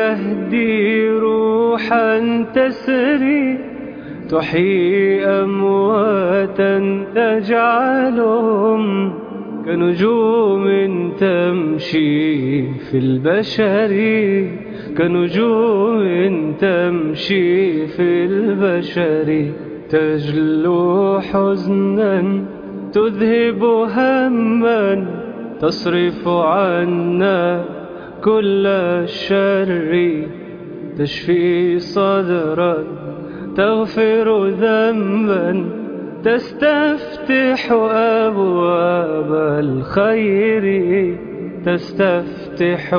يهدي روحا تسري تحيي أمواتا تجعلهم كنجوم تمشي في البشر كنجوم تمشي في البشر تجلو حزنا تذهب هما تصرف عنا كل الشر تشفي صدرا تغفر ذنبا تستفتح أبواب الخير تستفتح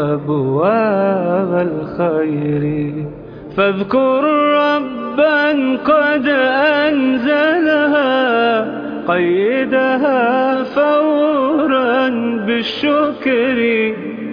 أبواب الخير فاذكر ربا قد أنزلها قيدها فورا بالشكر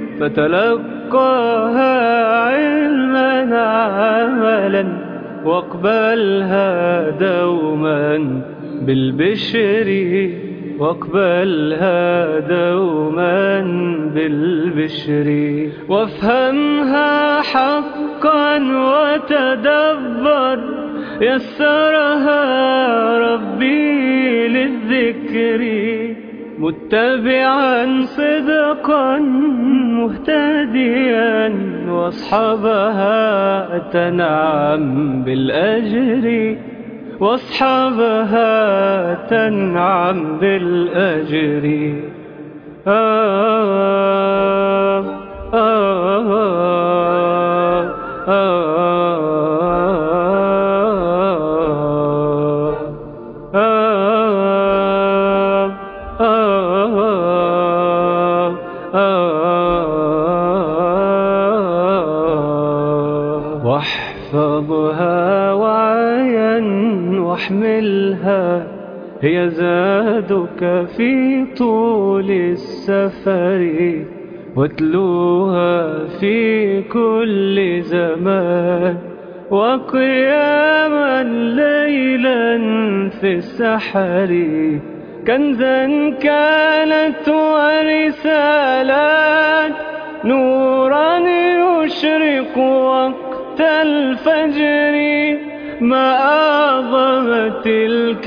فتلقاها علما عملا واقبلها دوما بالبشر واقبلها دوما بالبشر وافهمها حقا وتدبر يسرها ربي للذكر متبعا صدقا مهتديا واصحابها تنعم بالأجر واصحابها تنعم بالأجر واحفظها وعيا واحملها هي زادك في طول السفر واتلوها في كل زمان وقياما ليلا في السحر كنزا كانت ورسالات نورا يشرق وقت الفجر ما أعظم تلك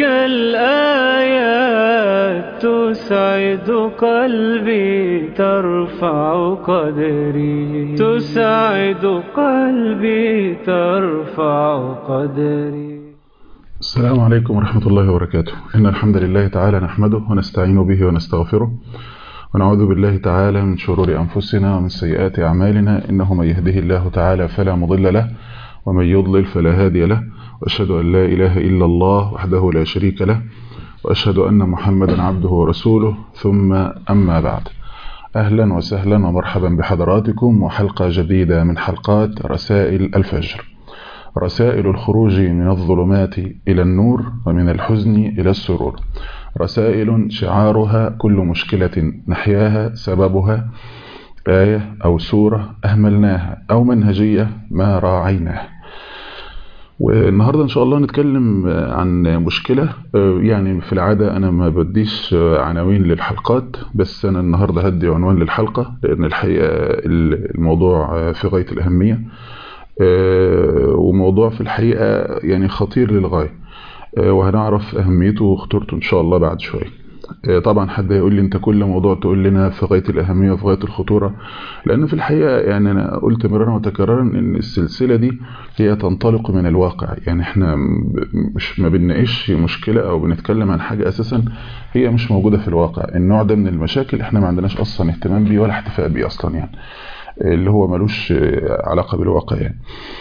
الآيات تسعد قلبي ترفع قدري تسعد قلبي ترفع قدري. السلام عليكم ورحمة الله وبركاته. إن الحمد لله تعالى نحمده ونستعين به ونستغفره ونعوذ بالله تعالى من شرور أنفسنا ومن سيئات أعمالنا إنه من يهده الله تعالى فلا مضل له ومن يضلل فلا هادي له وأشهد أن لا إله إلا الله وحده لا شريك له وأشهد أن محمدا عبده ورسوله ثم أما بعد. أهلا وسهلا ومرحبا بحضراتكم وحلقة جديدة من حلقات رسائل الفجر، رسائل الخروج من الظلمات إلى النور ومن الحزن إلى السرور، رسائل شعارها كل مشكلة نحياها سببها آية أو سورة أهملناها أو منهجية ما راعيناها. والنهاردة إن شاء الله نتكلم عن مشكلة، يعني في العادة أنا ما بديش عناوين للحلقات، بس أنا النهاردة هدي عنوان للحلقة لأن الحقيقة الموضوع في غاية الأهمية، وموضوع في الحقيقة يعني خطير للغاية، وهنعرف أهميته وخطورته إن شاء الله بعد شوية. طبعا حد يقول لي انت كل موضوع تقول لنا في غاية الأهمية وفي غاية الخطورة، لأن في الحقيقة يعني أنا قلت مرارا وتكرارا إن السلسلة دي هي تنطلق من الواقع، يعني احنا مش ما بنناقش مشكلة أو بنتكلم عن حاجة أساسا هي مش موجودة في الواقع. النوع ده من المشاكل احنا ما عندناش أصلا اهتمام بيه ولا احتفاء بيه أصلا، يعني اللي هو ملوش علاقة بالواقع يعني.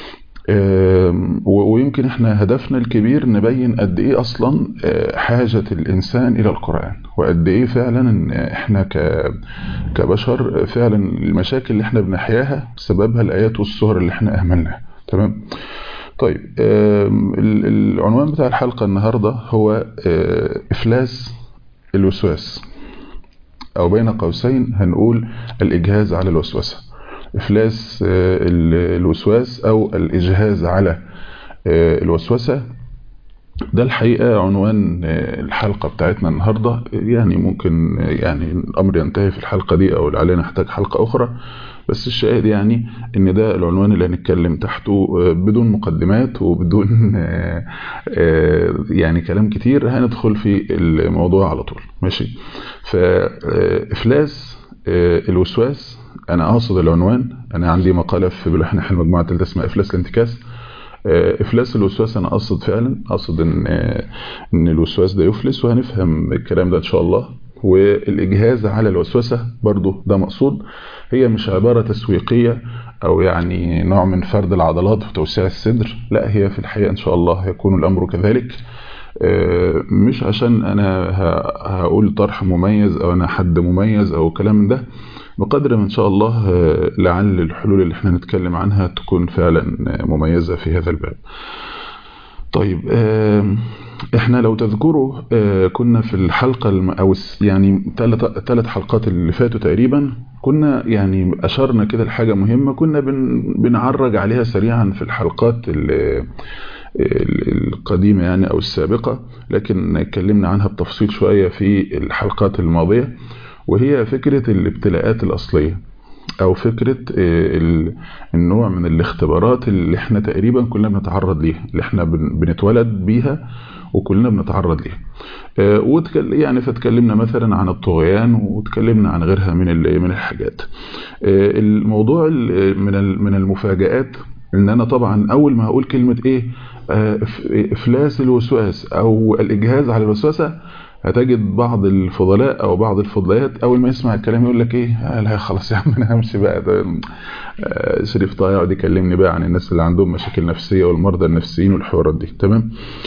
ويمكن احنا هدفنا الكبير نبين قد ايه اصلا حاجة الانسان الى القرآن، وقد ايه فعلا ان احنا كبشر فعلا المشاكل اللي احنا بنحياها سببها الايات والسور اللي احنا اهملناها. تمام. طيب، العنوان بتاع الحلقة النهاردة هو افلاس الوسواس، او بين قوسين هنقول الاجهاز على الوسوسة. إفلاس الوسواس أو الإجهاز على الوسوسة، ده الحقيقة عنوان الحلقة بتاعتنا النهاردة. يعني ممكن يعني الأمر ينتهي في الحلقة دي أو لعلنا نحتاج حلقة أخرى، بس الشاهد يعني ان ده العنوان اللي هنتكلم تحته بدون مقدمات وبدون يعني كلام كتير، هندخل في الموضوع على طول. ماشي. فإفلاس الوسواس، انا اقصد العنوان، انا عندي مقالة في بلوح نحل مجموعة ثالثة اسمها إفلاس الانتكاس. إفلاس الوسواس أنا أقصد فعلا، أقصد إن الوسواس ده يفلس، وهنفهم الكلام ده إن شاء الله. والإجهاز على الوسوسة برضو ده مقصود، هي مش عبارة تسويقية أو يعني نوع من فرد العضلات وتوسيع الصدر، لا هي في الحقيقة إن شاء الله يكون الأمر كذلك. مش عشان أنا هقول طرح مميز أو أنا حد مميز أو كلام من ده، بقدر ما إن شاء الله لعل الحلول اللي احنا نتكلم عنها تكون فعلا مميزة في هذا الباب. طيب احنا لو تذكروا كنا في الحلقة أو يعني 3 حلقات اللي فاتوا تقريبا، كنا يعني أشرنا كده لحاجة مهمة كنا بنعرج عليها سريعا في الحلقات القديمة يعني أو السابقة، لكن اتكلمنا عنها بتفصيل شوية في الحلقات الماضية، وهي فكرة الابتلاءات الأصلية، أو فكرة النوع من الاختبارات اللي احنا تقريبا كلنا بنتعرض ليها، اللي احنا بنتولد بيها وكلنا بنتعرض ليها. يعني فتكلمنا مثلا عن الطغيان، وتكلمنا عن غيرها من الحاجات. الموضوع من المفاجآت ان انا طبعا اول ما هقول كلمة ايه افلاس الوسواس او الاجهاز على الوسوسة، هتجد بعض الفضلاء او بعض الفضليات اول ما يسمع الكلام يقول لك ايه، لا خلاص يا عم انا همشي بقى، شريف طه يقعد يكلمني بقى عن الناس اللي عندهم مشاكل نفسية والمرضى النفسيين والحوارات دي. تمام.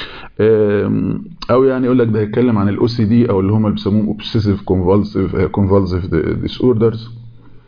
او يعني يقول لك ده هيتكلم عن الاو سي دي او اللي هم بيسموهم اوبسيسيف كونفولسيف ديس اوردرز،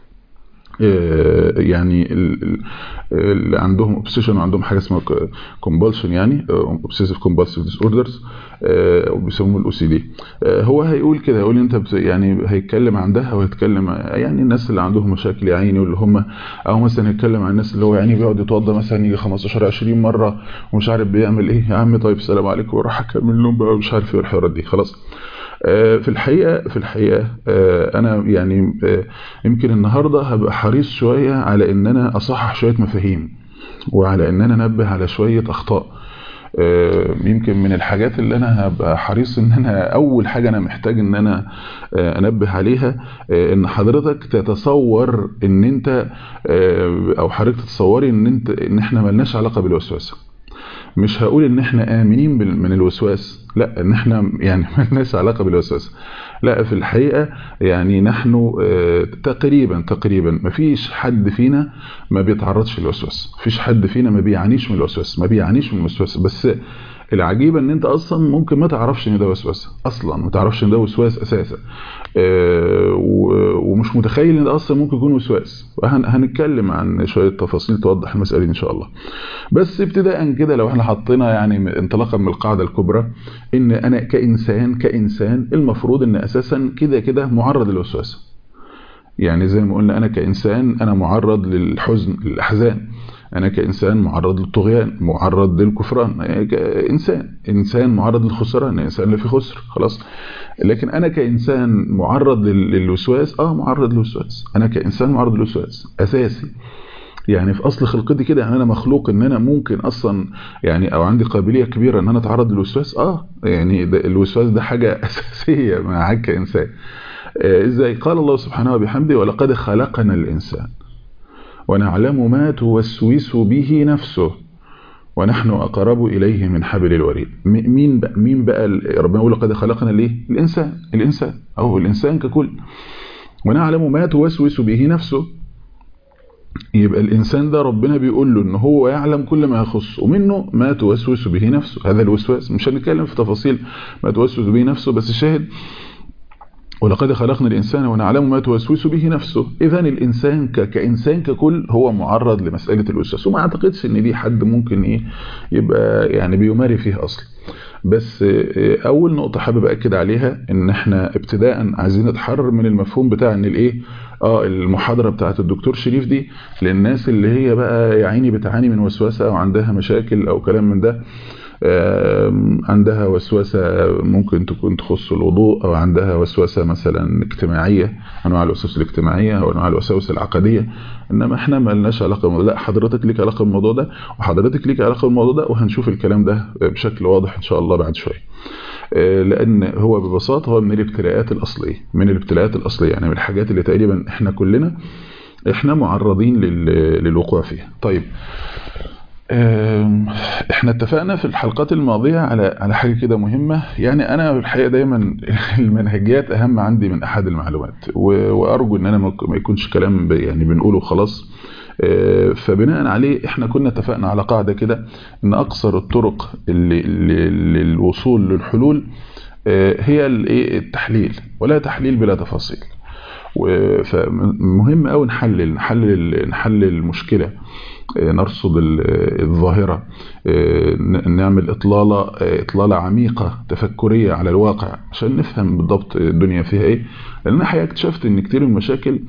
يعني اللي عندهم اوبسيشن وعندهم حاجه اسمها كومبالشن، يعني اوبسيسيف كومبالسيف ديس اوردرز، وبيسموه الاو سي دي. هو هيقول كده، هيقول انت يعني هيتكلم عن ده، او هيتكلم يعني الناس اللي عندهم مشاكل يا عيني، واللي هم او مثلا هيتكلم عن الناس اللي هو يعني بيقعد يتوضى مثلا يجي 15 20 مره ومش عارف بيعمل ايه. يا عم طيب السلام عليكم وراح اكمل لهم بقى مش عارف ايه الحوارات دي. خلاص. في الحقيقة أنا يعني يمكن النهاردة هبقى حريص شوية على إن أنا أصحح شوية مفاهيم، وعلى إن أنا أنبه على شوية أخطاء. يمكن من الحاجات اللي أنا هبقى حريص إن أنا أول حاجة أنا محتاج إن أنا أنبه عليها، إن حضرتك تتصور إن أنت أو حضرتك تتصوري إن إحنا ملناش علاقة بالوسوسة. مش هقول ان احنا امنين من الوسواس، لا، ان احنا يعني مالناش علاقة بالوسواس، لا. في الحقيقة يعني نحن تقريبا مفيش حد فينا ما بيتعرضش للوسواس، مفيش حد فينا ما بيعانيش من الوسواس، ما بيعانيش من الوسواس. بس العجيبة ان انت اصلا ممكن ما تعرفش ان ده وسواس اصلا، ما تعرفش ان ده وسواس اساسا، ومش متخيل ان ده اصلا ممكن يكون وسواس. هنتكلم عن شوية تفاصيل توضح المسألة ان شاء الله. بس ابتداء كده لو احنا حطينا يعني انطلاقا من القاعدة الكبرى، ان انا كإنسان المفروض ان اساسا كده معرض للوسواس. يعني زي ما قلنا انا كإنسان انا معرض للحزن للأحزان، انا كإنسان معرض للطغيان، معرض للكفران، إنسان معرض للخسران، إنسان اللي في خسر. خلاص. لكن انا كإنسان معرض للوسواس، معرض للوسواس، انا كإنسان معرض للوسواس اساسي. يعني في اصل خلقتي كده، يعني انا مخلوق ان انا ممكن اصلا يعني او عندي قابليه كبيره ان انا اتعرض للوسواس. يعني الوسواس ده حاجه اساسيه معاك كانسان. ازاي؟ قال الله سبحانه وبحمده ولقد خلقنا الانسان ونعلم ما توسوس به نفسه ونحن اقرب اليه من حبل الوريد. مين بقى ربنا يقول لقد خلقنا ليه؟ الانسان او الانسان ككل. ونعلم ما توسوس به نفسه، يبقى الإنسان ده ربنا بيقول له إن هو يعلم كل ما يخص، ومنه ما توسوس به نفسه. هذا الوسواس مش هنتكلم في تفاصيل ما توسوس به نفسه، بس الشاهد ولقد خلقنا الإنسان ونعلم ما توسوس به نفسه. إذن الإنسان كإنسان ككل هو معرض لمسألة الوسواس، وما أعتقدش إن دي حد ممكن يبقى يعني بيماري فيه أصلا. بس أول نقطة حابب أكد عليها إن إحنا ابتداء عايزين نتحرر من المفهوم بتاع إن المحاضرة بتاعت الدكتور شريف دي للناس اللي هي بقى يا عيني بتعاني من وسوسة أو عندها مشاكل أو كلام من ده. عندها وسوسة ممكن تكون تخص الوضوء، أو عندها وسوسة مثلا اجتماعية، أنواع الوسوس الاجتماعية أو أنواع الوسوس العقدية. إنما إحنا ما لناش علاقة بالموضوع، لا حضرتك ليك علاقة بالموضوع ده، وحضرتك ليك علاقة بالموضوع ده، وهنشوف الكلام ده بشكل واضح إن شاء الله بعد شوية. لأن هو ببساطة هو من الابتلاءات الأصلية، من الابتلاءات الأصلية، يعني من الحاجات اللي تقريبا إحنا كلنا معرضين للوقوع فيها. طيب احنا اتفقنا في الحلقات الماضية على حاجة كده مهمة. يعني انا الحقيقة دايما المنهجيات اهم عندي من احد المعلومات، وارجو ان انا ما يكونش كلام يعني بنقوله خلاص. فبناء عليه احنا كنا اتفقنا على قاعدة كده، ان اقصر الطرق للوصول للحلول هي التحليل، ولا تحليل بلا تفاصيل. فمهم قوي نحلل المشكلة، نرصد الظاهرة، نعمل إطلالة عميقة تفكرية على الواقع عشان نفهم بالضبط الدنيا فيها ايه. لأن أنا حقيقة اكتشفت ان كتير من المشاكل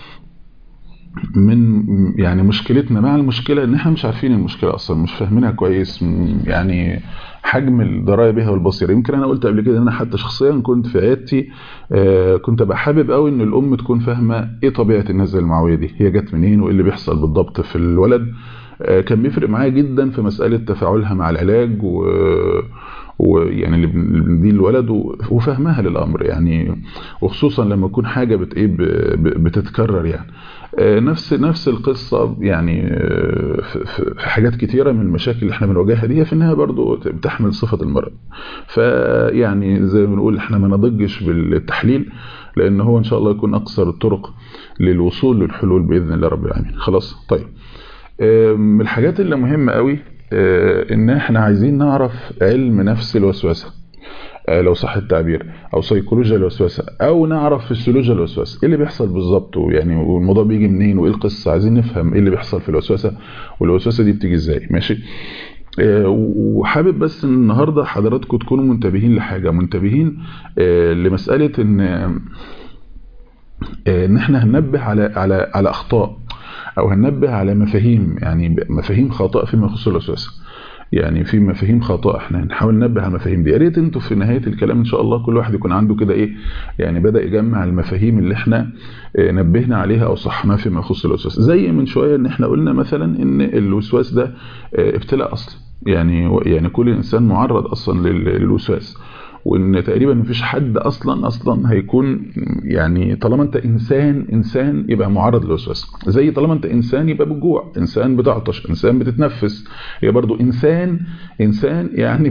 من يعني مشكلتنا مع المشكلة ان احنا مش عارفين المشكلة اصلا، مش فاهمينها كويس، يعني حجم الدراية بها والبصيرة. يمكن انا قلت قبل كده ان انا حتى شخصيا كنت في عيادتي كنت بحابب قوي ان الام تكون فاهمة ايه طبيعة النزلة المعوية دي، هي جت منين وايه اللي بيحصل بالضبط في الولد. كان بيفرق معايا جدا في مسألة تفاعلها مع العلاج ويعني اللي بنديه الولد وفهمها للامر يعني، وخصوصا لما يكون حاجة بتتكرر يعني. نفس القصة يعني في حاجات كتيرة من المشاكل اللي احنا بنواجهها دي في النهاية برضو بتحمل صفة المرض. فيعني زي ما بنقول احنا ما نضجش بالتحليل، لان هو ان شاء الله يكون اقصر الطرق للوصول للحلول باذن الله رب العالمين. خلاص طيب، من الحاجات اللي مهمة قوي ان احنا عايزين نعرف علم نفس الوسوسة، لو صح التعبير، او سيكولوجيا الوسوسه، او نعرف فسيولوجيا الوسوسه ايه اللي بيحصل بالظبط، ويعني والموضوع بيجي منين وايه القصه. عايزين نفهم ايه اللي بيحصل في الوسوسه، والوسوسه دي بتيجي ازاي. ماشي. وحابب بس النهارده حضراتكم تكونوا منتبهين لحاجه، منتبهين لمساله ان احنا هننبه على اخطاء، او هننبه على مفاهيم، يعني مفاهيم خاطئه فيما يخص الوسوسه. يعني في مفاهيم خاطئه احنا هنحاول ننبه على المفاهيم دي. يا ريت انتوا في نهايه الكلام ان شاء الله كل واحد يكون عنده كده ايه، يعني بدا يجمع المفاهيم اللي احنا نبهنا عليها او صحناها فيما يخص الوسواس. زي من شويه ان احنا قلنا مثلا ان الوسواس ده ابتلاء اصلي، يعني كل انسان معرض اصلا للوسواس، وان تقريبا مفيش حد اصلا هيكون، يعني طالما انت انسان يبقى معرض للوسواس، زي طالما انت انسان يبقى بالجوع، انسان بتعطش، انسان بتتنفس، هي برضو انسان يعني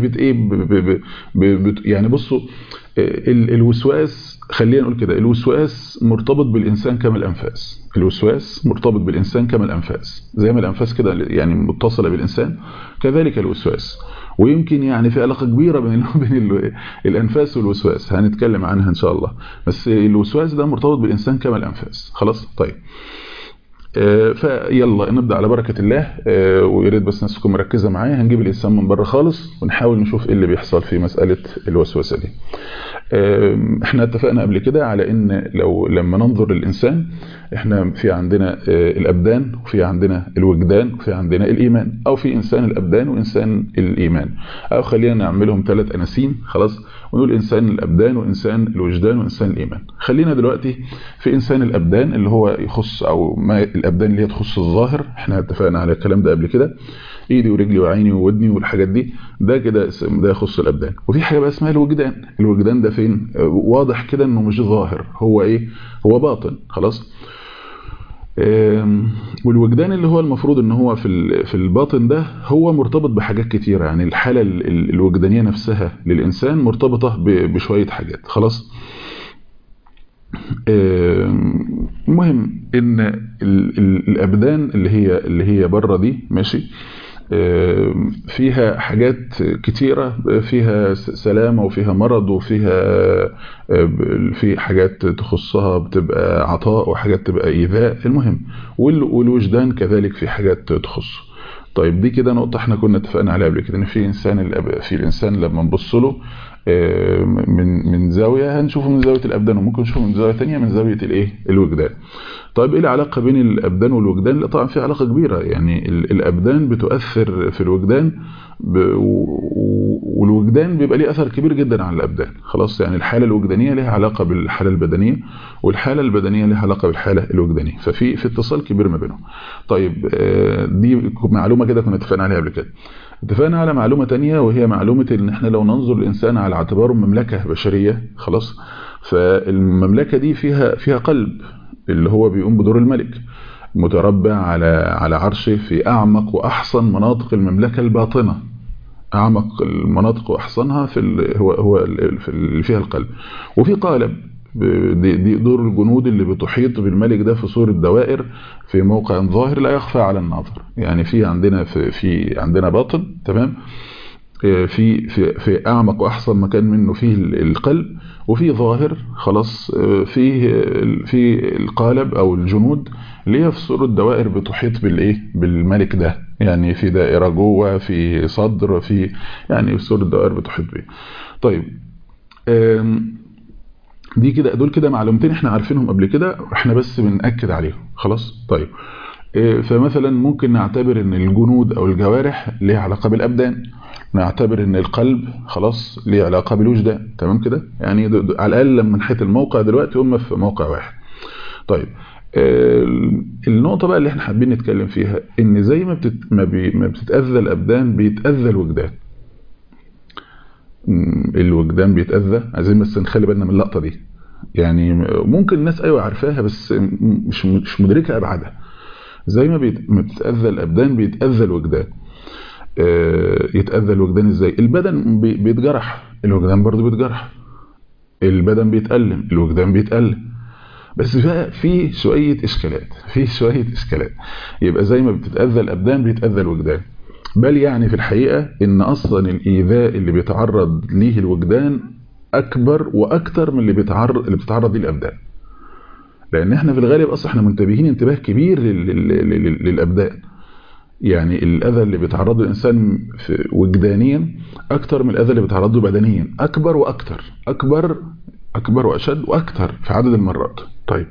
يعني بصوا الوسواس، خلينا نقول كده، الوسواس مرتبط بالانسان كما الانفاس. الوسواس مرتبط بالانسان كما الانفاس، زي ما الانفاس كده يعني متصله بالانسان، كذلك الوسواس. ويمكن يعني في علاقه كبيره بين الانفاس والوسواس، هنتكلم عنها ان شاء الله. بس الوسواس ده مرتبط بالانسان كما الانفاس. خلاص طيب، فيلا نبدا على بركه الله. ويا ريت بس الناس تكون مركزه معايا. هنجيب الانسان من بره خالص ونحاول نشوف ايه اللي بيحصل في مساله الوسوسه دي. احنا اتفقنا قبل كده على ان لما ننظر للإنسان، احنا في عندنا الأبدان، وفي عندنا الوجدان، وفي عندنا الإيمان، او في إنسان الأبدان وإنسان الإيمان، او خلينا نعملهم 3 أناسيم خلاص، ونقول إنسان الأبدان وإنسان الوجدان وإنسان الإيمان. خلينا دلوقتي في إنسان الأبدان اللي هو يخص، او ما الأبدان اللي هي تخص الظاهر. احنا اتفقنا على الكلام ده قبل كده، ايدي ورجلي وعيني وودني والحاجات دي، ده كده ده يخص الابدان. وفي حاجه بقى اسمها الوجدان. الوجدان ده فين؟ واضح كده انه مش ظاهر، هو ايه؟ هو باطن. خلاص. والوجدان اللي هو المفروض ان هو في الباطن ده هو مرتبط بحاجات كتيره، يعني الحاله الوجدانيه نفسها للانسان مرتبطه بشويه حاجات. خلاص. المهم ان الابدان اللي هي بره دي، ماشي، فيها حاجات كتيرة، فيها سلامة وفيها مرض، وفيها في حاجات تخصها بتبقى عطاء وحاجات تبقى إيذاء. المهم والوجدان كذلك في حاجات تخصه. طيب دي كده نقطة احنا كنا اتفقنا عليها قبل كده، ان في الانسان لما نبص له من زاوية هنشوفه من زاوية الأبدان، وممكن نشوفه من زاوية تانية من زاوية الإيه الوجدان. طيب إيه العلاقة بين الأبدان والوجدان؟ لا طبعا في علاقة كبيرة. يعني الأبدان بتؤثر في الوجدان والوجدان بيبقى ليه أثر كبير جدا على الأبدان. خلاص، يعني الحالة الوجدانية لها علاقة بالحالة البدنية، والحالة البدنية لها علاقة بالحالة الوجدانية، ففي اتصال كبير ما بينهم. طيب دي معلومة كده كنا اتفقنا عليها قبل كده. اتفقنا على معلومة تانية، وهي معلومة ان احنا لو ننظر الانسان على اعتباره مملكة بشرية، خلاص، فالمملكة دي فيها قلب اللي هو بيقوم بدور الملك، متربع على عرشه في اعمق واحصن مناطق المملكة الباطنة. اعمق المناطق واحصنها هو في اللي فيها القلب. وفي قالب، دي دور الجنود اللي بتحيط بالملك ده في صورة دوائر في موقع ظاهر لا يخفى على الناظر. يعني في عندنا باطن، تمام، في اعمق واحصن مكان منه فيه القلب، وفي ظاهر، خلاص، في القالب او الجنود اللي هي في صورة دوائر بتحيط بالملك ده. يعني في دائرة جوه، في صدر، يعني في صورة دوائر بتحيط به. طيب دول كده معلومتين احنا عارفينهم قبل كده، احنا بس بنأكد عليهم. خلاص. طيب فمثلا ممكن نعتبر ان الجنود او الجوارح ليها علاقة بالابدان، نعتبر ان القلب خلاص ليه علاقة بالوجدان، تمام كده. يعني على الاقل لما نحيط الموقع دلوقتي هم في موقع واحد. طيب النقطة بقى اللي احنا حابين نتكلم فيها، ان زي ما بتتأذى الابدان بيتأذى الوجدان. الوجدان بيتأذى، عايزين بس نخلي بالنا من اللقطة دي. يعني ممكن الناس ايوه عارفاها بس مش مدركة ابعادها. زي ما بتتأذى الابدان بيتأذى الوجدان. يتأذى الوجدان ازاي؟ البدن بيتجرح، الوجدان برضو بيتجرح. البدن بيتألم، الوجدان بيتألم. بس في شوية إشكالات. يبقى زي ما بتتأذى الأبدان بيتأذى الوجدان. بل يعني في الحقيقة إن أصلا الإيذاء اللي بيتعرض ليه الوجدان أكبر وأكتر من اللي بتتعرض ليه الأبدان. لأن احنا في الغالب أصلا احنا منتبهين انتباه كبير للأبدان. يعني الأذى اللي بيتعرض الإنسان وجدانيا أكتر من الأذى اللي بيتعرضه بدنيا، أكبر وأشد وأكتر في عدد المرات. طيب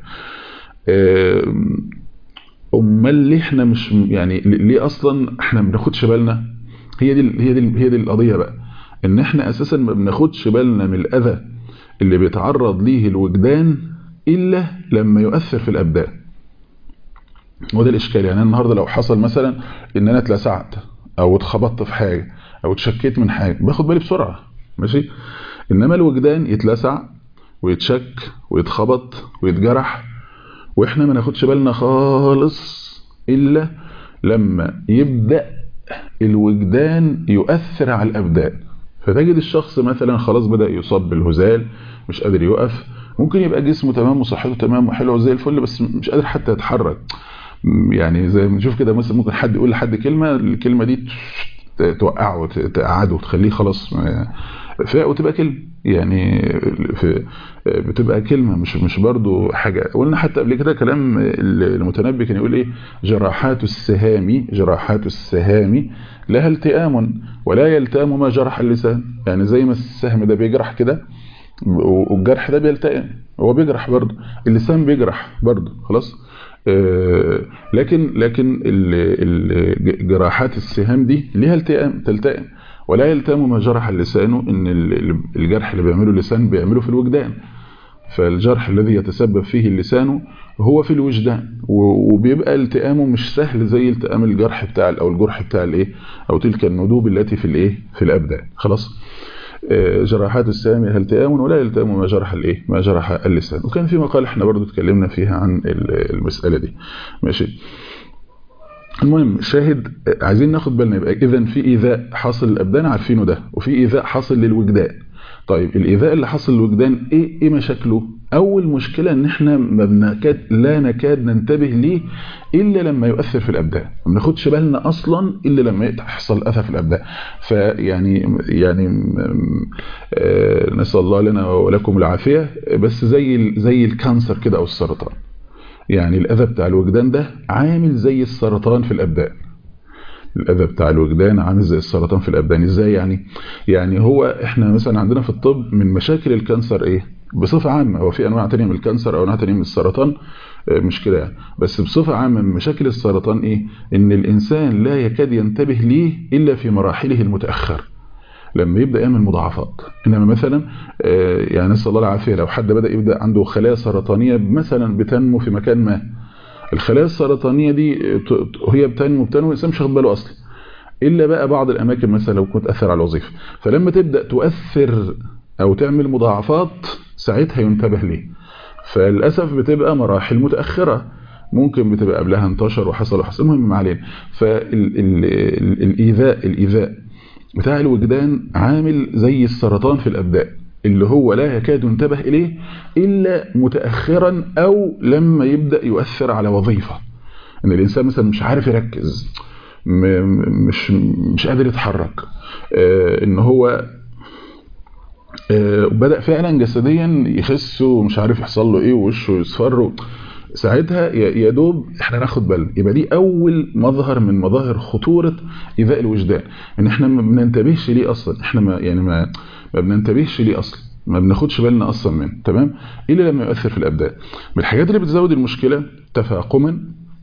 أمال ليه احنا مش يعني ليه أصلا احنا ما بناخدش بالنا؟ هي دي القضية بقى، إن احنا أساسا ما بناخدش بالنا من الأذى اللي بيتعرض ليه الوجدان إلا لما يؤثر في الأبدان. وده الإشكال. يعني النهاردة لو حصل مثلا إن أنا اتلسعت أو اتخبطت في حاجة أو اتشكيت من حاجة باخد بالي بسرعة، ماشي. إنما الوجدان يتلسع ويتشك ويتخبط ويتجرح وإحنا ما ناخدش بالنا خالص إلا لما يبدأ الوجدان يؤثر على الأبدان. فتجد الشخص مثلا خلاص بدأ يصاب بالهزال، مش قادر يقف، ممكن يبقى جسمه تمام وصحته تمام وحلو زي الفل بس مش قادر حتى يتحرك. يعني زي ما نشوف كده مثلا ممكن حد يقول لحد كلمة، الكلمة دي توقعه وتقعده وتخليه خلاص وتبقى كلمة. يعني بتبقى كلمة مش برضو حاجة. قلنا حتى قبل كده كلام المتنبي كان يقول ايه: جراحات السهام لها التئام ولا يلتئم ما جرح اللسان. يعني زي ما السهم ده بيجرح كده والجرح ده بيلتئم، هو بيجرح برضو، اللسان بيجرح برضو، خلاص. لكن جراحات السهام دي ليها تلتئم ولا يلتئم ما جرح اللسان. ان الجرح اللي بيعمله اللسان بيعمله في الوجدان، فالجرح الذي يتسبب فيه اللسان هو في الوجدان، وبيبقى التئامه مش سهل زي التئام الجرح بتاع او الجرح بتاع او تلك الندوب التي في الابدان. خلاص. جراحات السهام لها التئام ولا يلتئم ما جرح اللسان. وكان في مقال احنا برضو اتكلمنا فيها عن المسألة دي، ماشي. المهم شاهد، عايزين ناخد بالنا يبقى اذا في ايذاء حاصل للابدان عارفينه ده، وفي ايذاء حاصل للوجدان. طيب الايذاء اللي حاصل للوجدان ايه مشاكله؟ اول مشكله ان احنا لا نكاد ننتبه ليه الا لما يؤثر في الابدان، ما بناخدش بالنا اصلا الا لما يحصل اذى في الابدان. فيعني نسال الله لنا ولكم العافيه، بس زي الكانسر كده او السرطان. يعني الأذى بتاع الوجدان ده عامل زي السرطان في الأبدان. الأذى بتاع الوجدان عامل زي السرطان في الأبدان. إزاي يعني هو إحنا مثلا عندنا في الطب من مشاكل الكانسر إيه بصفة عامة، هو في أنواع تانية من الكانسر أو أنواع تانية من السرطان مش كده يعني، بس بصفة عامة من مشاكل السرطان إيه؟ إن الإنسان لا يكاد ينتبه ليه إلا في مراحله المتأخر لما يبدأ يعمل مضاعفات. إنما مثلا يعني نسأل الله العافية لو حد بدأ يبدأ عنده خلايا سرطانية مثلا بتنمو في مكان ما، الخلايا السرطانية دي هي بتنمو الإنسان مش واخد باله أصلا، إلا بقى بعض الأماكن مثلا لو كنت تأثر على الوظيفة، فلما تبدأ تؤثر أو تعمل مضاعفات ساعتها ينتبه ليه. فللأسف بتبقى مراحل متأخرة، ممكن بتبقى قبلها انتشر وحصل المهم ما علينا. فالإيذاء بتاع الوجدان عامل زي السرطان في الأبدان اللي هو لا يكاد ينتبه إليه إلا متأخرا أو لما يبدأ يؤثر على وظيفة، إن الإنسان مثلا مش عارف يركز، مش قادر يتحرك، إن هو بدأ فعلا جسديا يخس ومش عارف يحصل له ايه ووشه يصفر، ساعتها يا دوب احنا ناخد بالنا. يبقى دي اول مظهر من مظاهر خطورة ايذاء الوجدان، ان احنا ما بننتبهش ليه اصلا، احنا ما بننتبهش ليه اصلا، ما بناخدش بالنا اصلا منه، تمام، الا لما يؤثر في الابدان. من الحاجات اللي بتزود المشكلة تفاقما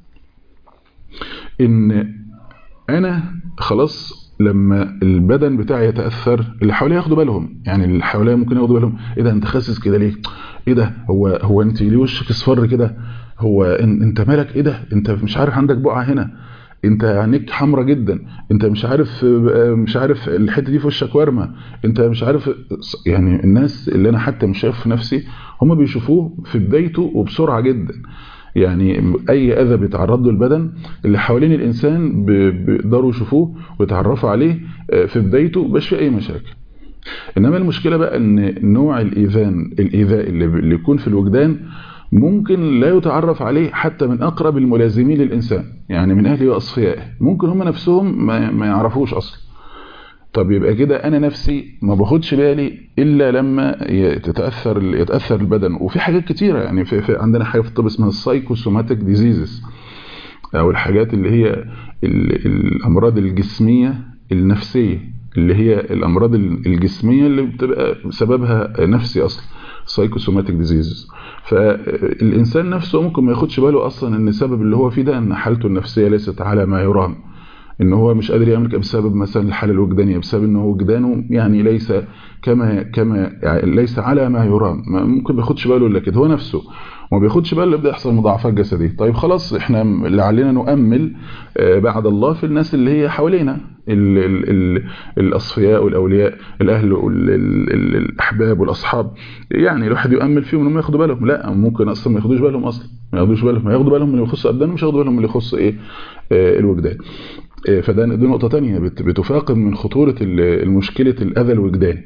ان انا خلاص لما البدن بتاعي يتأثر اللي حواليه ياخدوا بالهم، يعني اللي حواليه ممكن ياخدوا بالهم، ايه ده انت خاسس كده ليه، ايه ده هو انت ليه وشك اصفر كده، هو انت مالك، ايه ده انت مش عارف عندك بقعة هنا، انت عينيك حمرة جدا، انت مش عارف الحتة دي في وشك ورمة، انت مش عارف. يعني الناس اللي انا حتى مش شايف في نفسي هم بيشوفوه في بدايته وبسرعة جدا، يعني اي اذى بيتعرض له البدن اللي حوالين الانسان بيقدروا يشوفوه ويتعرفوا عليه في بدايته مش في اي مشاكل. انما المشكله بقى ان نوع الايذاء اللي يكون في الوجدان ممكن لا يتعرف عليه حتى من اقرب الملازمين للانسان، يعني من اهله واصفيائه ممكن هم نفسهم ما يعرفوش اصلا. طب يبقى كده انا نفسي ما باخدش بالي الا لما يتاثر البدن. وفي حاجات كتيره، يعني في عندنا حاجه في الطب اسمها السايكوسوماتيك ديزيزز، او الحاجات اللي هي الامراض الجسميه النفسيه، اللي هي الامراض الجسميه اللي بتبقى سببها نفسي اصلا، سايكوسوماتيك ديزيزز. فالانسان نفسه ممكن ما ياخدش باله اصلا ان السبب اللي هو فيه ده ان حالته النفسيه ليست على ما يرام، ان هو مش قادر يعمل كده بسبب مثلا الحاله الوجدانيه، بسبب ان هو وجدانه يعني ليس كما يعني ليس على ما يرام، ممكن ما ياخدش باله الا كده هو نفسه، وما بياخدش باله يبدا يحصل مضاعفات جسديه. طيب خلاص احنا لعلنا نؤمل بعد الله في الناس اللي هي حوالينا، الاصفياء والاولياء، الاهل والاحباب والاصحاب، يعني الواحد يؤمل فيهم انهم ياخدوا بالهم. لا ممكن اصلا ما ياخدوش بالهم، اصلا ما ياخدوش بالهم، ياخدوا بالهم من اللي يخص ابدانهم، مش ياخدوا بالهم من اللي يخص ايه الوجدان. فده دي نقطة تانية بتفاقم من خطورة المشكلة الأذى الوجداني.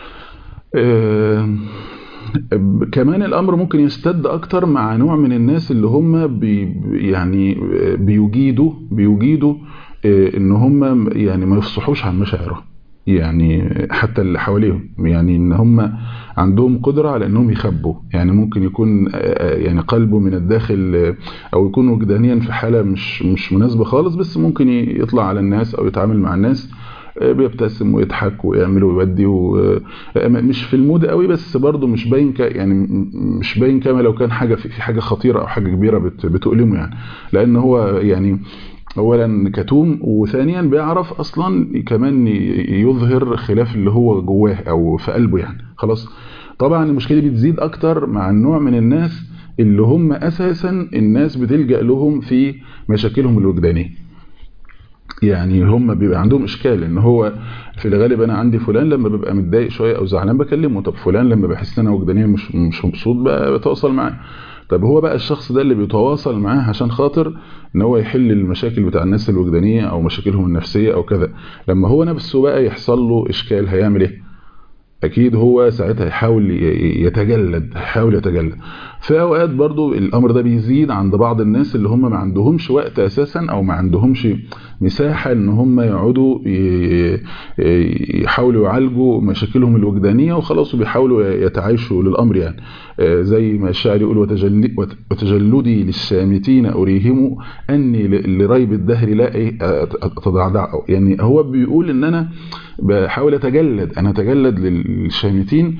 كمان الأمر ممكن يستد أكتر مع نوع من الناس اللي هم يعني بيجيدوا إن هم يعني ما يفصحوش عن مشاعرهم، يعني حتى اللي حواليهم، يعني إن هم عندهم قدرة على إنهم يخبوا، يعني ممكن يكون يعني قلبه من الداخل أو يكون وجدانيا في حالة مش مناسبة خالص، بس ممكن يطلع على الناس أو يتعامل مع الناس بيبتسم ويضحك ويعمل ويودي، مش في المود قوي بس برضه مش باين يعني مش باين كما لو كان حاجة في حاجة خطيرة أو حاجة كبيرة بتؤلمه، يعني لأن هو يعني اولا كتوم، وثانيا بيعرف اصلا كمان يظهر خلاف اللي هو جواه او في قلبه يعني خلاص. طبعا المشكله دي بتزيد اكتر مع النوع من الناس اللي هم اساسا الناس بتلجأ لهم في مشاكلهم الوجدانيه، يعني هم بيبقى عندهم اشكال ان هو في الغالب انا عندي فلان لما ببقى متضايق شويه او زعلان بكلمه، طب فلان لما بحس ان انا وجدانيا مش مبسوط بقى بتواصل معاه. طب هو بقى الشخص ده اللي بيتواصل معاه عشان خاطر ان هو يحل المشاكل بتاع الناس الوجدانيه او مشاكلهم النفسيه او كذا، لما هو نفسه بقى يحصل له اشكال هيعمل ايه؟ اكيد هو ساعتها هيحاول يتجلد. في اوقات برضو الامر ده بيزيد عند بعض الناس اللي هم ما عندهمش وقت اساسا او ما عندهمش مساحة ان هم يقعدوا يحاولوا يعالجوا مشاكلهم الوجدانية وخلاص وبيحاولوا يتعايشوا للامر يعني. زي ما الشاعر يقول وتجلدي للشامتين اريهم اني لريب الدهر لا اتضعضع. يعني هو بيقول ان انا بحاول اتجلد للشامتين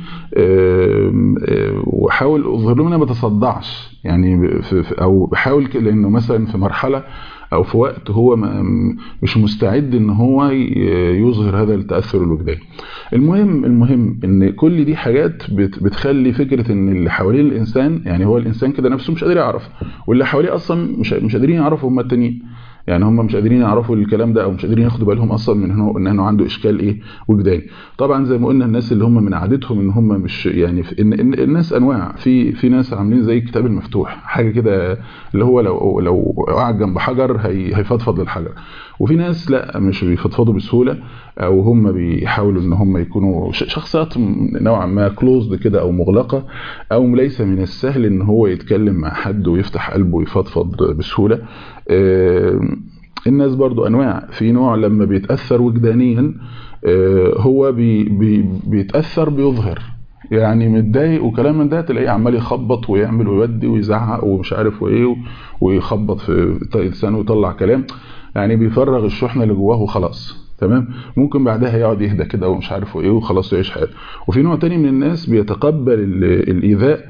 واحاول اظهر لهم ان انا ما بتصدعش يعني او بحاول لانه مثلا في مرحله او في وقت هو مش مستعد ان هو يظهر هذا التاثر الوجداني. المهم ان كل دي حاجات بتخلي فكره ان اللي حوالين الانسان يعني هو الانسان كده نفسه مش قادر يعرف، واللي حواليه اصلا مش قادرين يعرفوا هم التانيين. يعني هم مش قادرين يعرفوا الكلام ده او مش قادرين ياخدوا بالهم اصلا من انه عنده اشكال ايه وجداني. طبعا زي ما قلنا الناس اللي هم من عادتهم ان هم مش يعني إن الناس انواع، في ناس عاملين زي الكتاب المفتوح حاجه كده اللي هو لو قعد جنب حجر هيفضفض للحجر، وفي ناس لا مش بيفضفضوا بسهوله او هم بيحاولوا ان هم يكونوا شخصيات نوعا ما كلوزد كده او مغلقه او ليس من السهل ان هو يتكلم مع حد ويفتح قلبه ويفضفض بسهوله. الناس برضو انواع، في نوع لما بيتاثر وجدانيا هو بيتاثر بيظهر يعني متضايق وكلام من ده تلاقيه عمال يخبط ويعمل ويودي ويزعق ومش عارف وايه ويخبط في لسانه ويطلع كلام يعني بيفرغ الشحنه اللي جواه وخلاص تمام. ممكن بعدها يقعد يهدى كده ومش عارف ايه وخلاص يعيش حياته. وفي نوع تاني من الناس بيتقبل الايذاء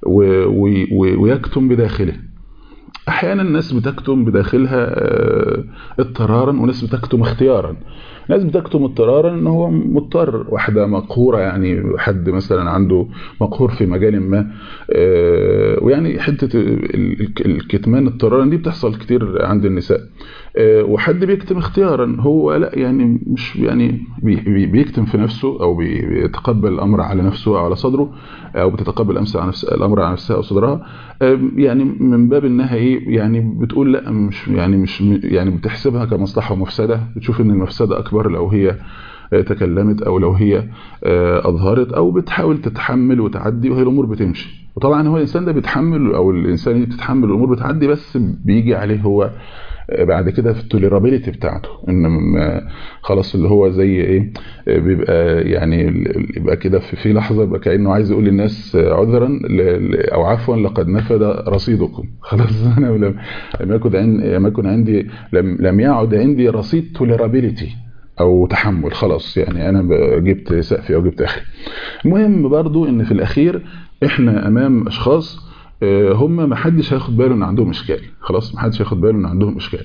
ويكتم بداخله. احيانا الناس بتكتم بداخلها اضطرارا وناس بتكتم اختيارا. ناس بتكتم اضطرارا ان هو مضطر، واحده مقهوره يعني حد مثلا عنده مقهور في مجال ما ويعني حته الكتمان اضطرارا دي بتحصل كتير عند النساء. وحد بيكتم اختيارا هو لا يعني مش يعني بيكتم في نفسه او بيتقبل الامر على نفسه او على صدره او بتتقبل الامر على نفسها او صدرها يعني من باب انها ايه يعني بتقول لا مش يعني بتحسبها كمصلحه ومفسده، بتشوف ان المفسده اكبر لو هي تكلمت او لو هي اظهرت او بتحاول تتحمل وتعدي وهي الامور بتمشي. وطبعا هو الانسان ده بيتحمل او الانسان دي بتتحمل الامور بتعدي، بس بيجي عليه هو بعد كده في التوليرابيلتي بتاعته ان خلاص اللي هو زي ايه بيبقى يعني يبقى كده في لحظه يبقى كانه عايز يقول للناس عذرا او عفوا لقد نفد رصيدكم خلاص انا لم يكن عندي لم يعد عندي رصيد توليرابيلتي او تحمل خلاص يعني انا جبت سقفي او جبت اخري. المهم برضو ان في الاخير احنا امام اشخاص هم ما حدش هياخد باله ان عندهم اشكال، خلاص ما حدش هياخد باله ان عندهم اشكال.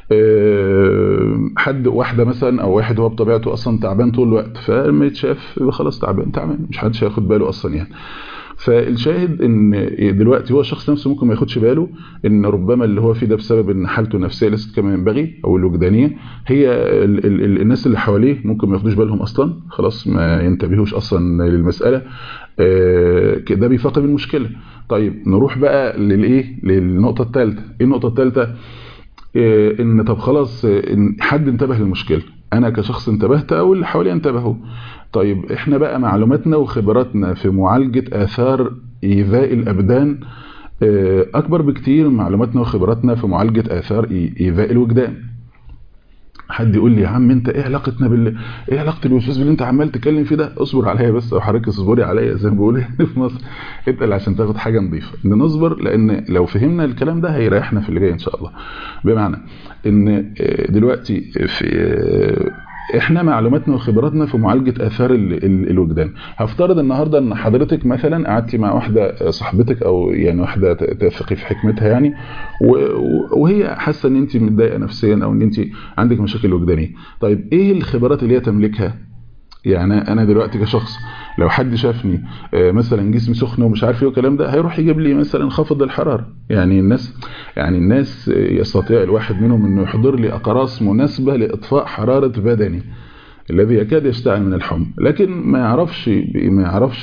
حد واحده مثلا او واحد هو بطبيعته اصلا تعبان طول الوقت فلما يتشاف خلاص تعبان مش حدش هياخد باله اصلا يعني. فالشاهد ان دلوقتي هو الشخص نفسه ممكن ما ياخدش باله ان ربما اللي هو فيه ده بسبب ان حالته النفسيه ليست كما ينبغي او الوجدانيه. هي الناس اللي حواليه ممكن ما ياخدوش بالهم اصلا، خلاص ما ينتبهوش اصلا للمساله. ده بيفاقم المشكله. طيب نروح بقى للنقطه الثالثه. ايه النقطه الثالثه؟ ان طب خلاص إن حد انتبه للمشكله، انا كشخص انتبهت او اللي حواليا انتبهوا. طيب احنا بقى معلوماتنا وخبراتنا في معالجه اثار ايذاء الابدان اكبر بكتير من معلوماتنا وخبراتنا في معالجه اثار ايذاء الوجدان. حد يقول لي يا عم انت ايه علاقتنا ايه علاقه الوسواس باللي انت عمال تتكلم فيه ده؟ اصبر عليا بس او حضرتك اصبري عليا زي ما بيقولوا في مصر، اتقل عشان تاخد حاجه نظيفه. نصبر لان لو فهمنا الكلام ده هيريحنا في اللي جاي ان شاء الله. بمعنى ان دلوقتي في احنا معلوماتنا وخبراتنا في معالجه اثار الوجدان. هفترض النهارده ان حضرتك مثلا قعدتي مع واحده صاحبتك او يعني واحده تثقي في حكمتها يعني وهي حاسه ان انت متضايقه نفسيا او ان انت عندك مشاكل وجدانيه. طيب ايه الخبرات اللي هي تملكها؟ يعني انا دلوقتي كشخص لو حد شافني مثلا جسمي سخن ومش عارف ايه والكلام ده هيروح يجيب لي مثلا خفض الحراره. يعني الناس يستطيع الواحد منهم انه يحضر لي اقراص مناسبه لاطفاء حراره بدني الذي يكاد يشتعل من الحمى، لكن ما يعرفش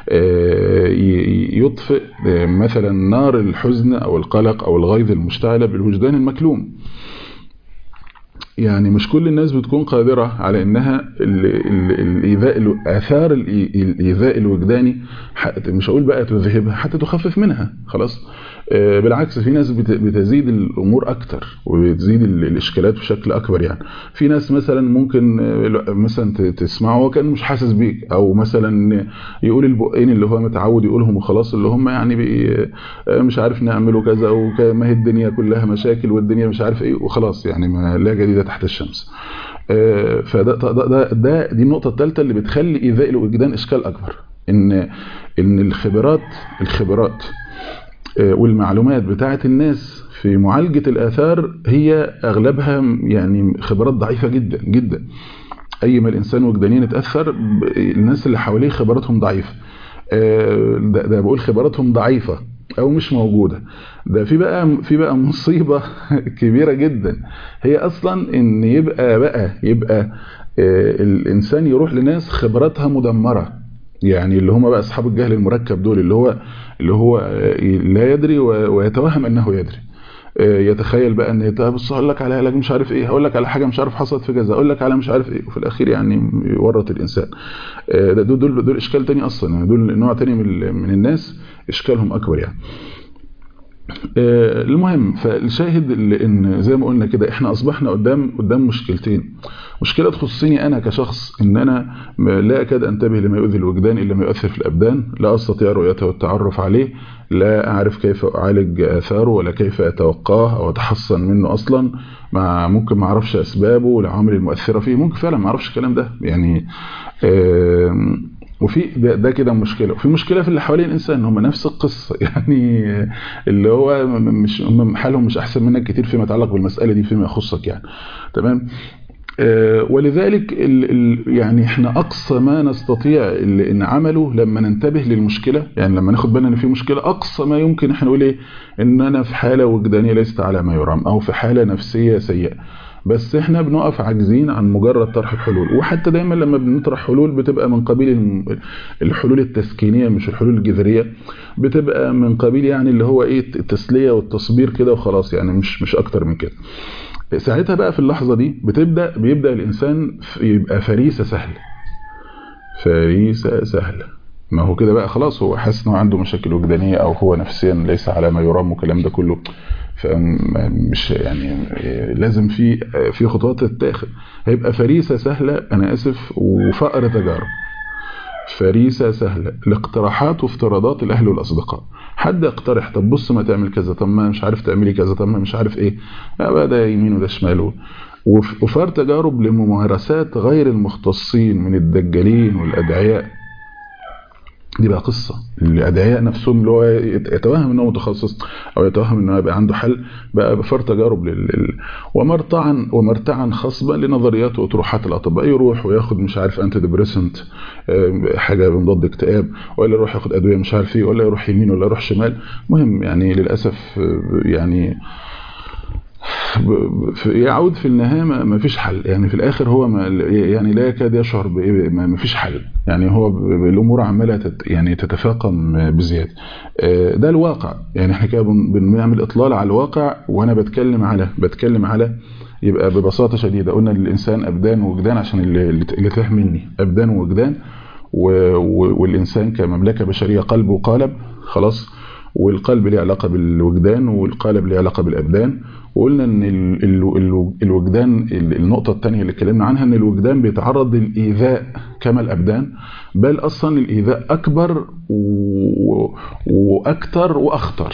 يطفئ مثلا نار الحزن او القلق او الغيظ المشتعله بالوجدان المكلوم. يعني مش كل الناس بتكون قادرة على انها الايذاء اثار الايذاء الوجداني، مش هقول بقى تذهبها، حتى تخفف منها خلاص. بالعكس في ناس بتزيد الامور اكتر وبتزيد الاشكالات بشكل اكبر. يعني في ناس مثلا ممكن مثلا تسمعه وكان مش حاسس بيك، او مثلا يقول البقين اللي هو متعود يقولهم وخلاص، اللي هم يعني مش عارف نعمله كذا، وما هي الدنيا كلها مشاكل والدنيا مش عارف ايه وخلاص، يعني ما لا جديد تحت الشمس. دي النقطة الثالثة اللي بتخلي إيذاء الوجدان إشكال أكبر، إن الخبرات والمعلومات بتاعة الناس في معالجة الآثار هي أغلبها يعني خبرات ضعيفة جدا جدا. أي ما الإنسان وجدانيا اتأثر، الناس اللي حواليه خبراتهم ضعيفة. ده بقول خبراتهم ضعيفة أو مش موجودة. ده في بقى مصيبة كبيرة جدا، هي أصلا إن يبقى الإنسان يروح لناس خبراتها مدمرة، يعني اللي هم بقى أصحاب الجهل المركب دول، اللي هو لا يدري ويتوهم أنه يدري. يتخيل بقى ان بص هقول لك على علاج مش عارف ايه، هقول لك على حاجه مش عارف حصلت في كذا، اقول لك على مش عارف ايه، وفي الاخير يعني يورط الانسان. دول اشكال تاني اصلا، يعني دول نوع تاني من الناس اشكالهم اكبر يعني. المهم، فالشاهد ان زي ما قلنا كده احنا اصبحنا قدام مشكلتين. مشكله تخصني انا كشخص، ان انا لا اكاد انتبه لما يؤذي الوجدان الا ما يؤثر في الابدان، لا استطيع رؤيته والتعرف عليه، لا اعرف كيف اعالج اثاره ولا كيف اتوقاه او اتحصن منه اصلا، ممكن ما اعرفش اسبابه والعوامل المؤثره فيه، ممكن فعلا ما اعرفش الكلام ده يعني. وفي ده كده مشكله، وفي مشكله في اللي حوالين الانسان، هم نفس القصه يعني، اللي هو مش هم حالهم مش احسن منك كتير فيما يتعلق بالمساله دي فيما يخصك يعني. تمام. ولذلك يعني احنا اقصى ما نستطيع ان عمله لما ننتبه للمشكله، يعني لما ناخد بالنا ان في مشكله، اقصى ما يمكن احنا نقول ايه، ان انا في حاله وجدانيه ليست على ما يرام، او في حاله نفسيه سيئه. بس احنا بنقف عاجزين عن مجرد طرح الحلول، وحتى دايما لما بنطرح حلول بتبقى من قبيل الحلول التسكينيه مش الحلول الجذريه، بتبقى من قبيل يعني اللي هو ايه التسليه والتصبير كده وخلاص، يعني مش اكتر من كده. ساعتها بقى في اللحظه دي بيبدا الانسان يبقى فريسه سهله. ما هو كده بقى خلاص، هو حاسس انه عنده مشاكل وجدانيه، او هو نفسيا ليس على ما يرام والكلام ده كله، فمش يعني لازم في خطوات تتاخد. هيبقى فريسه سهله، انا اسف، وفقر تجارب. فريسه سهله لاقتراحات وافتراضات الاهل والاصدقاء. حد يقترح طب بص ما تعمل كذا، طب ما مش عارف تعملي كذا، طب ما مش عارف ايه، بقى ده يمين وده شمال. وفار تجارب لممارسات غير المختصين من الدجالين والادعياء. دي بقى قصة الأدعياء نفسهم، اللي هو يتوهم أنه متخصص أو يتوهم أنه يبقى عنده حل، بقى بفر تجارب ومرتعا خصبا لنظريات وأطروحات الأطباء. يروح وياخد مش عارف أنتي ديبريسنت، حاجة مضاد اكتئاب، ولا يروح ياخد أدوية مش عارف ايه، ولا يروح يمين ولا يروح شمال. مهم يعني للأسف يعني يعود في النهاية ما فيش حل، يعني في الآخر هو يعني لا يكاد يشعر ما فيش حل، يعني هو الأمور عمالة يعني تتفاقم بزيادة. ده الواقع، يعني احنا كده بنعمل إطلال على الواقع، وأنا بتكلم على يبقى ببساطة شديدة قلنا للإنسان أبدان ووجدان، عشان اللي تاه مني أبدان ووجدان، والإنسان كمملكة بشرية قلب وقالب خلاص، والقلب له علاقة بالوجدان والقالب له علاقة بالأبدان. وقلنا ان الوجدان، النقطة الثانية اللي اتكلمنا عنها، ان الوجدان بيتعرض للإيذاء كما الأبدان، بل أصلا الإيذاء أكبر وأكتر وأخطر.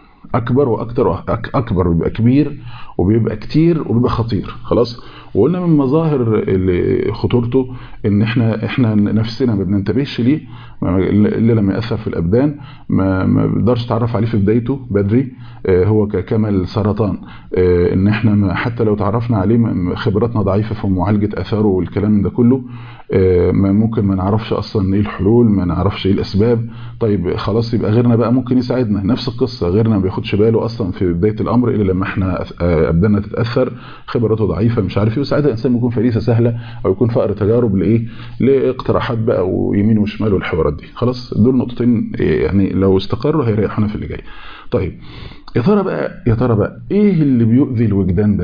أكبر بيبقى كبير، وبيبقى كتير، وبيبقى خطير خلاص. وقلنا من مظاهر خطورته ان احنا نفسنا ما بننتبهش ليه الا لما ياثر في الابدان، ما بنقدرش تعرف عليه في بدايته بدري. هو كما السرطان، ان احنا حتى لو تعرفنا عليه خبراتنا ضعيفه في معالجه اثاره والكلام ده كله، ممكن ما نعرفش اصلا ايه الحلول، ما نعرفش ايه الاسباب. طيب خلاص، يبقى غيرنا بقى ممكن يساعدنا. نفس القصه، غيرنا ما بياخدش باله اصلا في بدايه الامر الا لما احنا ابداننا تتاثر، خبراته ضعيفه مش عارف ايه، وساعتها الانسان يكون فريسه سهله، او يكون فقر تجارب لاقتراحات بقى ويمين وشمال والحوارات دي. خلاص، دول نقطتين يعني لو استقروا هيريحونا في اللي جاي. طيب يا ترى بقى ايه اللي بيؤذي الوجدان ده؟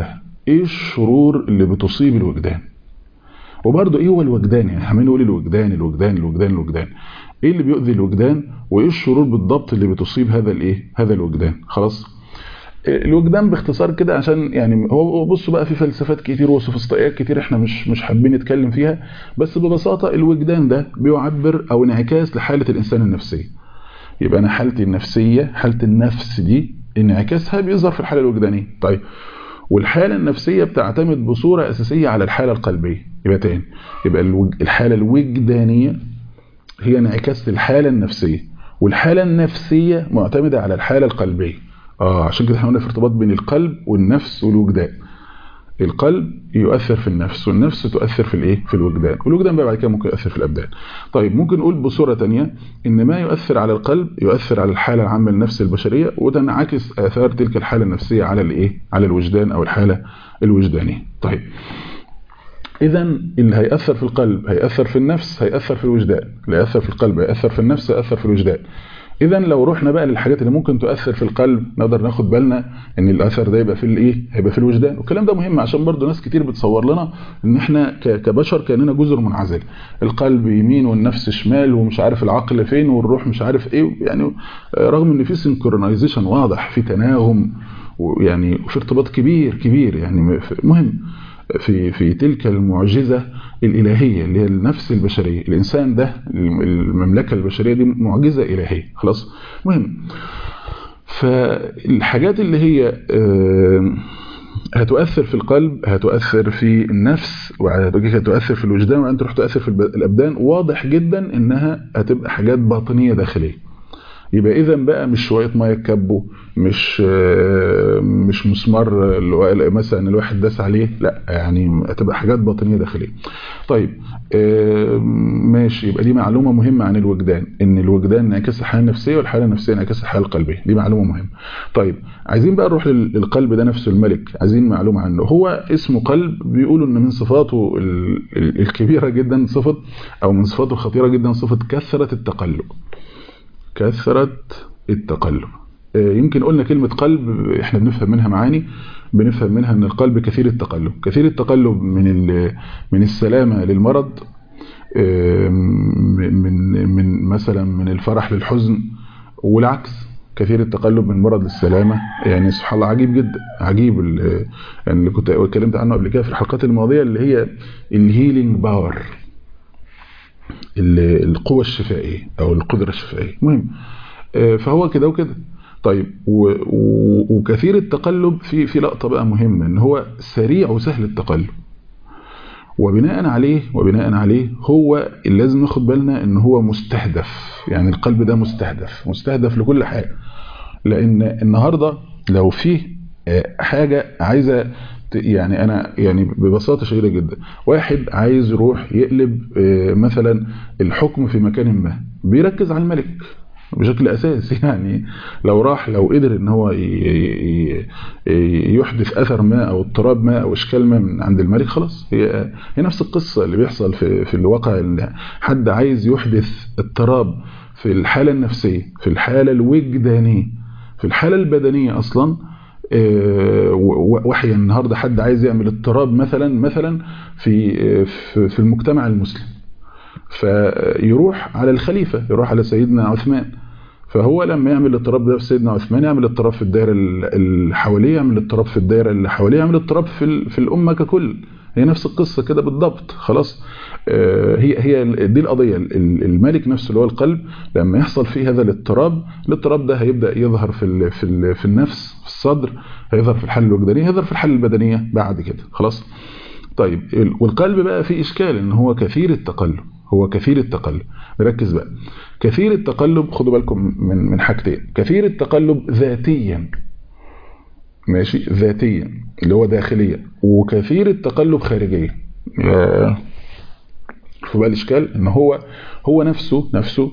ايه الشرور اللي بتصيب الوجدان، وبرضه ايه هو الوجدان. يعني عمالين نقول الوجدان الوجدان الوجدان الوجدان، ايه اللي بيؤذي الوجدان وايه الشرور بالضبط اللي بتصيب هذا الوجدان. خلاص. الوجدان باختصار كده، عشان يعني هو بصوا بقى في فلسفات كتير وسوفسطائيات كتير احنا مش حابين نتكلم فيها، بس ببساطة الوجدان ده بيعبر او انعكاس لحالة الانسان النفسية. يبقى انا حالتي النفسية، حالة النفس دي انعكاسها بيظهر في الحالة الوجدانية. طيب، والحالة النفسية بتعتمد بصورة اساسية على الحالة القلبية. يبقى تاني، يبقى الحالة الوجدانية هي انعكاس للحالة النفسية، والحالة النفسية معتمدة على الحالة القلبية. عشان كده احنا قلنا في ارتباط بين القلب والنفس والوجدان. القلب يؤثر في النفس، والنفس تؤثر في الايه، في الوجدان، والوجدان بقى بعد كده ممكن يؤثر في الابدان. طيب، ممكن نقول بصورة تانية ان ما يؤثر على القلب يؤثر على الحالة العامة للنفس البشرية، وتنعكس اثار تلك الحالة النفسية على الايه، على الوجدان او الحالة الوجدانية. طيب، اذا اللي هيأثر في القلب هيأثر في النفس هيأثر في الوجدان، اللي هيأثر في القلب هيأثر في النفس هيأثر في الوجدان. اذا لو رحنا بقى للحاجات اللي ممكن تؤثر في القلب، نقدر ناخد بالنا ان الاثر ده يبقى في الايه، هيبقى في الوجدان. والكلام ده مهم عشان برضو ناس كتير بتصور لنا ان احنا كبشر كاننا جزر منعزل، القلب يمين والنفس شمال ومش عارف العقل فين والروح مش عارف ايه. يعني رغم ان في سينكرونايزيشن واضح، في تناغم، ويعني في ارتباط كبير كبير، يعني مهم في تلك المعجزة الإلهية اللي هي النفس البشرية. الإنسان ده، المملكة البشرية دي معجزة إلهية. خلاص، مهم. فالحاجات اللي هي هتؤثر في القلب هتؤثر في النفس وهتؤثر في الوجدان، وأنت تروح تؤثر في الأبدان. واضح جدا إنها هتبقى حاجات باطنية داخلية. يبقى اذا بقى مش شويه ميه تكبوا، مش مسمار مثلا الواحد داس عليه، لا، يعني هتبقى حاجات باطنيه داخليه. طيب، ماشي. يبقى دي معلومه مهمه عن الوجدان، ان الوجدان انعكاس الحاله النفسيه، والحاله النفسيه انعكاس الحاله القلبيه. دي معلومه مهمه. طيب، عايزين بقى نروح للقلب ده نفسه الملك، عايزين معلومه عنه. هو اسمه قلب، بيقولوا ان من صفاته الكبيره جدا صفه، او من صفاته الخطيره جدا صفه كثره التقلب. كثرة التقلب. يمكن قلنا كلمة قلب احنا بنفهم منها معاني، بنفهم منها ان القلب كثير التقلب. كثير التقلب من السلامة للمرض، من مثلا من الفرح للحزن، والعكس كثير التقلب من مرض للسلامة. يعني سبحان الله، عجيب جدا، عجيب. يعني اللي كنت اتكلمت عنه قبل كده في الحلقات الماضية، اللي هي الهيلينج باور، القوة الشفائية أو القدرة الشفائية. مهم. فهو كده وكده. طيب، وكثير التقلب في لقطة بقى مهمة، ان هو سريع وسهل التقلب. وبناء عليه هو اللي لازم ناخد بالنا ان هو مستهدف. يعني القلب ده مستهدف لكل حاجة. لان النهاردة لو فيه حاجة عايزة، يعني انا يعني ببساطة شديدة جدا، واحد عايز يروح يقلب مثلا الحكم في مكان ما، بيركز على الملك بشكل اساسي. يعني لو قدر ان هو يحدث اثر ما او اضطراب ما او اشكال ما من عند الملك، خلاص. هي نفس القصة اللي بيحصل في الواقع، ان حد عايز يحدث اضطراب في الحالة النفسية، في الحالة الوجدانية، في الحالة البدنية اصلا. وحي النهارده حد عايز يعمل اضطراب مثلا في المجتمع المسلم، فيروح على الخليفة، يروح على سيدنا عثمان. فهو لما يعمل اضطراب ده في سيدنا عثمان، يعمل اضطراب في الدائرة اللي حواليه، يعمل اضطراب في الدائرة اللي حواليه، يعمل اضطراب في الأمة ككل. هي نفس القصة كده بالضبط. خلاص. هي دي القضية. الملك نفسه اللي هو القلب، لما يحصل فيه هذا الاضطراب ده هيبدأ يظهر في النفس، في الصدر، هيظهر في الحالة الوجدانية، هيظهر في الحالة البدنية بعد كده. خلاص. طيب، والقلب بقى فيه إشكال، ان هو كثير التقلب. نركز بقى. كثير التقلب، خدوا بالكم من حاجتين. كثير التقلب ذاتيا، ماشي، ذاتيا اللي هو داخليا، وكثير التقلب خارجيا. فبقى الإشكال ان هو نفسه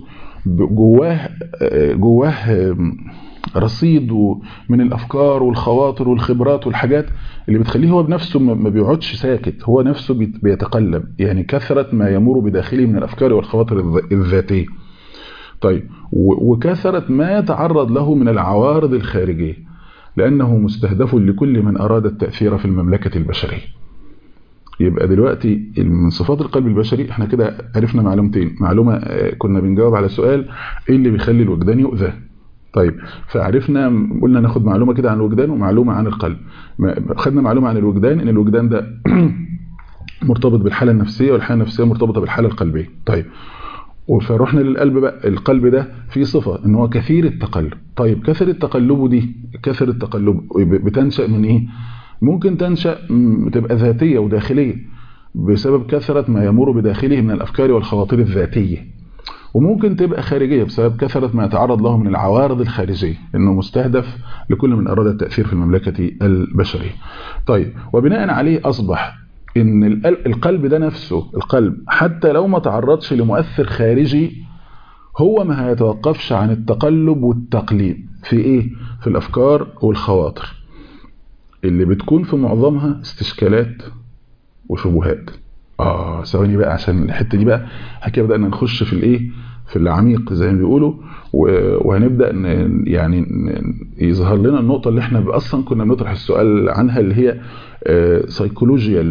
جواه رصيد من الأفكار والخواطر والخبرات والحاجات اللي بتخليه هو بنفسه ما بيقعدش ساكت، هو نفسه بيتقلب. يعني كثرة ما يمر بداخله من الأفكار والخواطر الذاتية. طيب، وكثرة ما يتعرض له من العوارض الخارجية. لأنه مستهدف لكل من أراد التأثير في المملكة البشرية. يبقى دلوقتي من صفات القلب البشري احنا كده عرفنا معلومتين. معلومة كنا بنجاوب على سؤال ايه اللي بيخلي الوجدان يؤذى. طيب فعرفنا، قلنا ناخد معلومة كده عن الوجدان ومعلومة عن القلب. خدنا معلومة عن الوجدان ان الوجدان ده مرتبط بالحالة النفسية، والحالة النفسية مرتبطة بالحالة القلبية. طيب فروحنا للقلب بقى. القلب ده فيه صفة ان هو كثير التقلب. طيب كثرة تقلبه دي، كثرة التقلب بتنشأ من ايه؟ ممكن تنشأ تبقى ذاتية وداخلية بسبب كثرة ما يمر بداخله من الأفكار والخواطر الذاتية، وممكن تبقى خارجية بسبب كثرة ما يتعرض له من العوارض الخارجية، انه مستهدف لكل من أراد التأثير في المملكة البشرية. طيب وبناء عليه أصبح ان القلب ده نفسه، القلب حتى لو ما تعرضش لمؤثر خارجي هو ما هيتوقفش عن التقلب والتقليب في ايه؟ في الأفكار والخواطر اللي بتكون في معظمها استشكالات وشبهات. ثواني بقى عشان الحته دي بقى كده بدأنا نخش في الايه، في العميق زي ما بيقولوا، وهنبدأ يعني يظهر لنا النقطة اللي احنا اصلا كنا بنطرح السؤال عنها، اللي هي سيكولوجيا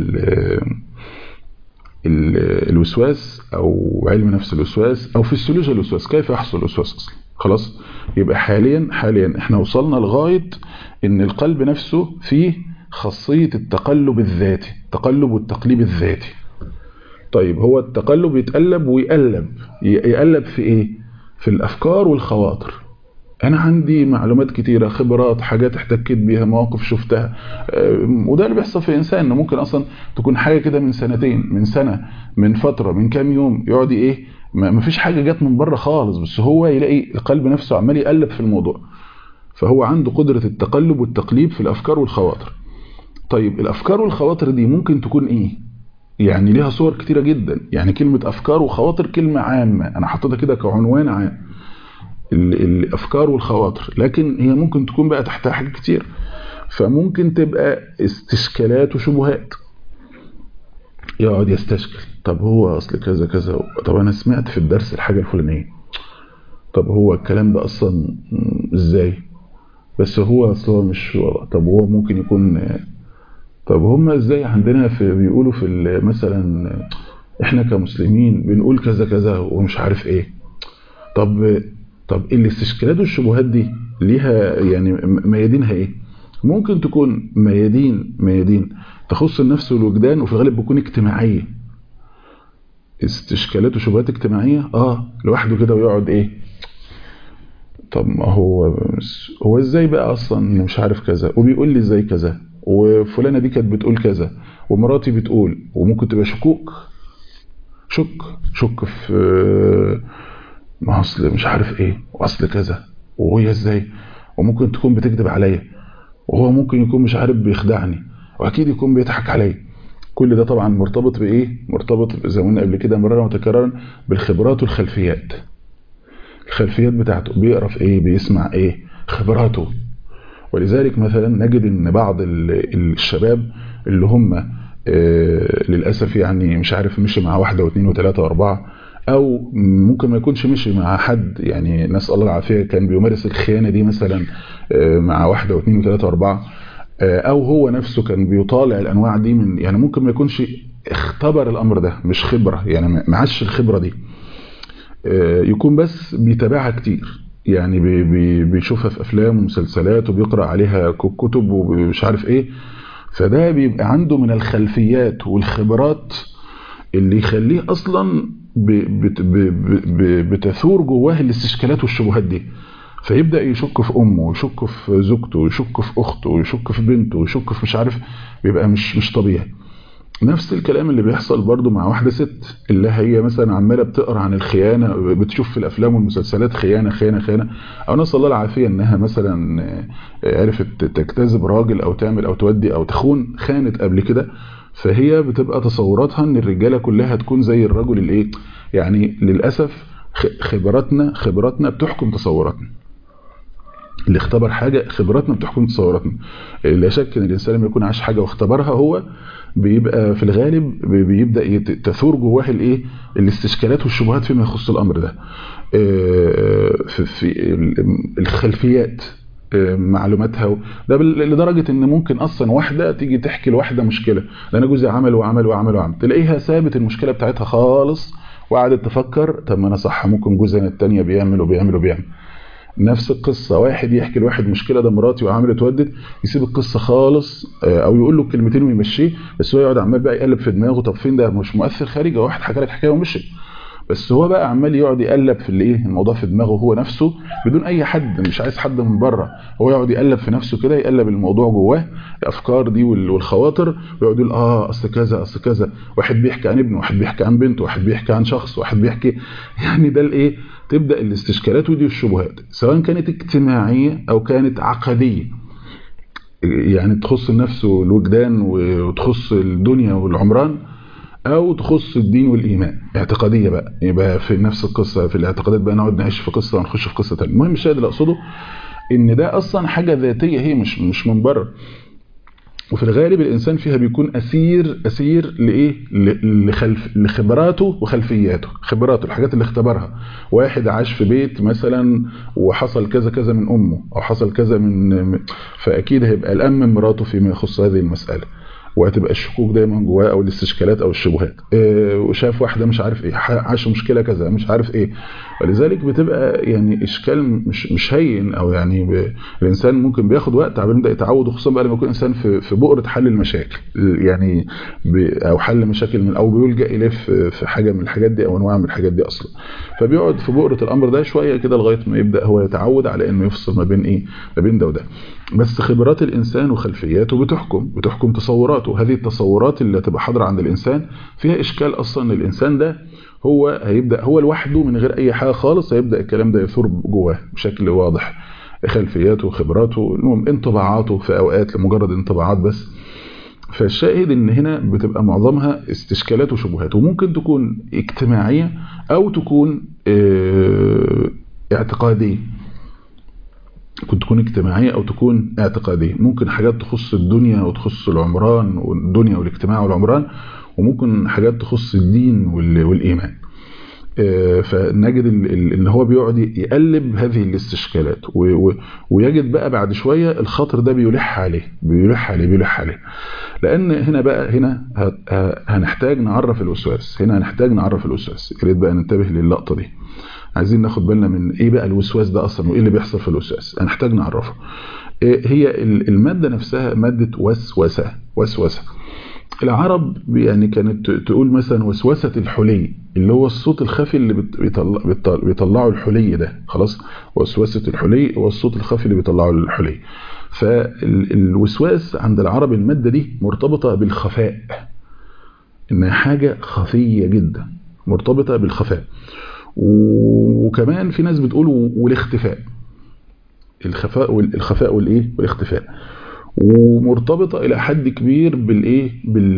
الوسواس او علم نفس الوسواس او فسيولوجيا الوسواس، كيف يحصل الوسواس اصلا. خلاص يبقى حاليا احنا وصلنا لغاية ان القلب نفسه فيه خاصية التقلب الذاتي، التقلب والتقليب الذاتي. طيب هو التقلب يتقلب يقلب في ايه؟ في الافكار والخواطر. انا عندي معلومات كتيرة، خبرات، حاجات احتكيت بيها، مواقف شفتها، وده اللي بيحصل في انسان، انه ممكن اصلا تكون حاجة كده من سنتين، من سنة، من فترة، من كام يوم، يقعد ايه، ما فيش حاجة جت من بره خالص، بس هو يلاقي القلب نفسه عمال يقلب في الموضوع. فهو عنده قدرة التقلب والتقليب في الافكار والخواطر. طيب الافكار والخواطر دي ممكن تكون ايه؟ يعني ليها صور كتيرة جدا. يعني كلمة افكار وخواطر كلمة عامة، انا حطيتها كده كعنوان عام، الافكار والخواطر، لكن هي ممكن تكون بقى تحتها حاجات كتير. فممكن تبقى استشكالات وشبهات، يقعد يستشكل، طب هو اصل كذا كذا، طب انا سمعت في الدرس الحاجة الفلانية، طب هو الكلام ده اصلا ازاي، بس هو اصلا مش، طب هو ممكن يكون، طب هم ازاي عندنا بيقولوا في مثلا احنا كمسلمين بنقول كذا كذا ومش عارف ايه. طب الاستشكالات والشبهات دي ليها يعني ميادينها ايه؟ ممكن تكون ميادين تخص النفس والوجدان، وفي الغالب بتكون اجتماعية. استشكالات وشبهات اجتماعية لوحده كده، ويقعد ايه، طب ما هو ازاي بقى اصلا مش عارف كذا، وبيقول لي ازاي كذا، وفلانة دي كانت بتقول كذا، ومراتي بتقول، وممكن تبقى شك في ما اصل مش عارف ايه، واصل كذا، وهي ازاي، وممكن تكون بتكذب عليا، وهو ممكن يكون مش عارف بيخدعني، واكيد يكون بيضحك عليا. كل ده طبعا مرتبط بايه؟ مرتبط زي ما قلنا قبل كده مرارا وتكرارا بالخبرات والخلفيات. الخلفيات بتاعته، بيقرا في ايه، بيسمع ايه، خبراته. ولذلك مثلا نجد ان بعض الشباب اللي هم للأسف يعني مش عارف مشي مع واحدة واثنين وثلاثة واربعة، او ممكن ما يكونش مشي مع حد، يعني نسأل الله العافية، كان بيمارس الخيانة دي مثلا مع واحدة واثنين وثلاثة واربعة، او هو نفسه كان بيطالع الانواع دي من، يعني ممكن ما يكونش اختبر الامر ده، مش خبرة، يعني ما عاش الخبرة دي، يكون بس بيتابعها كتير، يعني بيشوفها في افلام ومسلسلات، وبيقرأ عليها كتب ومش عارف ايه. فده بيبقى عنده من الخلفيات والخبرات اللي يخليه اصلا بتثور جواه الاستشكالات والشبهات دي، فيبدأ يشك في امه، ويشك في زوجته، ويشك في اخته، ويشك في بنته، ويشك في مش عارف، بيبقى مش طبيعي. نفس الكلام اللي بيحصل برضو مع واحدة ست، اللي هي مثلا عمالة بتقرأ عن الخيانة، بتشوف في الأفلام والمسلسلات خيانة خيانة خيانة، أو نسأل الله العافية أنها مثلا عرفت تجتذب راجل أو تعمل أو تودي أو تخون، خانت قبل كده، فهي بتبقى تصوراتها أن الرجالة كلها تكون زي الرجل الإيه، يعني للأسف خبراتنا بتحكم تصوراتنا. اللي اختبر حاجة، خبراتنا بتحكم تصوراتنا. لا شك ان الانسان لما يكون عاش حاجة واختبرها، هو بيبقى في الغالب بيبدأ تثور جواه الايه، الاستشكالات والشبهات فيما يخص الامر ده. في الخلفيات، معلوماتها. ده لدرجه ان ممكن اصلا واحده تيجي تحكي لواحده مشكله، ده انا جوزي عمل وعمل وعمل وعمل، تلاقيها سابت المشكله بتاعتها خالص وقعدت تفكر طب ما انا صح، ممكن جوزي الثانيه بيعمل وبيعمل وبيعمل. نفس القصه، واحد يحكي لواحد مشكله، ده مراتي وعملت ودت، يسيب القصه خالص او يقول له كلمتين ويمشيه، بس هو يقعد عمال بقى يقلب في دماغه طب فين ده، مش مؤثر خارجي، واحد حكى لك حكايه ومشي، بس هو بقى عمال يقعد يقلب في الايه الموضوع في دماغه هو نفسه بدون اي حد، مش عايز حد من بره، هو يقعد يقلب في نفسه كده، يقلب الموضوع جواه الافكار دي والخواطر، ويقعد يقول اصل كذا اصل كذا، واحد بيحكي عن ابنه، واحد بيحكي عن بنته، واحد بيحكي عن شخص، واحد بيحكي يعني ده الايه، تبدا الاستشكالات ودي الشبهات سواء كانت اجتماعيه او كانت عقديه، يعني تخص النفس والوجدان وتخص الدنيا والعمران، او تخص الدين والايمان اعتقاديه بقى، يبقى في نفس القصه في الاعتقادات بقى نقعد نعيش في قصه ونخش في قصه ثانيه. المهم الشاهد اللي اقصده ان ده اصلا حاجه ذاتيه، هي مش من بره، وفي الغالب الانسان فيها بيكون اسير لايه، لخبراته وخلفياته، خبراته الحاجات اللي اختبرها، واحد عاش في بيت مثلا وحصل كذا كذا من امه او حصل كذا من، فاكيد هيبقى قلقان من مراته فيما يخص هذه المساله، وهتبقى الشكوك دايما جواه او الاستشكالات او الشبهات، وشاف واحده مش عارف ايه، عاش مشكله كذا مش عارف ايه، ولذلك بتبقى يعني اشكال مش هين، او يعني الانسان ممكن بياخد وقت على ما يبدا يتعود، خصوصا بقى لما يكون انسان في بؤره حل المشاكل، يعني او حل مشاكل من او بيلجا اليه في حاجه من الحاجات دي او انواع من الحاجات دي اصلا، فبيقعد في بؤره الامر ده شويه كده لغايه ما يبدا هو يتعود على انه يفصل ما بين ايه، ما بين ده وده. بس خبرات الانسان وخلفياته بتحكم تصوراته، هذه التصورات اللي هتبقى حاضره عند الانسان فيها اشكال اصلا، الانسان ده هو هيبدا هو لوحده من غير اي حاجه خالص، هيبدا الكلام ده يثور جواه بشكل واضح، خلفياته وخبراته، المهم انطباعاته في اوقات لمجرد انطباعات بس. فالشاهد ان هنا بتبقى معظمها استشكالات وشبهات، وممكن تكون اجتماعيه او تكون اعتقاديه، ممكن تكون اجتماعية أو تكون اعتقادية، ممكن حاجات تخص الدنيا وتخص العمران والدنيا والاجتماع والعمران، وممكن حاجات تخص الدين والإيمان. فنجد ان هو بيقعد يقلب هذه الاستشكالات، ويجد بقى بعد شوية الخاطر ده بيلح عليه، لأن هنا هنحتاج نعرف الوسواس، يا ريت بقى ننتبه للقطة دي، عايزين ناخد بالنا من ايه بقى الوسواس ده اصلا، وايه اللي بيحصل في الوسواس، هنحتاج نعرفه. هي المادة نفسها مادة وسوسة. العرب يعني كانت تقول مثلا وسوسة الحلي، اللي هو الصوت الخفي اللي بيطلعه الحلي ده، خلاص، وسوسة الحلي هو الصوت الخفي اللي بيطلعه الحلي. فالوسواس عند العرب المادة دي مرتبطة بالخفاء، انها حاجة خفية جدا مرتبطة بالخفاء، وكمان في ناس بتقول والاختفاء، الخفاء والايه والاختفاء، ومرتبطه الى حد كبير بالايه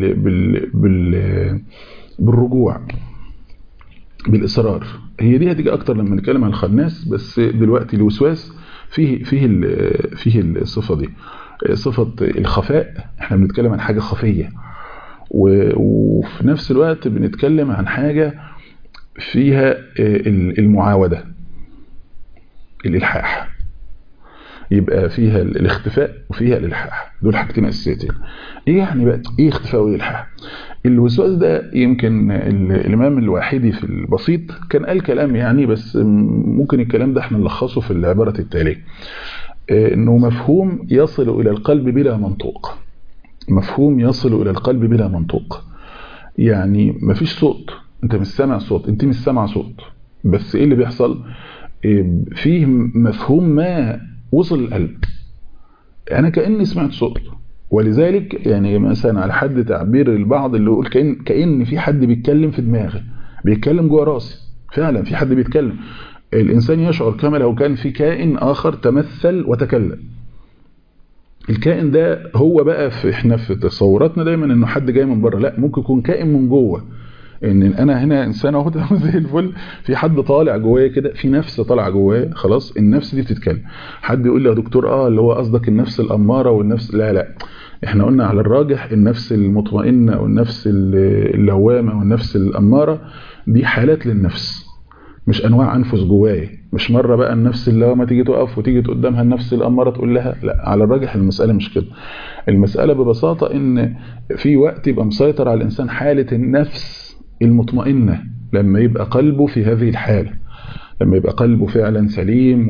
بالرجوع، بالاصرار. هي دي هتيجي اكتر لما نتكلم عن الخناس، بس دلوقتي الوسواس فيه الصفه دي، صفه الخفاء، احنا بنتكلم عن حاجه خفيه، وفي نفس الوقت بنتكلم عن حاجه فيها المعاودة، الإلحاح، يبقى فيها الاختفاء وفيها الإلحاح، دول حاجتين أساسيتين. إيه يعني بقى إيه اختفاء وإلحاح؟ الوسواس ده يمكن الإمام الواحدي في البسيط كان قال كلام يعني، بس ممكن الكلام ده احنا نلخصه في العبارة التالية، إنه مفهوم يصل إلى القلب بلا منطوق، مفهوم يصل إلى القلب بلا منطوق، يعني مفيش صوت، انت مش سامع صوت، انت مش سامع صوت، بس ايه اللي بيحصل؟ فيه مفهوم ما وصل القلب، انا كأني سمعت صوت. ولذلك يعني مثلا على حد تعبير البعض اللي يقول كأن في حد بيتكلم في دماغي، بيتكلم جوه راسي، فعلا في حد بيتكلم، الانسان يشعر كما لو كان في كائن اخر تمثل وتكلم. الكائن ده هو بقى احنا في تصوراتنا دايما انه حد جاي من بره، لا، ممكن يكون كائن من جوه، ان انا هنا انسان اهو زي الفل، في حد طالع جوايا كده، في نفس طالعه جوايا، خلاص النفس دي بتتكلم. حد يقول لي يا دكتور اللي هو قصدك النفس الاماره والنفس، لا احنا قلنا على الراجح النفس المطمئنه والنفس اللوامه والنفس الاماره دي حالات للنفس، مش انواع انفس جوايا، مش مره بقى النفس اللي هو ما تيجي تقف وتيجي قدامها النفس الاماره تقول لها لا. على الراجح المساله مش كده. المساله ببساطه ان في وقت يبقى مسيطر على الانسان حاله النفس المطمئنه، لما يبقى قلبه في هذه الحاله، لما يبقى قلبه فعلا سليم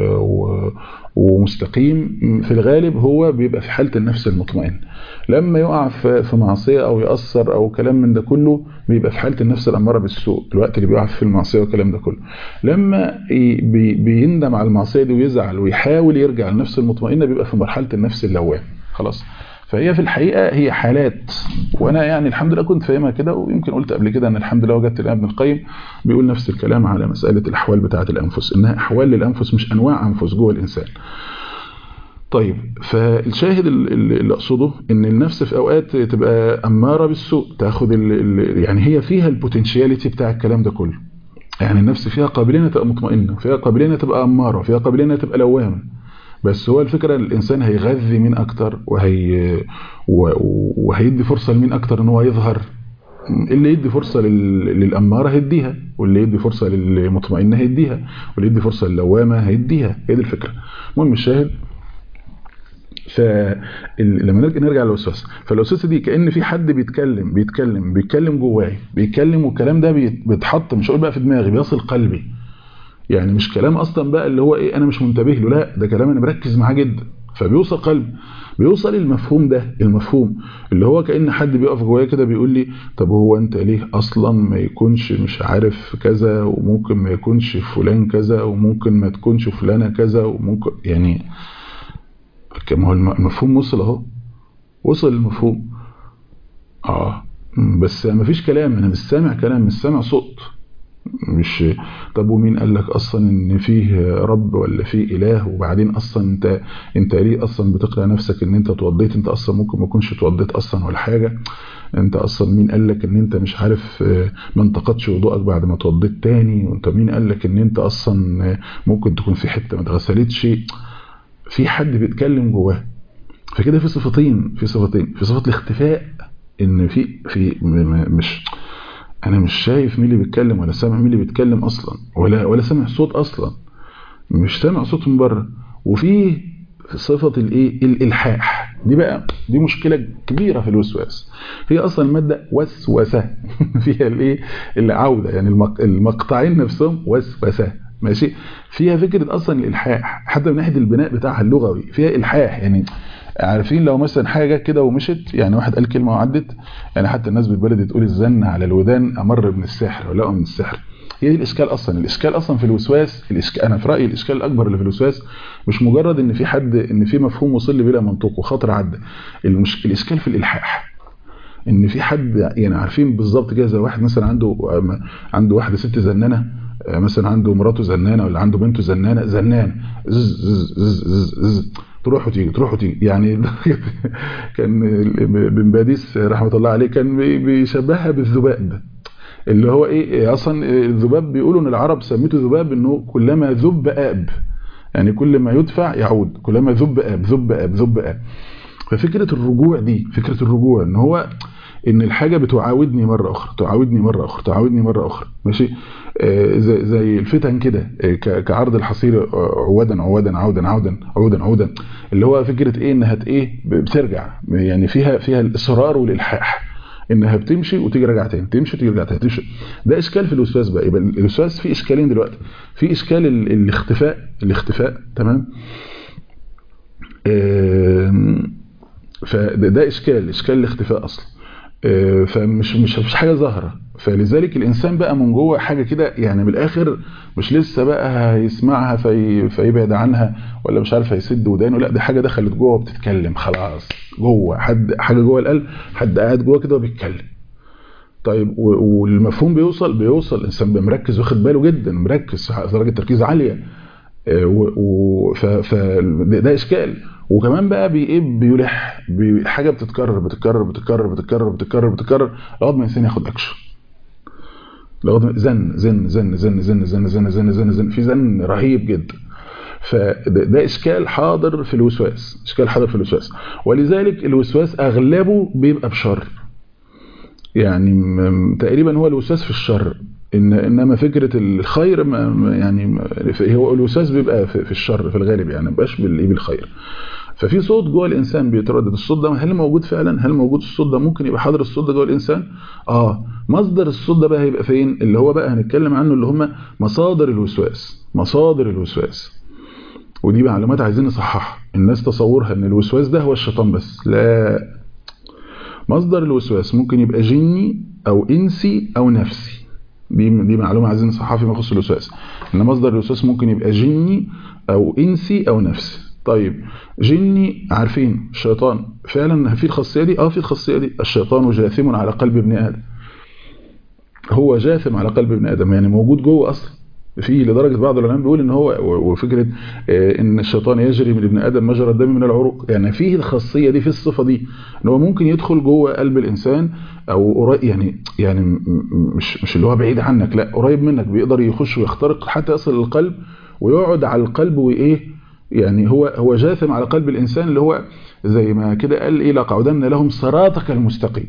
ومستقيم، في الغالب هو بيبقى في حالة النفس المطمئن. لما يقع في معصية أو يأثر أو كلام من ده كله بيبقى في حالة النفس الأمارة بالسوء، الوقت اللي بيقع في المعصية والكلام ده كله. لما بيندم على المعصية دي ويزعل ويحاول يرجع للنفس المطمئنة بيبقى في مرحلة النفس اللوام خلاص. فهي في الحقيقة هي حالات، وأنا يعني الحمد لله كنت فاهمها كده، ويمكن قلت قبل كده أن الحمد لله وجدت الآن ابن القيم بيقول نفس الكلام على مسألة الأحوال بتاعة الأنفس، إنها أحوال للأنفس مش أنواع أنفس جوه الإنسان. طيب، فالشاهد اللي أقصده إن النفس في أوقات تبقى أمارة بالسوء، تاخد يعني هي فيها البوتنشياليتي بتاع الكلام ده كله، يعني النفس فيها قابلية تبقى مطمئنة، فيها قابلية تبقى أمارة، فيها قابلية تبقى لوامة. بس هو الفكرة الإنسان هيغذي مين أكتر وهيدي فرصة لمين أكتر إن هو يظهر. اللي يدي فرصة للأمارة هيديها، واللي يدي فرصة للمطمئنة هيديها، واللي يدي فرصة للوامة هيديها. هي دي الفكرة. المهم الشاهد، فلما نرجع للوسوسة، فالوسوسة دي كأن في حد بيتكلم جواي، بيتكلم، والكلام ده بيتحط، مش هقول بقى في دماغي، بيصل قلبي. يعني مش كلام اصلا بقى اللي هو ايه انا مش منتبه له، لا ده كلام انا مركز معاه جدا، فبيوصل قلب، بيوصل المفهوم ده، المفهوم اللي هو كأن حد بيقف جوايا كده بيقول لي طب هو انت ليه اصلا ما يكونش مش عارف كذا، وممكن ما يكونش فلان كذا، وممكن ما تكونش فلانة كذا، وممكن يعني كما هو المفهوم وصل اهو، وصل المفهوم. بس ما فيش كلام، انا مش سامع كلام، مش سامع صوت. مش طب ومين قال لك اصلا ان فيه رب ولا فيه اله؟ وبعدين اصلا انت ليه اصلا بتقنع نفسك ان انت اتوضيت؟ انت اصلا ممكن ما تكونش اتوضيت اصلا ولا حاجه. انت اصلا مين قال لك ان انت مش عارف ما انتقدش وضوءك بعد ما اتوضيت تاني؟ وانت مين قال لك ان انت اصلا ممكن تكون في حته ما اتغسلتش؟ في حد بيتكلم جواه. فكده في صفتين، في صفه الاختفاء، ان في مش انا مش شايف مين اللي بيتكلم، ولا سامع مين اللي بيتكلم اصلا، ولا سامع صوت اصلا، مش سامع صوت من بره. وفي صفه الايه، الالحاح. دي بقى دي مشكله كبيره في الوسواس. هي اصلا الماده وسوسه فيها الايه، العوده، يعني المقطعين نفسهم وسوسه، ماشي. فيها فكره اصلا الالحاح، حتى من ناحيه البناء بتاعها اللغوي فيها الحاح. يعني عارفين لو مثلا حاجه جت كده ومشت، يعني واحد قال كلمه وعدت، يعني حتى الناس بالبلد تقول الزن على الودان امر من السحر ولا من السحر. هي دي الاشكال اصلا. الاشكال اصلا في الوسواس، انا في رايي الاشكال الاكبر اللي في الوسواس مش مجرد ان في حد، ان في مفهوم وصل لي بلا منطق وخطر عدى. الاشكال في الالحاح، ان في حد، يعني عارفين بالظبط كده، زي واحد مثلا عنده واحده ست زنانه، مثلا عنده مراته زنانه، ولا عنده بنته زنانه زز زز زز زز زز، تروح وتيجي يعني. كان بن باديس رحمه الله عليه كان بيشبهها بالذباب، اللي هو ايه اصلا الذباب، بيقولوا ان العرب سميته ذباب انه كلما ذب اب، يعني كل ما يدفع يعود، كلما ذب اب. ففكره الرجوع دي، فكره الرجوع ان هو ان الحاجه بتعاودني مره اخرى، ماشي. زي الفتن كده، كعرض الحصير عودا عودا، اللي هو فكره ايه، انها ايه بترجع، يعني فيها الاصرار والالحاح، انها بتمشي وتيجي راجعه تاني، تمشي وتيجي راجعه تاني. ده اشكال في الوسواس بقى. يبقى الوسواس فيه اشكالين دلوقتي، في اشكال الاختفاء، تمام. فده اشكال الاختفاء اصلا. فمش حاجه ظاهره. فلذلك الانسان بقى من جوه حاجه كده، يعني من الاخر مش لسه بقى هيسمعها فيبعد عنها، ولا مش عارف هيسد ودانه، لا دي حاجه دخلت جوه بتتكلم خلاص، جوه حاجه جوه القلب، حد قاعد جوه كده وبيتكلم. طيب، والمفهوم بيوصل الانسان بقى مركز واخد باله جدا، مركز درجه تركيز عاليه. فده اشكال. وكمان بقى بيلح حاجه بتتكرر لغايه ما الانسان ياخد اكشن، لغايه زن في زن رهيب جدا. فده اشكال حاضر في الوسواس، ولذلك الوسواس اغلبه بيبقى بشر. يعني تقريبا هو الوسواس في الشر، انما فكره الخير يعني هو الوسواس بيبقى في الشر في الغالب، يعني ما بيبقاش بالخير. ففي صوت جوه الانسان بيتردد، الصوت ده هل موجود فعلا؟ هل موجود الصوت ده؟ ممكن يبقى حاضر الصوت ده جوه الانسان. مصدر الصوت ده بقى هيبقى فين؟ اللي هو بقى هنتكلم عنه، اللي هم مصادر الوسواس. مصادر الوسواس، ودي معلومات عايزين نصححها. الناس تصورها ان الوسواس ده هو الشيطان بس، لا. مصدر الوسواس ممكن يبقى جني او انسي او نفسي. دي معلومه عايزين نصححها فيما يخص الوسواس، ان مصدر الوسواس ممكن يبقى جني او انسي او نفسي. طيب جني، عارفين الشيطان فعلا في الخاصيه دي، في الخاصيه دي. الشيطان جاثم على قلب ابن ادم، هو جاثم على قلب ابن ادم، يعني موجود جوه اصلا. في لدرجه بعض العلماء بيقول ان هو، وفكره ان الشيطان يجري من ابن ادم مجرى الدم من العروق، يعني فيه الخاصيه دي، في الصفه دي، ان هو ممكن يدخل جوه قلب الانسان او قريب، يعني مش اللي هو بعيد عنك، لا قريب منك، بيقدر يخش ويخترق حتى يصل للقلب ويقعد على القلب وايه. يعني هو جاثم على قلب الانسان، اللي هو زي ما كده قال ايه: لقعدن لهم صراطك المستقيم.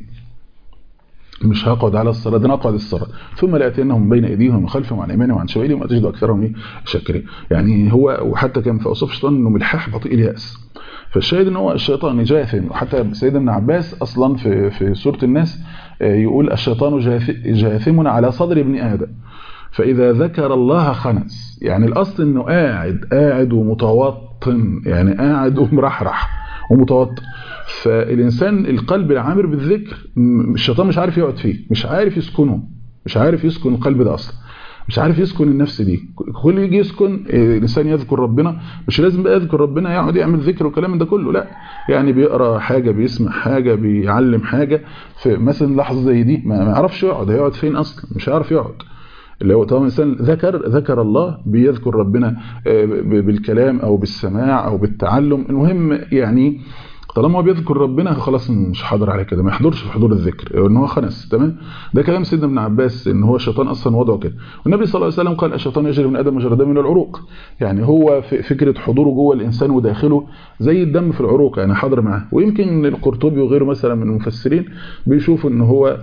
مش هقعد على الصراط، انا اقعد الصراط ثم لاتينهم بين ايديهم ومن خلفهم وعن ايمانهم وعن شمائلهم وتجد اكثرهم شاكرين. يعني هو، وحتى كان في اوصاف الشيطان انه ملحاح بطيء الياس. فالشاهد ان هو الشيطان جاثم، وحتى سيدنا ابن عباس اصلا في سوره الناس يقول: الشيطان جاثم على صدر ابن ادم فاذا ذكر الله خنس. يعني الاصل انه قاعد ومتوطن، يعني قاعد ومرحرح ومتوتر. فالإنسان القلب العامر بالذكر الشيطان مش عارف يقعد فيه، مش عارف يسكنه، مش عارف يسكن القلب ده أصلا، مش عارف يسكن النفس دي. كل يجي يسكن الإنسان يذكر ربنا، مش لازم بقى يذكر ربنا يقعد يعمل ذكر وكلام ده كله، لا. يعني بيقرأ حاجة، بيسمع حاجة، بيعلم حاجة. في مثلا لحظة زي دي ما يعرفش يقعد، هيقعد فين أصلا؟ مش عارف يقعد. اللي هو طبعا الإنسان ذكر الله، بيذكر ربنا بالكلام أو بالسماع أو بالتعلم، المهم يعني طالما هو بيذكر ربنا خلاص مش حاضر عليه كده، ما يحضرش في حضور الذكر، ان هو خنس. تمام، ده كلام سيدنا ابن عباس، ان هو الشيطان اصلا وضعه كده. والنبي صلى الله عليه وسلم قال: الشيطان يجري من ادم مجرى الدم من العروق. يعني هو فكره حضوره جوه الانسان وداخله زي الدم في العروق، يعني حاضر معاه. ويمكن القرطبي وغيره مثلا من المفسرين بيشوفوا ان هو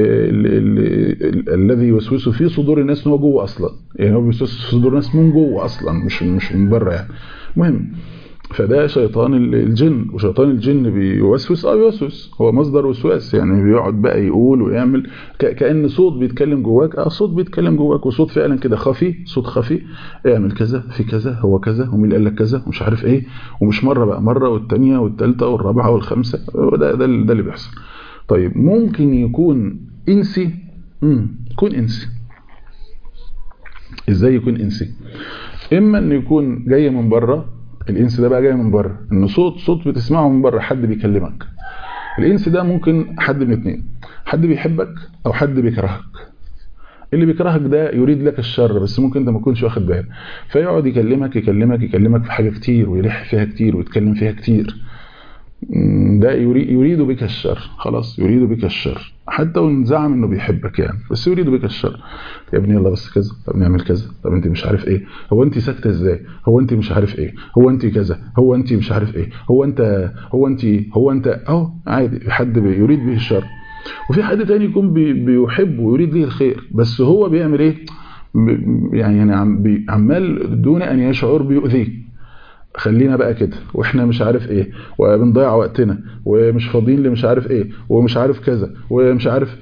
الذي يوسوس في صدور الناس ان هو جوه اصلا، يعني هو بيوسوس في صدور الناس من جوه اصلا، مش من بره يعني. المهم، فده شيطان الجن. وشيطان الجن بيوسوس، بيوسوس، هو مصدر وسواس، يعني بيقعد بقى يقول ويعمل كأن صوت بيتكلم جواك. صوت بيتكلم جواك، وصوت فعلا كده خفي، صوت خفي: اعمل كذا، في كذا، هو كذا، ومين اللي قال لك كذا، ومش عارف ايه. ومش مرة بقى، مرة والثانيه والثالثه والرابعه والخامسه، ده اللي بيحصل. طيب ممكن يكون انسي. يكون انسي ازاي؟ يكون انسي اما انه يكون جاي من بره. الانس ده بقى جاي من بره، ان صوت بتسمعه من بره، حد بيكلمك. الانس ده ممكن حد من اتنين: حد بيحبك او حد بيكرهك. اللي بيكرهك ده يريد لك الشر، بس ممكن انت ما تكونش واخد بالك، فيقعد يكلمك يكلمك يكلمك في حاجه كتير، ويلح فيها كتير، ويتكلم فيها كتير. ده يريد بك الشر، خلاص يريد بك الشر، حتى وان زعم انه بيحبك يعني، بس يريد بك الشر. يا ابني يلا بس كذا، طب نعمل كذا، طب انت مش عارف ايه، هو انت ساكته ازاي، هو انت مش عارف ايه، هو انت كذا، هو انت مش عارف ايه، هو انت اهو عادي. حد يريد به الشر. وفي حد تاني يكون بيحب ويريد له الخير، بس هو بيعمل ايه؟ يعني عمال دون ان يشعر بيؤذيه. خلينا بقى كده، واحنا مش عارف ايه، وبنضيع وقتنا، ومش فاضيين مش عارف ايه، ومش عارف كذا، ومش عارف.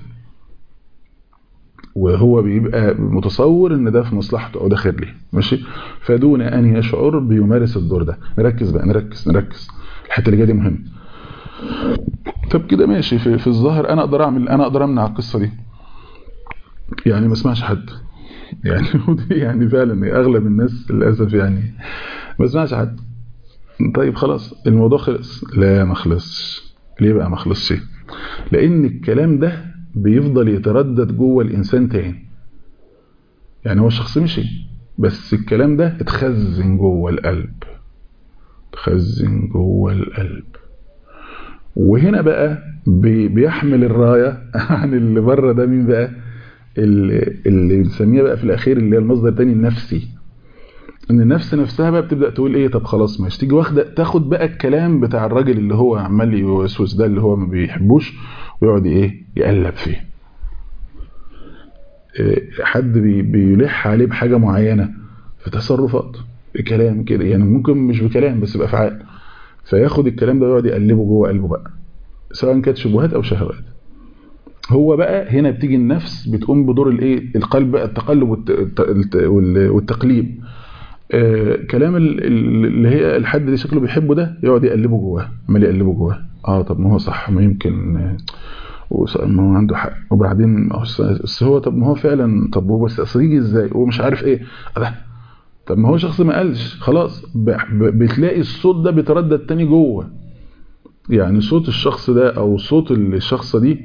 وهو بيبقى متصور ان ده في مصلحته او ده خير ليه، ماشي. فدون ان يشعر بيمارس الدور ده. نركز بقى، نركز الحته اللي جايه دي مهمه. طب كده ماشي، في الظاهر انا اقدر امنع القصه دي، يعني ما اسمعش حد، يعني فعلا اغلب الناس للاسف يعني ما اسمعش حد. طيب خلاص الموضوع خلص؟ لا ما خلصش. ليه بقى ما خلصش؟ لان الكلام ده بيفضل يتردد جوه الانسان تاني. يعني هو الشخص مشي، بس الكلام ده اتخزن جوه القلب، وهنا بقى بيحمل الرايه عن اللي بره ده. مين بقى؟ اللي بنسميها بقى في الاخير اللي هي المصدر الثاني النفسي. ان النفس نفسها بقى بتبدا تقول ايه: طب خلاص ماشي، تيجي واخده تاخد بقى الكلام بتاع الراجل اللي هو عمال يوسوس ده، اللي هو ما بيحبوش، ويقعد ايه؟ يقلب فيه. حد بيلح عليه بحاجة معينة في تصرفات بكلام كده، يعني ممكن مش بكلام بس بأفعال، فياخد الكلام ده ويقعد يقلبه جوه قلبه بقى، سواء كانت شبهات أو شهوات. هو بقى هنا بتيجي النفس بتقوم بدور الايه، القلب بقى، التقلب والتقليب. كلام اللي هي الحد اللي شكله بيحبه ده يقعد يقلبه جواه، عمال يقلبه جواه. طب ما هو صح، ما يمكن ما هو عنده حق، وبعدين بس هو طب ما هو فعلا، طب هو بس اصل يجي ازاي، هو مش عارف ايه ده. طب ما هو شخص ما قالش خلاص، بتلاقي الصوت ده بيتردد تاني جوه، يعني صوت الشخص ده او صوت الشخصة دي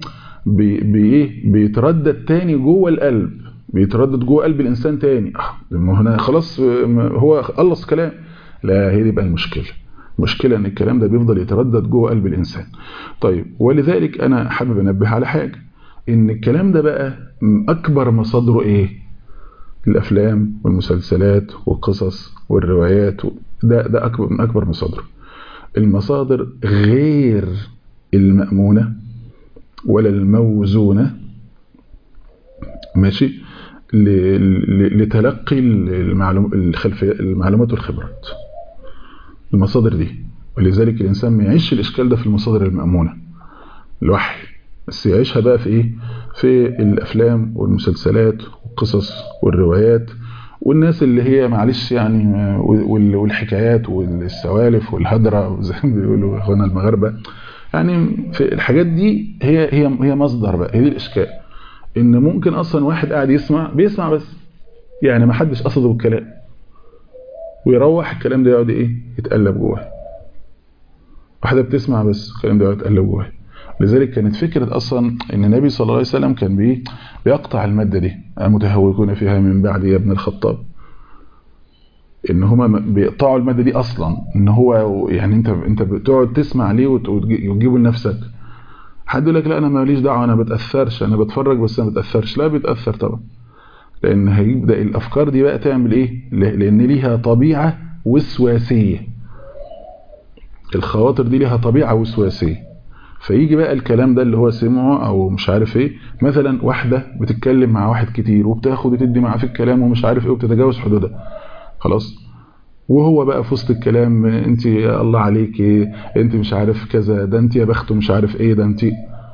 بيتردد تاني جوه القلب، بيتردد جوه قلب الانسان تاني. ما هنا خلاص هو خلص كلام. لا، هي دي بقى المشكلة ان الكلام ده بيفضل يتردد جوه قلب الانسان. طيب، ولذلك انا حابب انبه على حاجة، ان الكلام ده بقى اكبر مصادره ايه؟ الافلام والمسلسلات والقصص والروايات، ده اكبر من اكبر مصادره. المصادر غير المأمونة ولا الموزونة، ماشي، لتلقي المعلومات والخبرات، المصادر دي. ولذلك الإنسان ما يعيش الإشكال ده في المصادر المأمونة، الوحي، بس يعيشها بقى في إيه؟ في الأفلام والمسلسلات والقصص والروايات، والناس اللي هي معلش يعني، والحكايات والسوالف والهدرة زي ما بيقولوا اخوانا المغاربة. يعني في الحاجات دي هي مصدر بقى، هي دي الإشكال، إن ممكن أصلا واحد قاعد بيسمع بس، يعني ما حدش قصده بالكلام، ويروح الكلام ده يقعد إيه؟ يتقلب جواه. واحدة بتسمع بس الكلام ده يقعد يتقلب جواه. لذلك كانت فكرة أصلا إن النبي صلى الله عليه وسلم كان بيقطع المادة دي، المتهوكون فيها من بعد يا ابن الخطاب، ان هما بيقطعوا المادة دي اصلا، ان هو يعني انت بتقعد تسمع ليه وتجيبه لنفسك. حد يقول لك لا انا ماليش دعوه، انا بتاثرش، انا بتفرج بس انا بتاثرش. لا، بيتاثر طبعا، لان هيبدا الافكار دي بقى تعمل ايه، لان ليها طبيعه وسواسيه، الخواطر دي ليها طبيعه وسواسيه. فيجي بقى الكلام ده اللي هو سمعه او مش عارف ايه، مثلا واحده بتتكلم مع واحد كتير وبتاخد وتدي معاه في الكلام ومش عارف ايه وبتتجاوز حدودها، خلاص، وهو بقى في وسط الكلام انت يا الله عليك، انت مش عارف كذا، ده انت يا بخته مش عارف ايه، ده انت،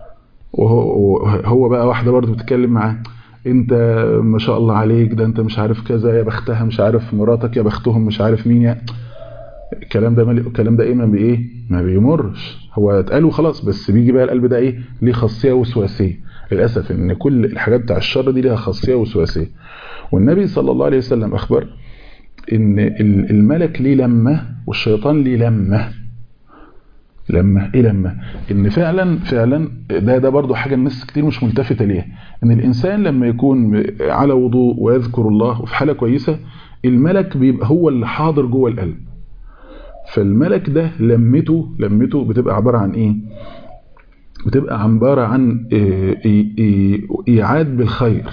وهو بقى واحده برضه بتتكلم معاه، انت ما شاء الله عليك، ده انت مش عارف كذا، يا بختها مش عارف مراتك، يا بختهم مش عارف مين. يعني الكلام ده ايه، ما بيمرش، هو اتقال وخلاص، بس بيجي بقى القلب ده ايه، ليه خاصيه وسواسيه. للاسف ان كل الحاجات بتاع الشر دي ليها خاصيه وسواسيه. والنبي صلى الله عليه وسلم اخبر ان الملك ليه لمه والشيطان ليه لمه. ايه لمه؟ ان فعلا ده برضو حاجه الناس كتير مش ملتفته ليها، ان الانسان لما يكون على وضوء ويذكر الله وفي حاله كويسه، الملك بيبقى هو اللي حاضر جوه القلب. فالملك ده لمته بتبقى عباره عن ايه؟ بتبقى عباره عن ايعاد بالخير،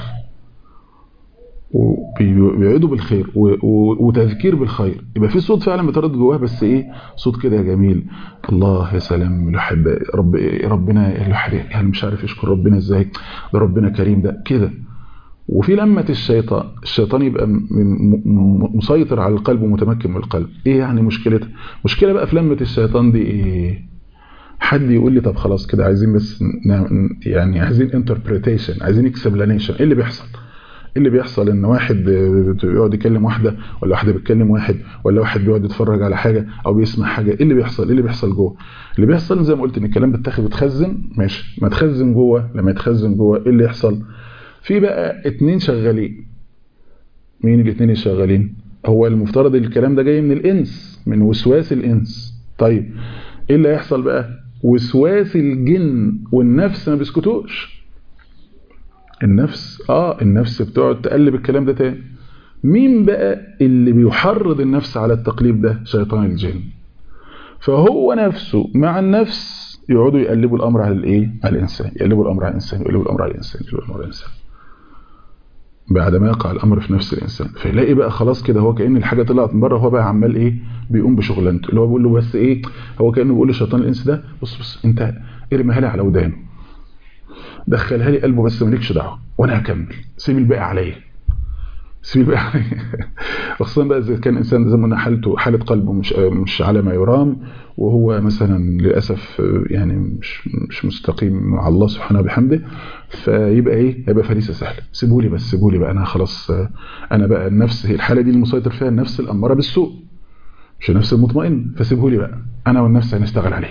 وبيعيدوا بالخير وتذكير بالخير. يبقى في صوت فعلا بيتردد جواه، بس ايه، صوت كده جميل، الله يا سلام، الواحد ربنا الواحد يعني مش عارف يشكر ربنا ازاي، ده ربنا كريم، ده كده. وفي لمة الشيطان يبقى مسيطر على القلب ومتمكن من القلب. ايه يعني مشكلتها؟ مشكلة بقى في لمة الشيطان دي ايه؟ حد يقول لي طب خلاص كده، عايزين بس يعني عايزين انتربريتيشن، عايزين اكسبلانيشن. ايه اللي بيحصل؟ اللي بيحصل ان واحد بيقعد يكلم واحده، ولا واحده بتكلم واحد، ولا واحد بيقعد يتفرج على حاجه او بيسمع حاجه. ايه اللي بيحصل جوه؟ اللي بيحصل زي ما قلت ان الكلام بيتاخد وتخزن، ماشي، ما تخزن جوه. لما يتخزن جوه ايه اللي يحصل؟ في بقى اتنين شغالين. مين الاتنين الشغالين؟ هو المفترض الكلام ده جاي من الانس، من وسواس الانس. طيب ايه اللي هيحصل بقى؟ وسواس الجن والنفس ما بيسكتوش. النفس بتقعد تقلب الكلام ده تاني. مين بقى اللي بيحرض النفس على التقليب ده؟ شيطان الجن. فهو نفسه مع النفس يقعدوا يقلبوا الامر على الايه، على الانسان، يقلبوا الامر على الانسان، يقلبوا الامر على الانسان، يقلبوا الامر على الانسان، بعد ما يقع الامر في نفس الانسان. فيلاقي بقى خلاص كده، هو كأن الحاجه طلعت من بره، هو بقى عمال ايه، بيقوم بشغلانته، اللي هو بيقول له بس ايه، هو كأنه بيقول لشيطان الانس ده بص انت ارميها لي على ودانه، دخلها لي قلبه بس مالكش دعوه وانا هكمل، سيب الباقي عليا، سيب الباقي عليا. خصوصا بقى اذا كان انسان زي ما قلنا حاله قلبه مش على ما يرام، وهو مثلا للاسف يعني مش مستقيم مع الله سبحانه وبحمده، فيبقى ايه، هيبقى فريسه سهله. سيبولي بس، سيبولي بقى، انا خلاص انا بقى النفس هي الحاله دي المسيطر فيها، النفس الاماره بالسوء مش النفس المطمئن، فسيبولي بقى انا والنفس هنشتغل عليه.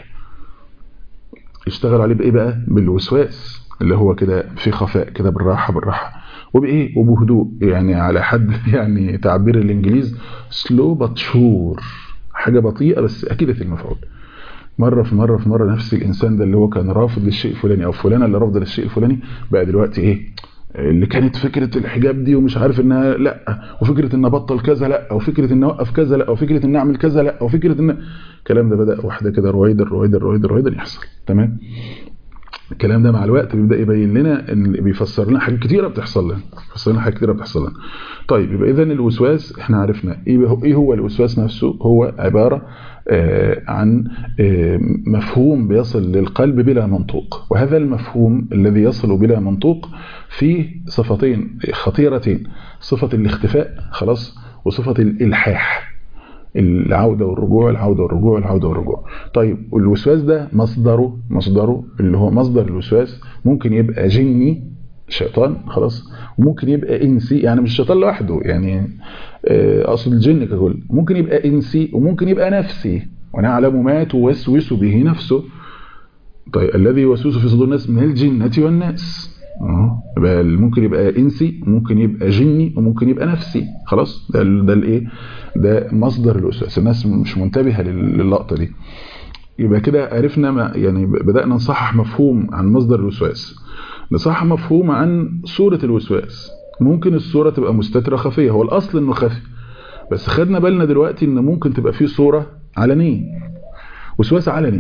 يشتغل عليه بايه بقى؟ بالوسواس اللي هو كده في خفاء كده، بالراحه بالراحه وبايه، وبهدوء، يعني على حد يعني تعبير الانجليز سلو باتشور، حاجه بطيئه بس اكيده المفعول. مره في مره في مره نفس الانسان ده اللي هو كان رافض للشيء الفلاني، او فلانه اللي رافضه للشيء الفلاني، بقى دلوقتي ايه، اللي كانت فكره الحجاب دي ومش عارف انها لا، وفكره ان ابطل كذا لا، وفكره ان اوقف كذا لا، وفكره ان اعمل كذا لا، وفكره ان الكلام ده بدا واحده كده رويدا رويدا رويدا رويدا يحصل. تمام. الكلام ده مع الوقت بيبدا يبين لنا ان بيفسر لنا حاجات كتيره بتحصل لنا، بيفسر لنا حاجات كتيره بتحصل لنا. طيب يبقى اذا الوسواس احنا عرفنا ايه هو الوسواس نفسه. هو عباره عن مفهوم بيصل للقلب بلا منطوق، وهذا المفهوم الذي يصل بلا منطوق فيه صفتين خطيرتين، صفه الاختفاء خلاص، وصفه الالحاح، العودة والرجوع، العودة والرجوع، العودة والرجوع. طيب الوسواس ده مصدره اللي هو مصدر الوسواس ممكن يبقى جني، شيطان خلاص، وممكن يبقى انسي، يعني مش الشيطان لوحده، يعني اقصد الجن ككل، ممكن يبقى انسي وممكن يبقى نفسي، ونعلم ما توسوس به نفسه. طيب الذي يوسوس في صدور الناس من الجنة والناس، يبقى ممكن يبقى انسي، ممكن يبقى جني، وممكن يبقى نفسي. خلاص ده الايه، ده مصدر الوسواس. الناس مش منتبهه للقطه دي. يبقى كده عرفنا يعني بدانا نصحح مفهوم عن مصدر الوسواس، نصحح مفهوم عن صوره الوسواس. ممكن الصوره تبقى مستتره خفيه، هو الاصل انه خفي، بس خدنا بالنا دلوقتي ان ممكن تبقى فيه صوره علنيه، وسواس علني.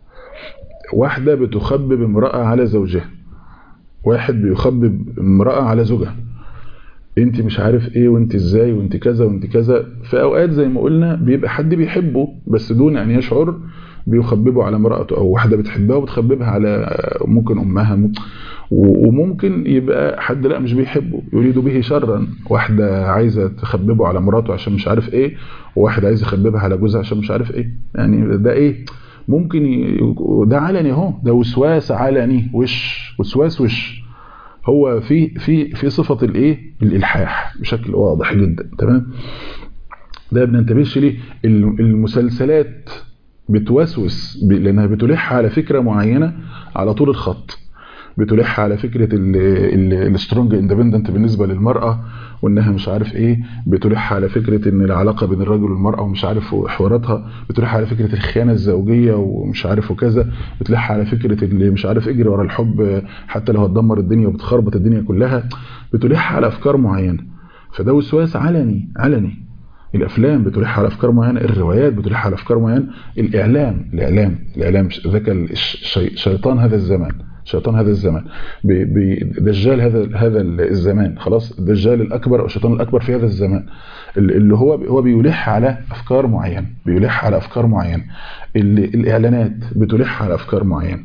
واحده بتخبب امراه على زوجها، واحد بيخبب امرأة على زوجها، انت مش عارف ايه، وانت ازاي، وانت كذا وانت كذا. في اوقات زي ما قلنا بيبقى حد بيحبه بس دون ان يشعر بيخببه على امرأته، او واحدة بتحبها وبتخببها على ممكن امها، وممكن يبقى حد لا مش بيحبه يريد به شرا، واحدة عايزة تخببه على مراته عشان مش عارف ايه، وواحد عايز يخببها على جوزها عشان مش عارف ايه. يعني ده ايه، ممكن ده علني اهو، ده وسواس علني، وسواس هو في صفة الايه، الالحاح بشكل واضح جدا. تمام. ده بننتبهش ليه. المسلسلات بتوسوس لانها بتلح على فكرة معينة على طول الخط، بتلح على فكرة السترونج اندبندنت بالنسبة للمرأة، وانها مش عارف ايه، بتلح على فكرة ان العلاقة بين الرجل والمرأة ومش عارف حواراتها، بتلح على فكرة الخيانة الزوجية ومش عارف وكذا، بتلح على فكرة اللي مش عارف اجري ورا الحب حتى لو هتدمر الدنيا وبتخربط الدنيا كلها، بتلح على افكار معينة. فده وسواس علني. الافلام بتلح على افكار معينه، الروايات بتلح على افكار معينه، الاعلام ذكى شيطان هذا الزمان، شيطان هذا الزمان، دجال هذا الزمان، خلاص الدجال الاكبر او الشيطان الاكبر في هذا الزمان، اللي هو بيلح على افكار معينه، الاعلانات بتلح على افكار معينه،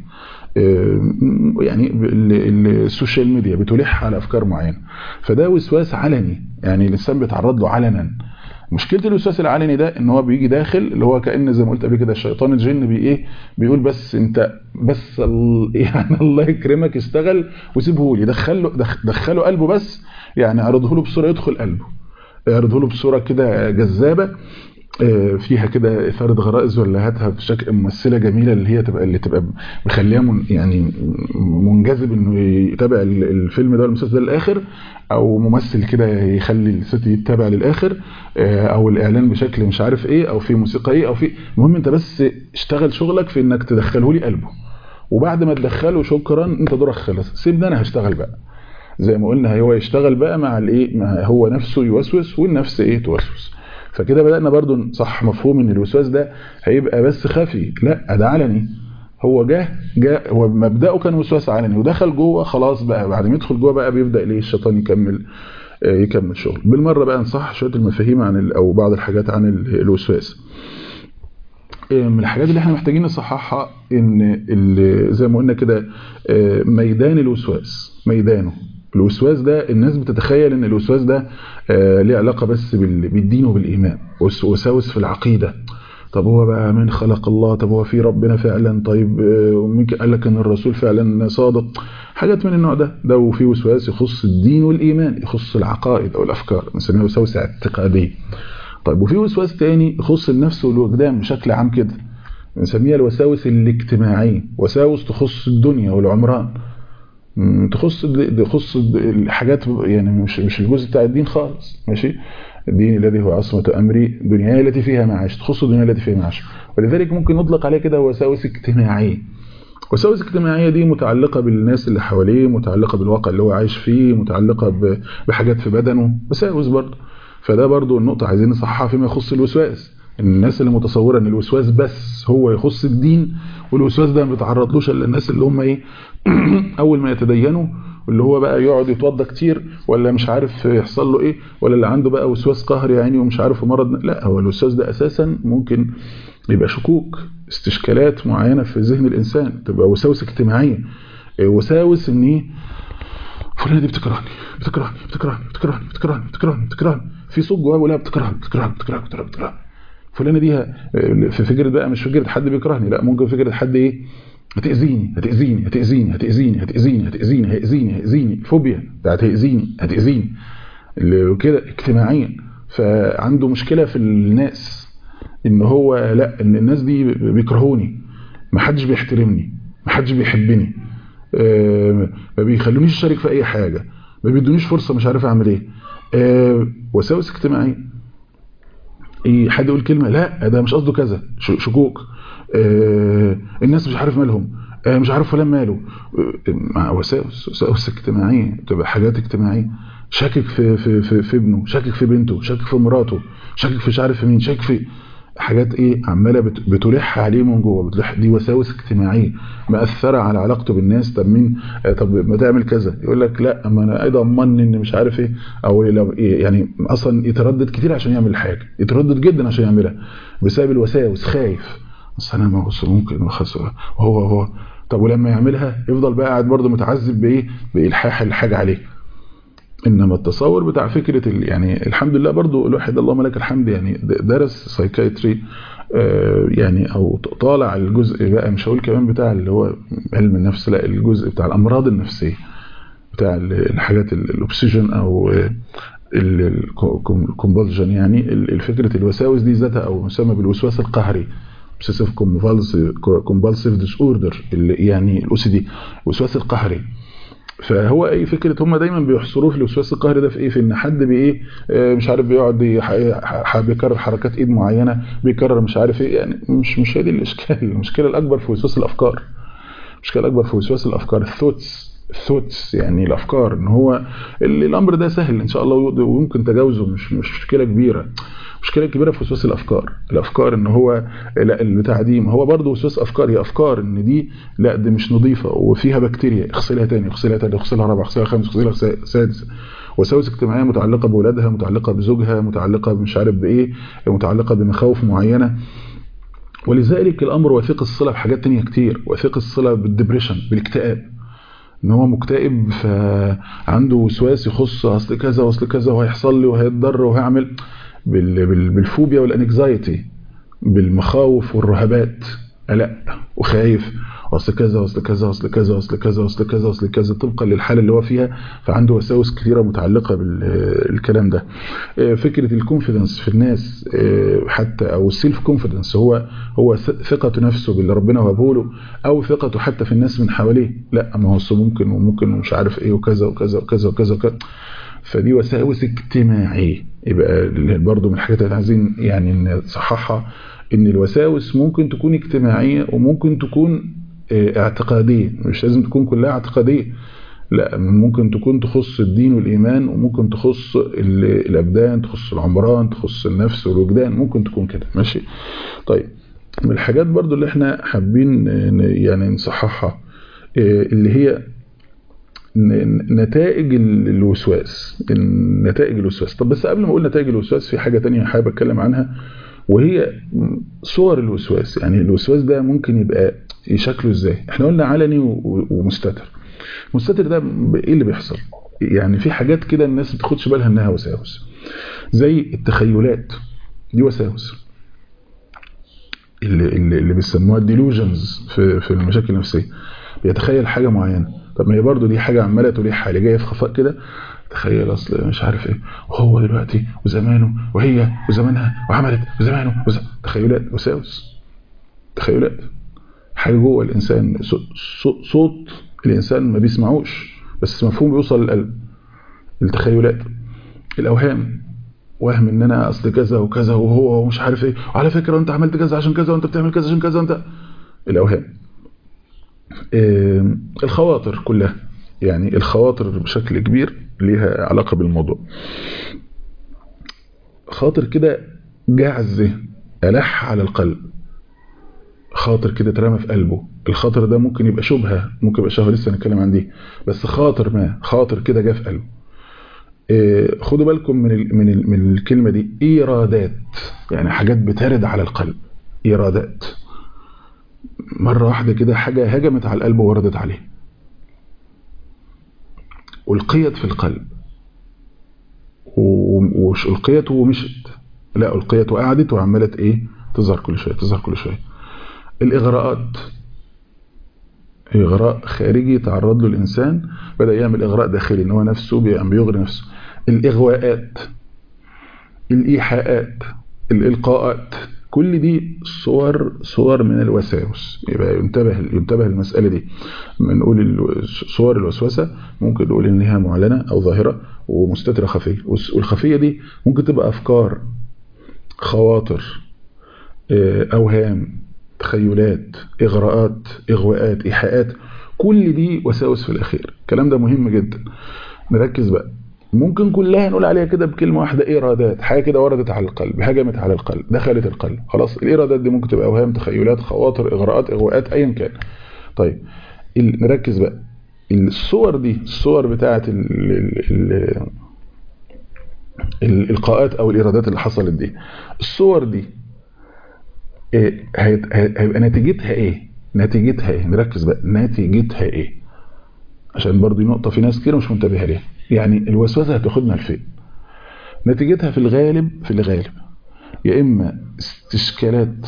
يعني السوشيال ميديا بتلح على افكار معينه. فده وسواس علني، يعني الانسان بيتعرض له علنا. مشكله الوسواس العلني ده ان هو بيجي داخل، اللي هو كأن زي ما قلت قبل كده الشيطان الجن بيقول بس انت بس يعني الله يكرمك اشتغل وسيبه لي، دخله قلبه بس، يعني عرضه له بصوره يدخل قلبه، عرضه له بصوره كده جذابه فيها كده إثارة غرائز، ولا هاتها بشكل ممثلة جميلة اللي تبقى مخليها يعني منجذب انه يتابع الفيلم ده المسلسل ده للآخر، او ممثل كده يخلي الست يتابع للآخر، او الاعلان بشكل مش عارف ايه، او في موسيقى ايه، او في المهم انت بس اشتغل شغلك في انك تدخله لي قلبه، وبعد ما تدخله شكرا انت دورك خلص، سيبني انا هشتغل بقى زي ما قلنا، هو يشتغل بقى مع الايه، مع هو نفسه يوسوس والنفس ايه توسوس. فكده بدأنا برضو صح مفهوم ان الوسواس ده هيبقى بس خفي، لا ده علني. هو جاء هو مبدأه كان وسواس علني ودخل جوه، خلاص بقى بعد ما يدخل جوه بقى بيبدأ ليه الشيطان يكمل شغل. بالمرة بقى نصح شوية المفاهيم عن او بعض الحاجات عن الوسواس. من الحاجات اللي احنا محتاجين نصححها ان زي ما قلنا كده ميدان ميدانه الوسواس ده. الناس بتتخيل ان الوسواس ده ليه علاقة بس بالدين وبالإيمان، وساوس في العقيدة. طب هو بقى من خلق الله؟ طب هو في ربنا فعلا؟ طيب وممكن قال لك ان الرسول فعلا صادق؟ حاجات من النوع ده وفي وسواس يخص الدين والإيمان، يخص العقائد او الافكار، بنسميها وساوس اعتقادية. طيب وفي وسواس تاني يخص النفس والوجدان بشكل عام كده، بنسميها الوساوس الاجتماعية، وساوس تخص الدنيا والعمران، تخص الحاجات يعني مش الجزء بتاع الدين خالص. ماشي، الدين الذي هو عصمة أمري، دنياي التي فيها معاش، تخص الدنيا التي فيها معاش. ولذلك ممكن نطلق عليه كده وساوس اجتماعية. وساوس اجتماعية دي متعلقة بالناس اللي حواليه، متعلقة بالواقع اللي هو عايش فيه، متعلقة بحاجات في بدنه، وساوس برضه. فده برضه النقطة عايزين نصححها فيما يخص الوسواس. الناس اللي متصورة ان الوسواس بس هو يخص الدين، والوسواس ده ما بيتعرضلوش الا الناس اللي هم ايه اول ما يتدينوا، واللي هو بقى يقعد يتوضى كتير، ولا مش عارف يحصل له ايه، ولا اللي عنده بقى وسواس قهري يعني ومش عارف مرض. لا، هو الوسواس ده اساسا ممكن يبقى شكوك، استشكالات معينة في ذهن الانسان، تبقى وساوس اجتماعية. وساوس ان ايه، فلانة دي بتكرهني في صوت جواه ولا بتكرهني. فلانة دي في فكرة بقى، مش فكرة حد بيكرهني، لا، ممكن فكرة حد ايه، هتأذيني فوبيا بتاعت هتأذيني اللي كده اجتماعيا. فعنده مشكلة في الناس، ان هو لا، ان الناس دي بيكرهوني، محدش بيحترمني، محدش بيحبني، ما بيخلونيش اشارك في اي حاجة، ما بيدونيش فرصة، مش عارف اعمل ايه. وساوس اجتماعية. حد يقول كلمة، لا ده مش قصده كذا، شكوك. الناس مش عارف مالهم، مش عارف فلان ماله. مع وساوس اجتماعية، تبقى حاجات اجتماعية. شاكك في ابنه، شاكك في بنته، شاكك في مراته، شاكك في مش عارف في مين، شاكك في حاجات ايه عماله بتلح عليه من جوه، بتلح. دي وساوس اجتماعيه مأثره على علاقته بالناس. طب مين، طب ما تعمل كذا، يقول لك لا، ما انا ضمني ان مش عارف ايه، او يعني اصلا يتردد كتير عشان يعمل حاجه، يتردد جدا عشان يعملها بسبب الوساوس، خايف اصل انا ما ممكن هو. طب ولما يعملها يفضل بقى قاعد برضه متعذب بإلحاح الحاجه عليه. انما التصور بتاع فكرة يعني الحمد لله برضو الواحد اللهم لك الحمد يعني درس سايكايتري، يعني او طالع الجزء بقى، مش هقول كمان بتاع اللي هو علم النفس، لا، الجزء بتاع الامراض النفسية، بتاع الحاجات الاوبسيجن او الكومبولجن. يعني الفكرة الوساوس دي ذاتها، او مسمى بالوسواس القهري، obsessive compulsive disorder، اللي يعني الاو سي دي، الوسواس القهري. فهو اي فكره هم دايما بيحصروه في الوسواس القهري ده في ايه، في ان حد بايه مش عارف بيقعد بيكرر حركات ايد معينه، بيكرر مش عارف ايه. يعني مش هي دي الاشكال. المشكله الاكبر في وسواس الافكار، المشكله الاكبر في وسواس الافكار الثوتس يعني الافكار. ان هو الامر ده سهل ان شاء الله ويمكن تجاوزه، مش مشكله كبيره. مشكله كبيره في وسواس الافكار ان هو لا، البتاع دي ما هو برضه وسواس افكار، هي افكار ان دي لا، دي مش نظيفه وفيها بكتيريا، اغسلها تاني، اغسلها تالت، اغسلها رابع، اغسلها خامس، اغسلها سادس. وساوس اجتماعيه متعلقه باولادها، متعلقه بزوجها، متعلقه مش عارف بايه، متعلقه بمخاوف معينه. ولذلك الامر وثيق الصله بحاجات تانية كتير، وثيق الصله بالدبريشن، بالاكتئاب، ان هو مكتئب فعنده وسواس يخص اصل كذا واصل كذا وهيحصل لي وهيتضر وهعمل، بالفوبيا والانكزايتي، بالمخاوف والرهبات، قلق وخايف، اصل كذا واصل كذا واصل كذا واصل كذا واصل كذا واصل كذا، طبقا للحاله اللي هو فيها. فعنده وساوس كثيره متعلقه بالكلام ده. فكره الكونفيدنس في الناس حتى، او السيلف كونفيدنس، هو ثقته نفسه باللي ربنا وهبه له، او ثقته حتى في الناس من حواليه. لا، ما هو ممكن ومش عارف ايه وكذا وكذا وكذا وكذا وكذا. فدي وساوس اجتماعيه. يبقى برضو من الحاجات اللي عايزين يعني نصححها، ان الوساوس ممكن تكون اجتماعيه وممكن تكون اعتقاديه، مش لازم تكون كلها اعتقاديه، لا، ممكن تكون تخص الدين والإيمان، وممكن تخص الأبدان، تخص العمران، تخص النفس والوجدان، ممكن تكون كده. ماشي. طيب، من الحاجات برضو اللي احنا حابين يعني نصححها، اللي هي نتائج الوسواس. طب بس قبل ما اقول نتائج الوسواس، في حاجة تانية حابب اتكلم عنها، وهي صور الوسواس. يعني الوسواس ده ممكن يبقى شكله ازاي؟ احنا قلنا علني ومستتر. مستتر ده ايه اللي بيحصل؟ يعني في حاجات كده الناس ما بتاخدش بالها انها وساوس، زي التخيلات، دي وساوس اللي بيسموها ديلوجنز في المشاكل النفسيه. بيتخيل حاجه معينه، طب ما هي برضه دي حاجه عماله تلح عليه، جايه في خفاء كده، تخيل اصل مش عارف ايه، وهو دلوقتي وزمانه وهي وزمانها وعملت وزمانه تخيلات، وساوس، تخيلات، حاجه جوه الانسان، صوت الانسان ما بيسمعوش بس مفهوم بيوصل للقلب. التخيلات، الاوهام، وهم ان انا اصل كذا وكذا وهو مش عارف ايه، وعلى فكره انت عملت كذا عشان كذا وانت بتعمل كذا عشان كذا وانت، الاوهام. الخواطر كلها، يعني الخواطر بشكل كبير ليها علاقه بالموضوع. خاطر كده جاء على الذهن، ألح على القلب، خاطر كده اترمى في قلبه. الخاطر ده ممكن يبقى شبهه، ممكن يبقى شبهه، لسه هنتكلم عن دي، بس خاطر كده جاء في قلبه. خدوا بالكم من الكلمه دي، ايرادات، يعني حاجات بترد على القلب، ايرادات. مره واحده كده حاجه هجمت على القلب ووردت عليه، والقيت في القلب، والقيت ومشت، لا القيت وقعدت وعملت ايه، تظهر كل شويه، تظهر كل شويه. الاغراءات، إغراء خارجي تعرض له الإنسان، بدأ يعمل إغراء داخلي إن هو نفسه بيغري نفسه. الإغواءات، الإيحاءات، الإلقاءات، كل دي صور من الوساوس. يبقى ينتبه المسألة دي. لما نقول صور الوسوسة ممكن نقول إنها معلنة أو ظاهرة ومستترة خفية، والخفية دي ممكن تبقى أفكار، خواطر، أوهام، تخيلات، إغراءات، إغواءات، إيحاءات، كل دي وساوس في الأخير. الكلام ده مهم جدا، نركز بقى. ممكن كلها نقول عليها كده بكلمة واحدة، إيرادات، حاجة كده وردت على القلب، هجمت على القلب، دخلت القلب، خلاص. الإيرادات دي ممكن تبقى أوهام، تخيلات، خواطر، إغراءات، إغواءات، أيا كان. طيب نركز بقى، الصور دي، الصور بتاعت الإلقاءات أو الإيرادات اللي حصلت دي، الصور دي هيبقى نتيجتها ايه؟ نتيجتها ايه؟ نركز بقى، نتيجتها ايه؟ عشان برضو نقطة في ناس كتير مش منتبهة ليها. يعني الوسوسة هتاخدنا لفين؟ نتيجتها في الغالب يا اما استشكالات،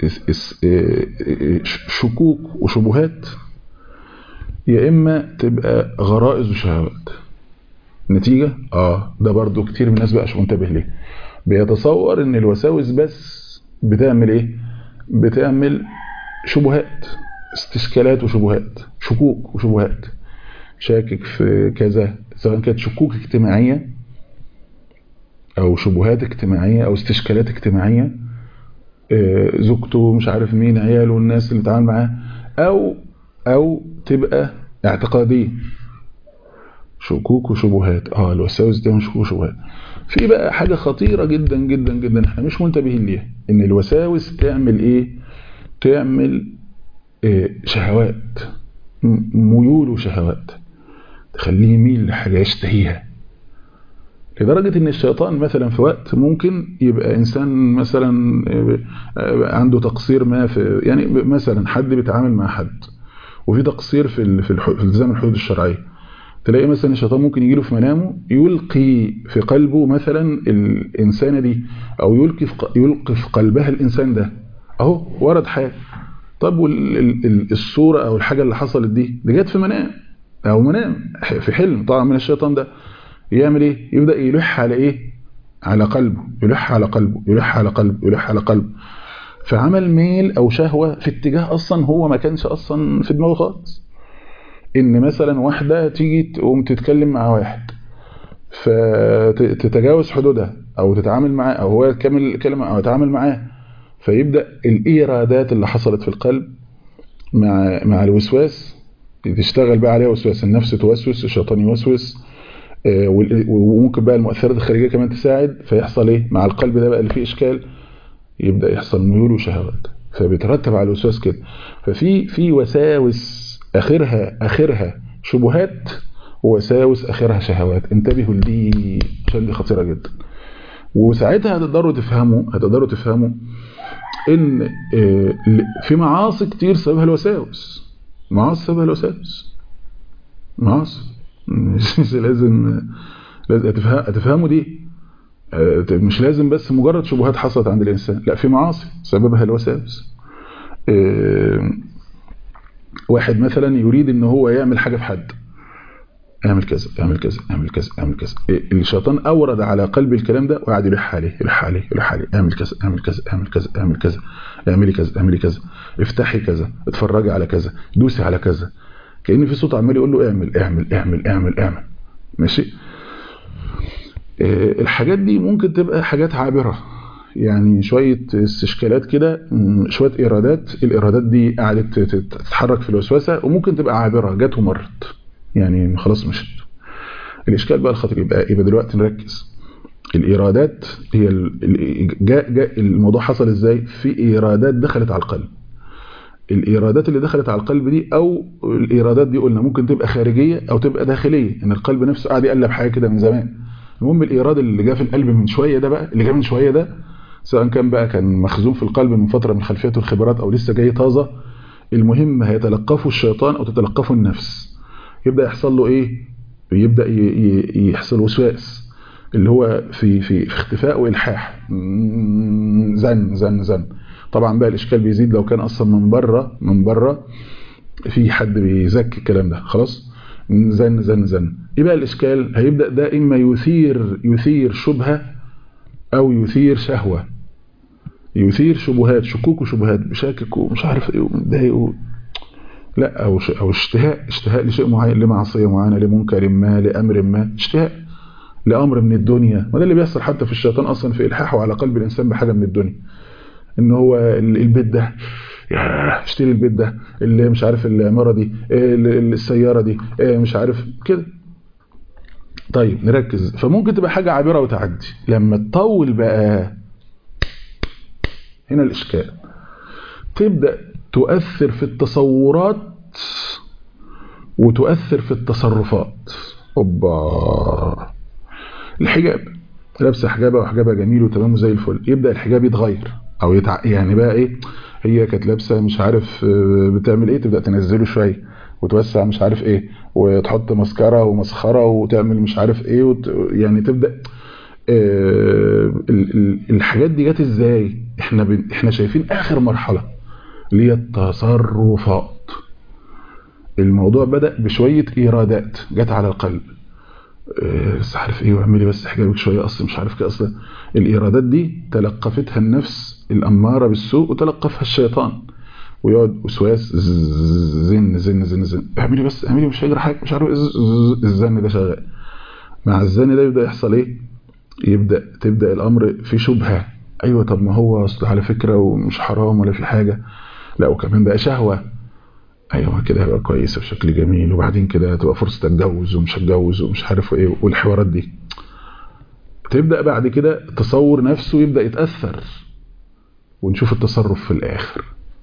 شكوك وشبهات، يا اما تبقى غرائز وشهوات. نتيجة ده برضو كتير من الناس بقى مش منتبه ليه، بيتصور ان الوساوس بس بتعمل ايه؟ بتعمل شبهات، استشكالات وشبهات، شكوك وشبهات، شاكك في كذا، سواء كانت شكوك اجتماعية او شبهات اجتماعية او استشكالات اجتماعية، زوجته، مش عارف مين، عياله، الناس اللي بيتعامل معاه، او تبقى اعتقادية، شكوك وشبهات. الوساوس دي شكوك وشبهات. في بقى حاجة خطيرة جدا جدا جدا احنا مش منتبهين ليها، ان الوساوس تعمل ايه؟ تعمل شهوات، ميول وشهوات، تخليه يميل لحاجة يشتهيها، لدرجة ان الشيطان مثلا في وقت ممكن يبقى انسان مثلا عنده تقصير ما في، يعني مثلا حد بيتعامل مع حد وفي تقصير في التزام الحدود الشرعية، تلاقي مثلا الشيطان ممكن يجيله في منامه يلقي في قلبه مثلا الإنسانة دي، أو يلقي في قلبها الإنسان ده، أهو ورد حاجة. طب الصورة أو الحاجة اللي حصلت دي جت في منام، أو منام في حلم طبعا من الشيطان ده، يعمل إيه؟ يبدأ يلح على إيه؟ على قلبه، يلح على قلبه، يلح على قلبه، يلح على قلبه، فعمل ميل أو شهوة في اتجاه أصلا هو ما كانش أصلا في دماغه خالص. ان مثلا واحدة تيجي تقوم تتكلم مع واحد فتتجاوز حدودها او تتعامل معاه، او هو يكمل الكلمة او يتعامل معاه، فيبدأ الايرادات اللي حصلت في القلب مع الوسواس تشتغل بقى عليها وسواس، النفس توسوس، الشيطان يوسوس، وممكن بقى المؤثرات الخارجية كمان تساعد، فيحصل ايه مع القلب ده بقى اللي فيه اشكال؟ يبدأ يحصل ميول وشهوات، فبيترتب على الوسواس كده. ففي وساوس اخرها شبهات، ووساوس اخرها شهوات. انتبهوا لدي عشان دي خطيرة جدا. وساعتها هتقدروا تفهموا ان في معاصي كتير سببها الوساوس. معاصي مش لازم هتفهموا دي. مش لازم بس مجرد شبهات حصلت عند الإنسان، لا، في معاصي سببها الوساوس. واحد مثلا يريد ان هو يعمل حاجة في حد، اعمل كذا اعمل كذا اعمل كذا اعمل كذا. الشيطان اورد على قلب الكلام ده وقعد يلح عليه اعمل كذا اعمل كذا اعمل كذا اعمل كذا، اعملي كذا اعملي كذا، افتحي كذا، اتفرجي على كذا، دوسي على كذا، كأن في صوت عمال يقول له اعمل اعمل اعمل اعمل اعمل. ماشي. الحاجات دي ممكن تبقى حاجات عابرة، يعني شوية استشكالات كده، شوية إرادات، الإرادات دي قعدت تتحرك في الوسوسة، وممكن تبقى عابرة جت ومرت، يعني خلاص مشت. الإشكال بقى الخطير يبقى دلوقتي نركز. الإرادات هي جاء الموضوع حصل إزاي؟ في إيرادات دخلت على القلب. الإيرادات اللي دخلت على القلب دي، أو الإيرادات دي قلنا ممكن تبقى خارجية أو تبقى داخلية، إن القلب نفسه قاعد يقلب حاجة كده من زمان. المهم الإيراد اللي جاء في القلب من شوية ده بقى، اللي جاء من شوية ده، سواء كان مخزون في القلب من فترة من خلفيته الخبرات أو لسه جاي طازة، المهم هيتلقفه الشيطان أو تتلقفه النفس. يبدأ يحصل له إيه؟ يبدأ يحصل وسواس، اللي هو في اختفاء وإلحاح، زن زن زن. طبعا بقى الإشكال بيزيد لو كان أصلا من بره في حد بيزكي الكلام ده، خلاص زن زن زن. إيه بقى الإشكال؟ هيبدأ ده إما يثير شبهة أو يثير شهوة، يثير شبهات، شكوك وشبهات، بشاكك ومش عارف إيه ومتضايق، لا، أو اشتهاء لشيء معين، لمعصية معينة، لمنكر ما، لأمر ما، اشتهاء لأمر من الدنيا. وده اللي بيحصل حتى في الشيطان أصلا في إلحاحه على قلب الإنسان بحاجة من الدنيا، إن هو البيت ده، اشتري البيت ده، اللي مش عارف العمارة دي، السيارة دي، مش عارف كده. طيب نركز. فممكن تبقى حاجة عابرة وتعدي، لما تطول بقى هنا الإشكال، تبدأ تؤثر في التصورات وتؤثر في التصرفات. اوبا، الحجاب، لابسه حجابها وحجابها جميل وتمام وزي الفل، يبدأ الحجاب يتغير او يعني بقى ايه، هي كانت لابسه مش عارف بتعمل ايه، تبدأ تنزله شويه وتوسع مش عارف ايه، وتحط مسكره ومسخره وتعمل مش عارف ايه يعني تبدأ الحاجات دي جت ازاي؟ احنا شايفين اخر مرحله اللي هي التصرفات. الموضوع بدأ بشويه ايرادات جت على القلب، بس عارف ايه، واعملي بس حجابك شويه، اصلا مش عارف كده، اصلا الايرادات دي تلقفتها النفس الاماره بالسوء وتلقفها الشيطان، ويقعد وسواس، زن زن زن زن، اعملي بس اعملي، مش هيجرى حاجه، مش عارف، الزن ده شغال. مع الزن ده يبدا يحصل ايه؟ تبدا الامر في شبهه. ايوه، طب ما هو اصل على فكره ومش حرام ولا في حاجه، لا، وكمان بقى شهوه. ايوه كده هيبقى كويسه بشكل جميل، وبعدين كده هتبقى فرصه اتجوز ومش هتجوز ومش عارف ايه، والحوارات دي تبدا بعد كده التصور نفسه يبدا يتاثر، ونشوف التصرف في الاخر.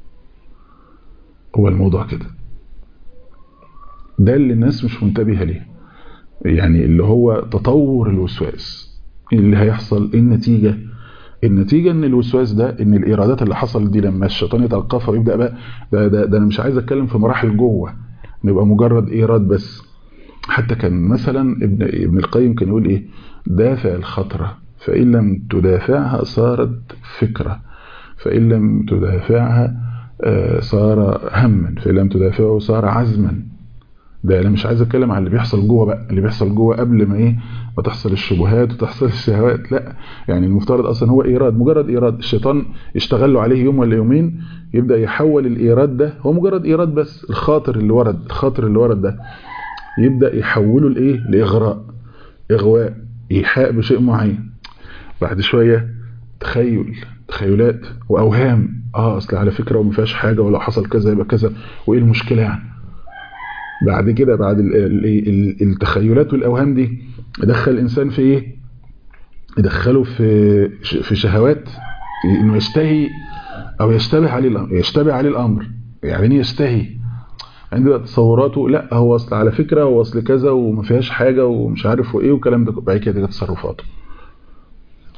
هو الموضوع كده، ده اللي الناس مش منتبهه ليه، يعني اللي هو تطور الوسواس. اللي هيحصل النتيجه ان الوسواس ده، ان الايرادات اللي حصلت دي لما الشيطان يتلقفها ويبدا بقى ده انا مش عايز اتكلم في مراحل جوه، نبقى مجرد ايراد بس. حتى كان مثلا ابن القيم كان يقول ايه؟ دافع الخطره فان لم تدافعها صارت فكره، فان لم تدافعها صار هما، فان لم تدافعه صار عزما. ده انا مش عايز اتكلم عن اللي بيحصل جوه بقى، اللي بيحصل جوه قبل ما ايه، ما تحصل الشبهات وتحصل الشهوات، لا، يعني المفترض اصلا هو ايراد، مجرد ايراد، الشيطان يشتغل له عليه يوم ولا يومين، يبدا يحول الايراد ده، هو مجرد ايراد بس، الخاطر اللي ورد ده يبدا يحوله لايه؟ لاغراء، اغواء، ايحاء بشيء معين. بعد شويه تخيلات واوهام، اصل على فكره وما فيهاش حاجه، ولو حصل كذا يبقى كذا، وايه المشكله يعني؟ بعد كده بعد التخيلات والاوهام دي يدخل الانسان في ايه؟ يدخله في شهوات، انه يشتهي او يشتبه عليه الامر. يعني يشتهي عند تصوراته، لا هو اصل على فكره، هو اصل كذا وما فيهاش حاجه ومش عارف وايه والكلام ده. بعد كده تصرفاته،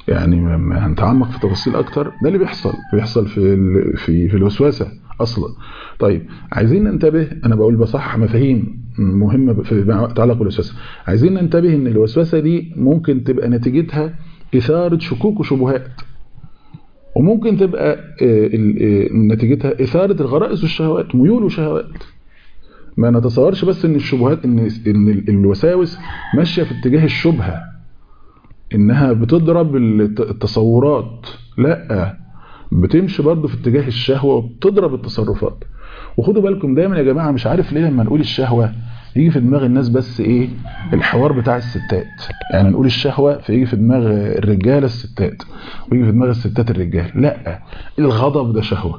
يعني لما هنتعمق في تفاصيل اكتر ده اللي بيحصل في الوسوسه اصلا. طيب عايزين ننتبه، انا بقول بصحح مفاهيم مهمه في تعلق بالوسوسه. عايزين ننتبه ان الوسوسه دي ممكن تبقى نتيجتها اثاره شكوك وشبهات، وممكن تبقى نتيجتها اثاره الغرائز والشهوات، ميول وشهوات. ما نتصورش بس ان الشبهات ان الوساوس ماشيه في اتجاه الشبهه، انها بتضرب التصورات، لا، بتمشي برضه في اتجاه الشهوه وبتضرب التصرفات. وخدوا بالكم دايما يا جماعه، مش عارف ليه لما نقول الشهوه يجي في دماغ الناس بس ايه الحوار بتاع الستات، يعني نقول الشهوه فيجي في دماغ الرجاله الستات ويجي في دماغ الستات الرجال. لا، الغضب ده شهوه،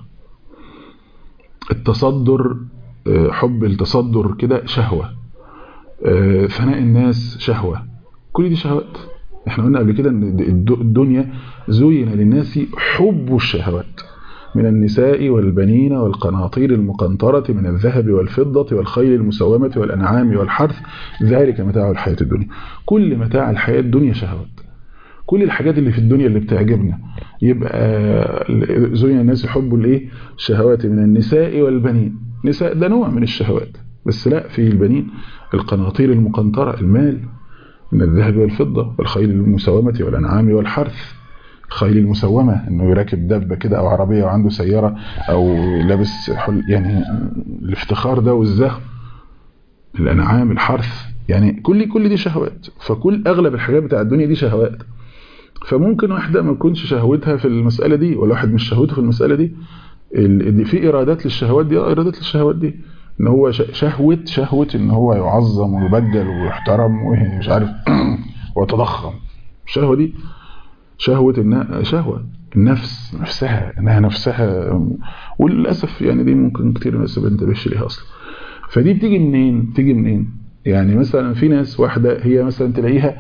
التصدر، حب التصدر كده شهوه، ثناء الناس شهوه، كل دي شهوات. احنا قلنا قبل كده ان الدنيا زين للناس حب الشهوات من النساء والبنين والقناطير المقنطرة من الذهب والفضة والخيل المسومة والأنعام والحرث، ذلك متاع الحياة الدنيا. كل متاع الحياة الدنيا شهوات، كل الحاجات اللي في الدنيا اللي بتعجبنا يبقى زين الناس حب الايه الشهوات من النساء والبنين. نساء ده نوع من الشهوات، بس لا، في البنين القناطير المقنطرة، المال، من الذهب والفضة والخيل المسومة والأنعام والحرث. الخيل المسومة انه يراكب دابة كده او عربية وعنده سيارة او لابس يعني الافتخار ده والزهو. الأنعام، الحرث، يعني كل دي شهوات. فكل اغلب الحاجات بتاع الدنيا دي شهوات. فممكن واحدة ما تكونش شهوتها في المسألة دي، ولا واحد مش شهوته في المسألة دي. في إرادات للشهوات دي، إرادات للشهوات دي ان هو شهوة ان هو يعظم ويبجل ويحترم ومش عارف ويتضخم. الشهوة دي شهوة انها شهوة النفس نفسها، انها نفسها، وللأسف يعني دي ممكن كتير ناس ما بينتبهش ليها اصلا. فدي بتيجي منين؟ يعني مثلا في ناس واحدة هي مثلا تلاقيها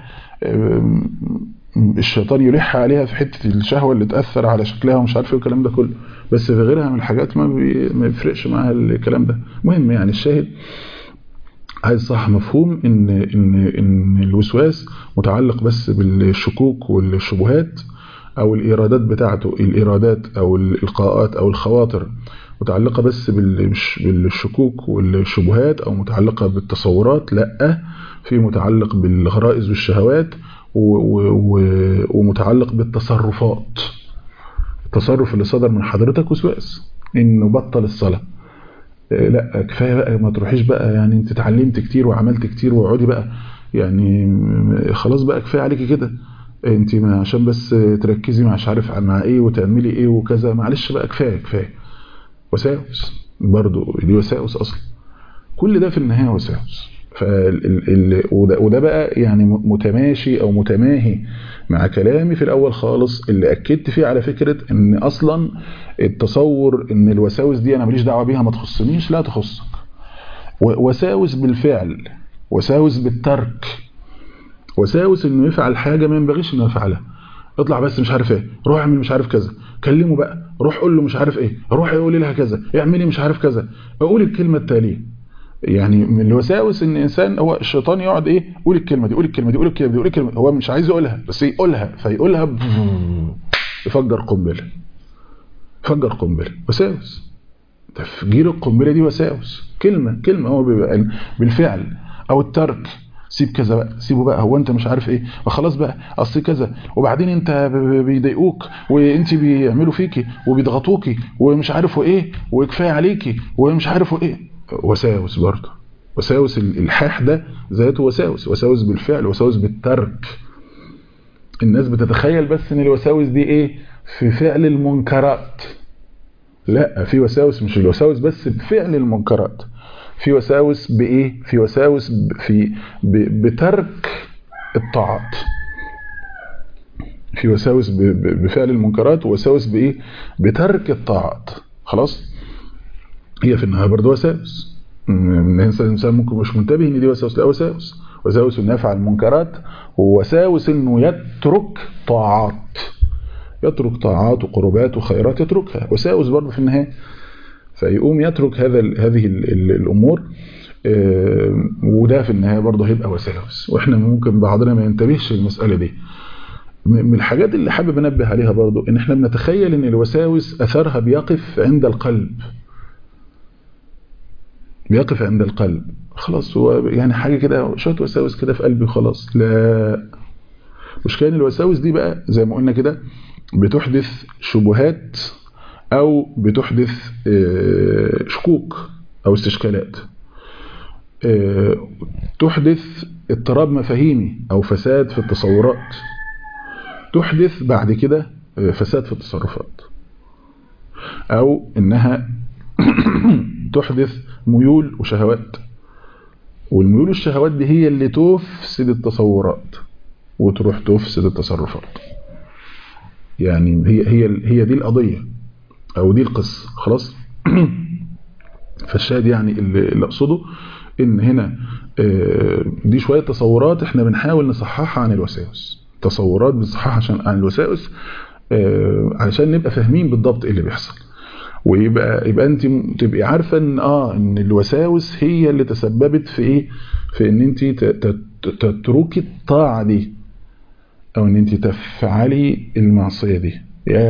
الشيطان يلح عليها في حتة الشهوة اللي تأثر على شكلها ومش عارف ايه والكلام ده كله، بس في غيرها من الحاجات ما بيفرقش معاها الكلام ده. مهم يعني الشاهد عايز صح مفهوم ان الوسواس متعلق بس بالشكوك والشبهات، او الإرادات بتاعته، الإرادات او الإلقاءات او الخواطر متعلقة بس بالشكوك والشبهات، او متعلقة بالتصورات. لا، في متعلق بالغرائز والشهوات، ومتعلق بالتصرفات. التصرف اللي صدر من حضرتك وسواس، انه بطل الصلاة، لا كفاية بقى، ما تروحيش بقى، يعني انت اتعلمت كتير وعملت كتير واقعدي بقى، يعني خلاص بقى كفاية عليكي كده، انت عشان بس تركزي مش عارف مع ايه وتعملي ايه وكذا، معلش بقى كفاية. وساوس برضو، دي وساوس اصلا. كل ده في النهاية وساوس. وده بقى يعني متماشي او متماهي مع كلامي في الاول خالص اللي اكدت فيه على فكرة ان اصلا التصور ان الوساوس دي انا ماليش دعوة بيها ما تخصنيش، لا تخصك. وساوس بالفعل، وساوس بالترك، وساوس انه يفعل حاجة ما ينبغيش انه يفعلها. اطلع بس مش عارف ايه، روح اعمل مش عارف كذا، كلمه بقى، روح قول له مش عارف ايه، روح يقول لها كذا، اعملي مش عارف كذا، اقول الكلمة التالية. يعني من الوساوس ان الانسان هو الشيطان يقعد ايه، قول الكلمة دي، قول الكلمة دي، قول الكلمة دي، قول الكلمة دي، هو مش عايز يقولها بس يقولها، فيقولها يفجر قنبلة، يفجر قنبلة. وساوس، تفجير القنبلة دي وساوس. كلمة هو بيبقى بالفعل. او الترك، سيب كذا بقى، سيبه بقى، هو انت مش عارف ايه، خلاص بقى اصل كذا، وبعدين انت بيضايقوك وانت بيعملوا فيكي وبيضغطوكي ومش عارفوا ايه وكفايه عليكي ومش عارفوا ايه. وساوس برضه، وساوس الالحاح ده ذاته وساوس بالفعل، وساوس بالترك. الناس بتتخيل بس ان الوساوس دي ايه في فعل المنكرات، لا، في وساوس مش الوساوس بس بفعل المنكرات، في وساوس بايه، في وساوس بترك الطاعات، في وساوس بفعل المنكرات، ووساوس بايه، بترك الطاعات. خلاص، هي في النهايه برضه وساوس. الانسان ممكن مش منتبه ان دي وساوس، لا، وساوس انه يفعل المنكرات، ووساوس انه يترك طاعات، يترك طاعات وقربات وخيرات، يتركها، وساوس برضه في النهايه. فيقوم يترك هذه الامور، وده في النهايه برضه هيبقى وساوس. واحنا ممكن بعضنا ما ينتبهش للمساله دي، من الحاجات اللي حابب انبه عليها برضو ان احنا بنتخيل ان الوساوس اثرها بيقف عند القلب، بيقف عند القلب خلاص، هو يعني حاجة كده شوية وساوس كده في قلبي وخلاص. لا، مش كان الوساوس دي بقى زي ما قلنا كده بتحدث شبهات او بتحدث شكوك او استشكالات، تحدث اضطراب مفاهيمي او فساد في التصورات، تحدث بعد كده فساد في التصرفات، او انها تحدث ميول وشهوات، والميول والشهوات دي هي اللي تفسد التصورات وتروح تفسد التصرفات. يعني هي دي القضية او دي القصة خلاص. فالشاهد يعني اللي اقصده ان هنا دي شوية تصورات احنا بنحاول نصححها عن الوساوس، تصورات بنصححها عن الوساوس علشان نبقى فاهمين بالضبط ايه اللي بيحصل، ويبقى انت تبقي عارفه ان الوساوس هي اللي تسببت في ايه، في ان انت تتركي الطاعه دي او ان انت تفعلي المعصيه دي.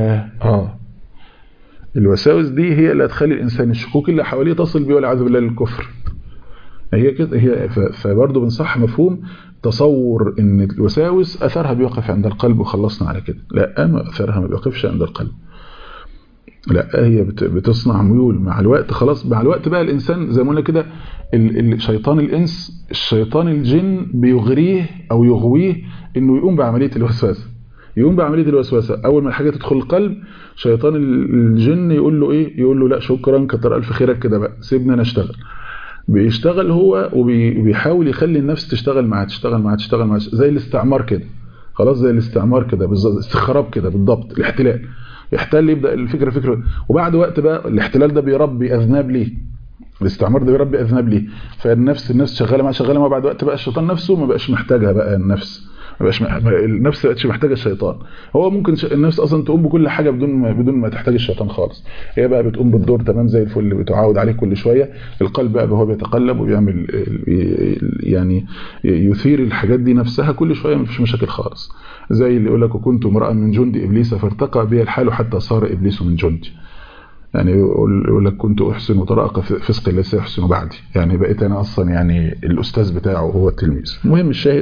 الوساوس دي هي اللي هتخلي الانسان الشكوك اللي حواليه تصل بيه والعياذ بالله للكفر. هي كده، هي فبرضه بنصح مفهوم تصور ان الوساوس اثرها بيقف عند القلب وخلصنا على كده. لا، اثرها ما بيقفش عند القلب، لا هي بتصنع ميول مع الوقت. خلاص مع الوقت بقى الانسان زي ما قلنا كده الشيطان الانس الشيطان الجن بيغريه او يغويه انه يقوم بعمليه الوسوسه، يقوم بعمليه الوسوسه. اول ما الحاجه تدخل القلب شيطان الجن يقول له ايه، يقول له لا شكرا كتر الف خيرك كده بقى سيبنا انا اشتغل. بيشتغل هو وبيحاول يخلي النفس تشتغل معاه زي الاستعمار كده. خلاص زي الاستعمار كده بالظبط، استخراب كده بالضبط، الاحتلال يحتل، يبدا الفكره فكره، وبعد وقت بقى الاحتلال ده بيربي اذناب ليه، الاستعمار ده بيربي اذناب ليه، فالنفس شغاله ما بعد وقت بقى الشيطان نفسه ما بقاش محتاجها بقى، النفس النفس ما بقتش محتاجه الشيطان. هو ممكن النفس اصلا تقوم بكل حاجه بدون ما تحتاج الشيطان خالص، هي بقى بتقوم بالدور تمام زي الفل، بتعاود عليه كل شويه. القلب بقى هو بيتقلب وبيعمل يعني يثير الحاجات دي نفسها كل شويه، مفيش مشاكل خالص. زي اللي يقول لك وكنت امرأ من جند ابليس فارتقى بي الحال حتى صار ابليس من جندي. يعني يقول لك كنت احسن وتراءق فسق ليس يحسن بعدي، يعني بقيت انا اصلا يعني الاستاذ بتاعه هو التلميذ. المهم الشاهد،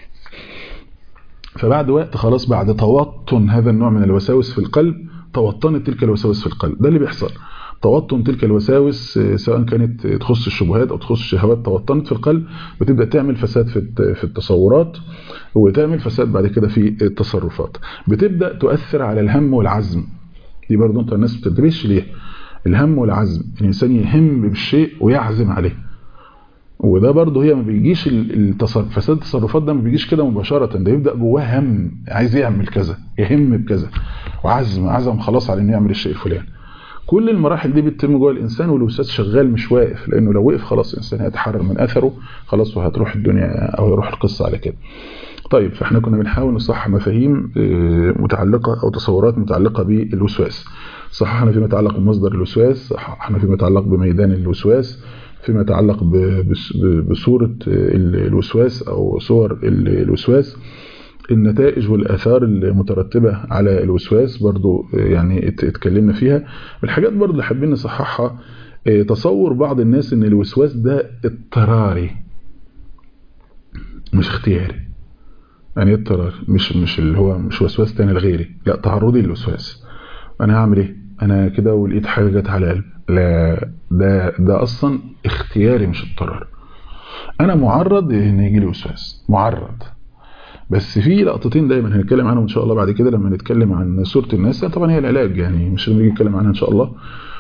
فبعد وقت خلاص بعد توطن هذا النوع من الوساوس في القلب، توطنت تلك الوساوس في القلب، ده اللي بيحصل. توطن تلك الوساوس سواء كانت تخص الشبهات او تخص الشهوات، توطنت في القلب بتبدا تعمل فساد في التصورات، وتعمل فساد بعد كده في التصرفات، بتبدا تؤثر على الهم والعزم. دي برضه انت الناس بتدريش ليه الهم والعزم، الانسان يهم بالشيء ويعزم عليه. وده برضه هي ما بيجيش فساد التصرفات ده ما بيجيش كده مباشرة، ده يبدأ جواه هم عايز يعمل كذا، يهم بكذا، وعزم خلاص على انه يعمل الشيء الفلاني. كل المراحل دي بتتم جوه الانسان والوسواس شغال مش واقف، لانه لو وقف خلاص الانسان هيتحرر من اثره خلاص، وهتروح الدنيا او يروح القصة على كده. طيب فاحنا كنا بنحاول نصحح مفاهيم متعلقة او تصورات متعلقة بالوسواس. صححنا فيما يتعلق بمصدر الوسواس، صححنا فيما يتعلق بميدان الوسواس، فيما يتعلق بصورة الوسواس أو صور الوسواس، النتائج والآثار المترتبة على الوسواس برضو يعني اتكلمنا فيها. الحاجات برضو اللي حابين نصححها، تصور بعض الناس ان الوسواس ده اضطراري مش اختياري. يعني اضطراري مش اللي هو مش وسواس تاني لغيري، لا تعرضي للوسواس. انا هعمل ايه انا كده ولقيت حاجة جت على قلبي، لا ده اصلا اختياري مش اضطرار. انا معرض ان يجي لي وسواس، معرض. بس في لقطتين دايما هنتكلم عنهم ان شاء الله بعد كده لما نتكلم عن سورة الناس، طبعا هي العلاج يعني مش لما نيجي نتكلم عنها ان شاء الله.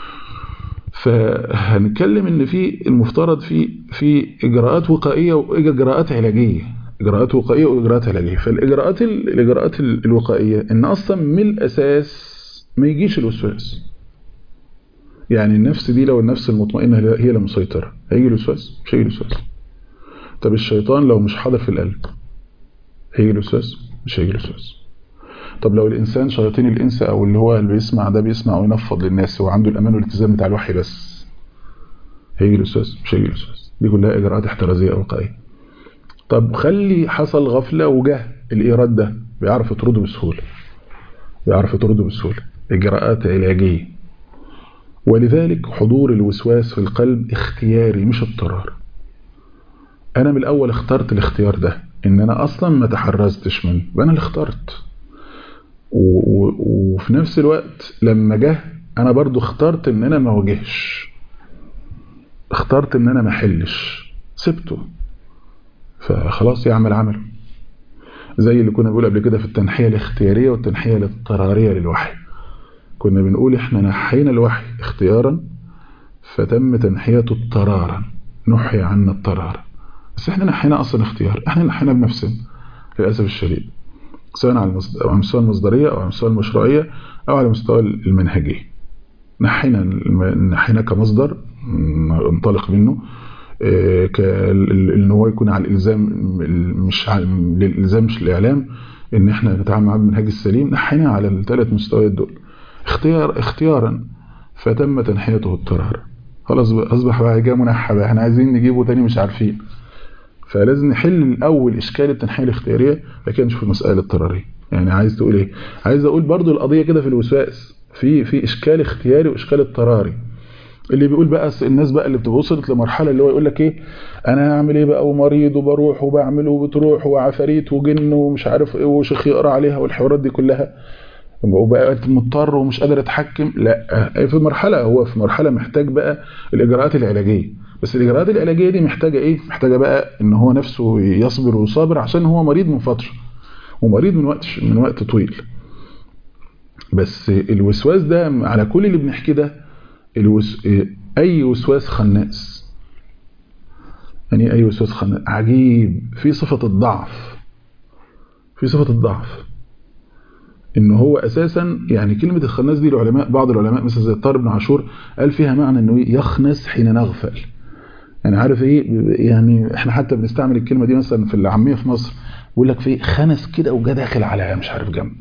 فهنتكلم ان في المفترض في اجراءات وقائيه واجراءات علاجيه، اجراءات وقائيه واجراءات علاجيه. فالاجراءات الوقائيه ان اصلا من الاساس ما يجيش الوسواس. يعني النفس دي لو النفس المطمئنه هي اللي مسيطره هيجي الوسواس؟ مش هيجي الوسواس. طب الشيطان لو مش حاضر في القلب هيجي الوسواس؟ مش هيجي الوسواس. طب لو الانسان شياطين الانس او اللي هو اللي بيسمع ده بيسمع وينفض للناس وعنده الامان والالتزام بتاع الوحي بس، هيجي الوسواس؟ مش هيجي الوسواس. دي كلها اجراءات احترازيه او وقائيه. طب خلي حصل غفله وجه الإيراد ده بيعرف يطرده بسهولة. إجراءات علاجية. ولذلك حضور الوسواس في القلب اختياري مش اضطرار. أنا من الأول اخترت الاختيار ده، إن أنا أصلا ما تحرزتش منه، أنا اللي اخترت. وفي نفس الوقت لما جه أنا برضو اخترت إن أنا ما واجهش، اخترت إن أنا ما حلش، سبته، فخلاص يعمل عمله. زي اللي كنا بنقول قبل كده في التنحية الاختيارية والتنحية الاضطرارية للوحي. كنا بنقول احنا نحينا الوحي اختيارا فتم تنحيته اضطرارا، نحي عنا اضطرارا. بس احنا نحينا اصلا اختيار، احنا نحينا بنفسنا للأسف الشديد، سواء على مستوى المصدرية او على مستوى المشروعية او على مستوى المنهجية. نحينا كمصدر انطلق منه، ان هو يكون على الالزام، مش للالزام مش الاعلام، ان احنا نتعامل مع المنهج السليم. نحينا على الثلاث مستويات دول اختيارا فتم تنحيته اضطرارا. خلاص اصبح بقى جاء منحى بقى، احنا عايزين نجيبه تاني مش عارفين. فلازم نحل الاول اشكال التنحيه الاختياريه، لكن نشوف المساله الاضطراريه. يعني عايز تقول ايه؟ عايز اقول برضو القضيه كده في الوسواس في اشكال اختياري واشكال اضطراري. اللي بيقول بقى الناس بقى اللي وصلت لمرحله اللي هو يقول لك ايه، انا هعمل ايه بقى، ومريض وبروح وبعمل وبتروح وعفاريت وجن ومش عارف ايه وشيخ يقرا عليها والحوارات دي كلها، وبقى مضطر ومش قادر اتحكم. لا، في مرحله محتاج بقى الاجراءات العلاجيه. بس الاجراءات العلاجيه دي محتاجه ايه؟ محتاجه بقى ان هو نفسه يصبر ويصابر، عشان هو مريض من فتره ومريض من وقت طويل. بس الوسواس ده على كل اللي بنحكي ده اي وسواس خناس. يعني اي وسواس خناس عجيب في صفه الضعف، ان هو اساسا يعني كلمه الخناس دي بعض العلماء مثل زي الطاهر بن عاشور قال فيها معنى انه يخنس حين نغفل. يعني عارف ايه؟ يعني احنا حتى بنستعمل الكلمه دي مثلا في العاميه في مصر، بيقول لك في خنس كده وجا داخل على مش عارف جنب،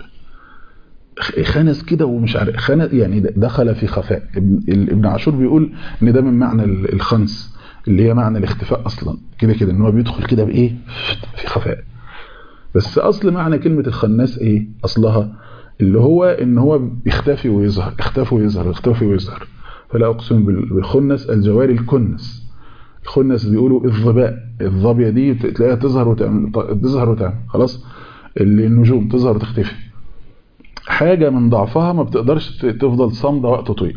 خنس كده ومش عارف خنس، يعني دخل في خفاء. ابن عاشور بيقول ان ده من معنى الخنس اللي هي معنى الاختفاء اصلا، كده ان هو بيدخل كده بايه، في خفاء. بس اصل معنى كلمه الخناس ايه اصلها؟ اللي هو ان هو بيختفي ويظهر، يختفي ويظهر. فلا اقسم بالخنس الجواري الكنس. الخنس بيقولوا الظبيه دي تلاقيها تظهر وتعمل خلاص، النجوم تظهر وتختفي. حاجه من ضعفها ما بتقدرش تفضل صامده وقت طويل.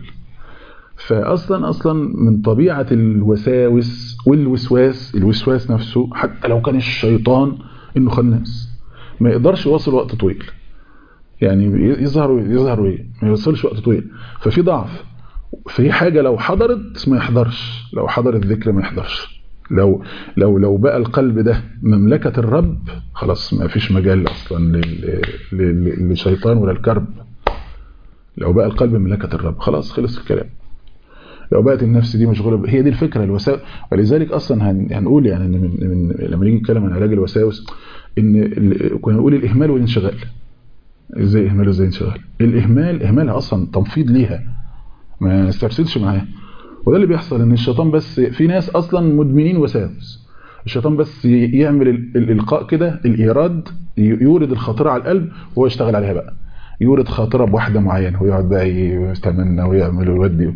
فاصلا من طبيعه الوساوس الوسواس نفسه، حتى لو كان الشيطان انه خناس ما يقدرش يواصل وقت طويل، يعني يظهر ما يوصلش وقت طويل. ففي ضعف في حاجه، لو حضرت ما يحضرش، لو حضر الذكر ما يحضرش. لو بقى القلب ده مملكه الرب، خلاص ما فيش مجال اصلا للشيطان ولا الكرب. لو بقى القلب مملكه الرب خلاص خلص الكلام. لو بقت النفس دي مشغوله هي دي الفكره الوساوس. ولذلك اصلا هنقول يعني من لما نيجي نتكلم عن علاج الوساوس، ان كنا نقول الاهمال والانشغال. ازاي اهمال وازاي انشغال؟ اهمالها اصلا تنفيض ليها، ما نسترسلش معاها. وده اللي بيحصل، ان الشيطان بس في ناس اصلا مدمنين وساوس. الشيطان بس يعمل الالقاء كده، الايراد، يورد الخاطره على القلب وهو يشتغل عليها بقى. يورد خاطره بواحده معينه ويقعد بقى يتمنى ويعمل ويودي،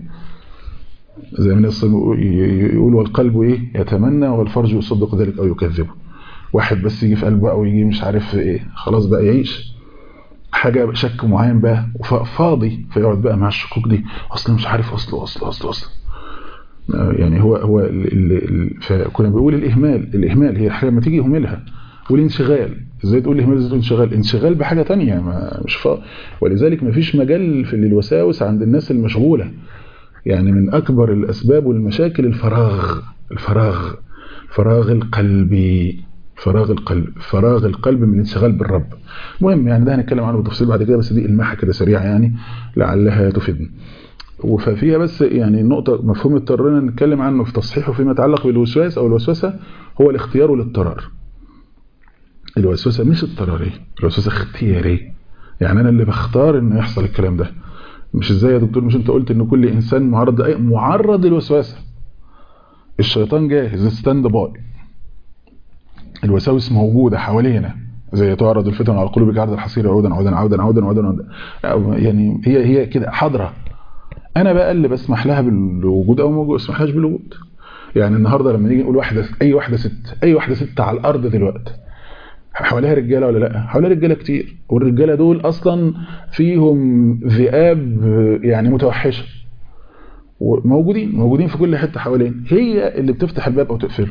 زي ما الناس يقول والقلب ايه يتمنى والفرج يصدق ذلك او يكذبه. واحد بس يجي في قلبه او يجي مش عارف ايه، خلاص بقى يعيش حاجه شك معين بقى وفاضي، فيقعد بقى مع الشكوك دي، اصلا مش عارف اصله. يعني هو فكنا بنقول الاهمال هي الحاجه لما تيجي يهملها. والانشغال، ازاي تقول اهمال ازاي تقول انشغال بحاجه ثانيه مش ولذلك ما فيش مجال في الوساوس عند الناس المشغوله. يعني من أكبر الأسباب والمشاكل فراغ القلب من الانشغال بالرب. مهم يعني ده هنتكلم عنه بتفصيل بعد كده، بس دي المحة كده سريعة يعني لعلها تفيدنا. وفيها بس يعني نقطة مفهوم اضطرينا نتكلم عنه في تصحيحه فيما يتعلق بالوسواس أو الوسوسة، هو الاختيار والاضطرار. الوسوسة مش اضطرارية، الوسوسة اختيارية. يعني أنا اللي بختار إنه يحصل الكلام ده. مش ازاي يا دكتور، مش انت قلت ان كل انسان معرض للوسوسه؟ الشيطان جاهز ستاند باي، الوساوس موجوده حوالينا زي تعرض الفتن على القلوب كعرض الحصير عودا عودا عودا عودا عودا. يعني هي كده حاضره. انا بقى اللي بسمح لها بالوجود او ما بسمحلهاش بالوجود. يعني النهارده لما نيجي نقول واحده، اي واحده ست على الارض دلوقتي حواليها رجاله ولا لا؟ حواليها رجاله كتير، والرجاله دول اصلا فيهم ذئاب يعني متوحشه، موجودين في كل حته حوالين. هي اللي بتفتح الباب او تقفله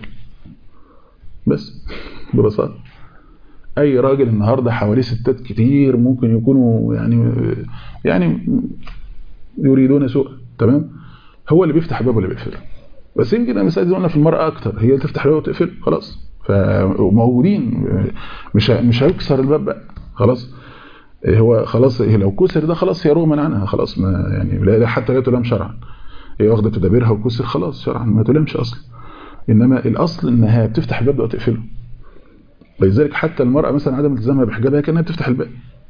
بس ببساطه. اي راجل النهارده حواليه ستات كتير ممكن يكونوا يعني يريدون سوء، تمام؟ هو اللي بيفتح الباب ولا بيقفله. بس يمكن المسائل دي قلنا في المرأة اكتر، هي اللي تفتح الباب وتقفله خلاص. فموجودين، مش هيكسر الباب بقى خلاص. هو خلاص لو كسر ده خلاص هي رغما عنها خلاص، ما يعني حتى لا تلام شرعا. هي واخده تدابيرها وكسر خلاص شرعا ما تلامش اصلا. انما الاصل انها بتفتح الباب وتقفله. لذلك حتى المرأة مثلا عدم التزامها بحجابها كانها بتفتح الباب.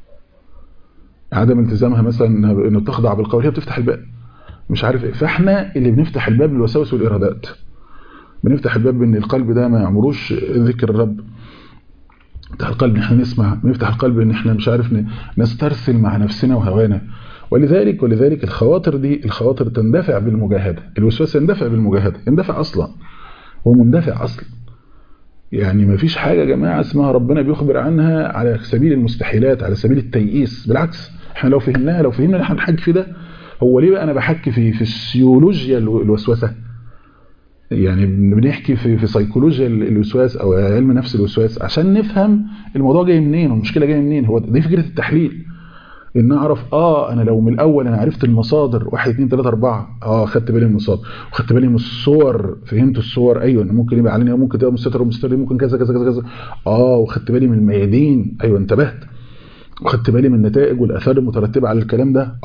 عدم التزامها مثلا انه تخضع بالقول هي بتفتح الباب، مش عارف ايه. فاحنا اللي بنفتح الباب للوساوس والارادات، بنفتح الباب ان القلب ده ما يعمروش ذكر الرب. نفتح القلب ان احنا نسمع، بنفتح القلب ان احنا مش عارف نسترسل مع نفسنا وهوانا. ولذلك الخواطر دي، الخواطر تندفع بالمجاهده. الوسواس يندفع بالمجاهده، يندفع اصلا، هو مندفع اصلا. يعني ما فيش حاجه يا جماعه اسمها ربنا بيخبر عنها على سبيل المستحيلات، على سبيل التيئيس. بالعكس، احنا لو فهمنا ان احنا بنحكي في ده. هو ليه بقى انا بحكي في السيولوجيا الوسوسه؟ يعني بنحكي في سيكولوجيا الوسواس او علم نفس الوسواس عشان نفهم الموضوع جاي منين والمشكله جايه منين. هو دي فكره التحليل، ان اعرف انا لو من الاول انا عرفت المصادر 1 2 3 4، خدت بالي من المصادر وخدت بالي من الصور، فهمت الصور، ايوه ان ممكن يبقى علني وممكن تبقى مستتر ومستتر، ممكن كذا كذا كذا كذا، وخدت بالي من الميادين، ايوه انتبهت، وخدت بالي من النتائج والاثار المترتبه على الكلام ده،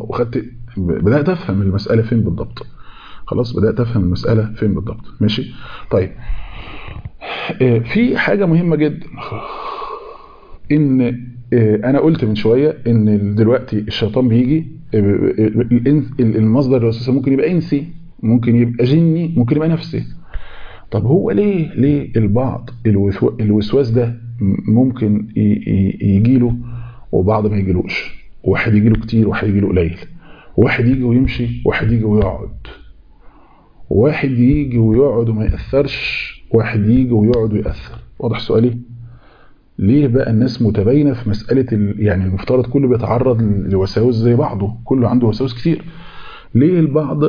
بدات افهم المساله فين بالضبط. خلاص بدات افهم المساله فين بالضبط. ماشي. طيب في حاجه مهمه جدا، ان انا قلت من شويه ان دلوقتي الشيطان بيجي، المصدر الوسوسه ممكن يبقى انسي، ممكن يبقى جني، ممكن يبقى نفسي. طب هو ليه البعض الوسواس ده ممكن يجيله وبعض ما يجيلوش؟ واحد يجيله كتير، واحد يجيله قليل، واحد يجي ويمشي، واحد يجي ويقعد، واحد يجي ويقعد وما يأثرش، واحد يجي ويقعد ويأثر. واضح سؤالي؟ ليه بقى الناس متباينه في مساله يعني المفترض كله بيتعرض لوساوس زي بعضه، كله عنده وساوس كتير؟ ليه البعض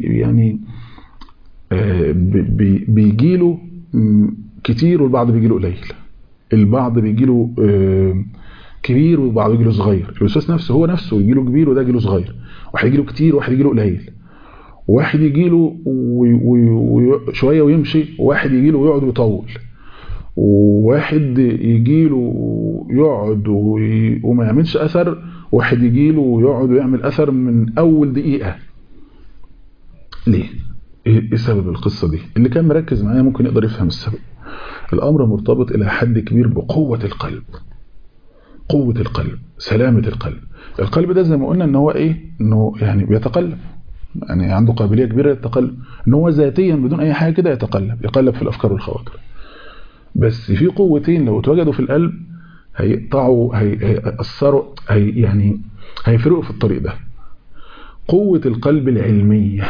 بيجيله كتير والبعض بيجيله قليل؟ البعض بيجيله كبير والبعض بيجيله صغير. الوسواس نفسه هو نفسه يجيله كبير وده يجيله صغير، واحد يجيله كتير وواحد يجيله قليل، واحد يجيله شويه ويمشي، وواحد يجيله ويقعد ويطول، وواحد يجيله يقعد وما يعملش اثر، واحد يجيله ويقعد ويعمل اثر من اول دقيقه. ليه؟ ايه سبب القصه دي؟ اللي كان مركز معايا ممكن يقدر يفهم السبب. الامر مرتبط الى حد كبير بقوه القلب، قوه القلب، سلامه القلب. القلب ده زي ما قلنا ان هو انه يعني بيتقلب، يعني عنده قابليه كبيره للتقلب، ان هو ذاتيا بدون اي حاجه كده يقلب في الافكار والخواطر. بس في قوتين لو اتوجدوا في القلب هيقطعوا، هيأثروا، يعني هيفرقوا في الطريق ده. قوة القلب العلمية،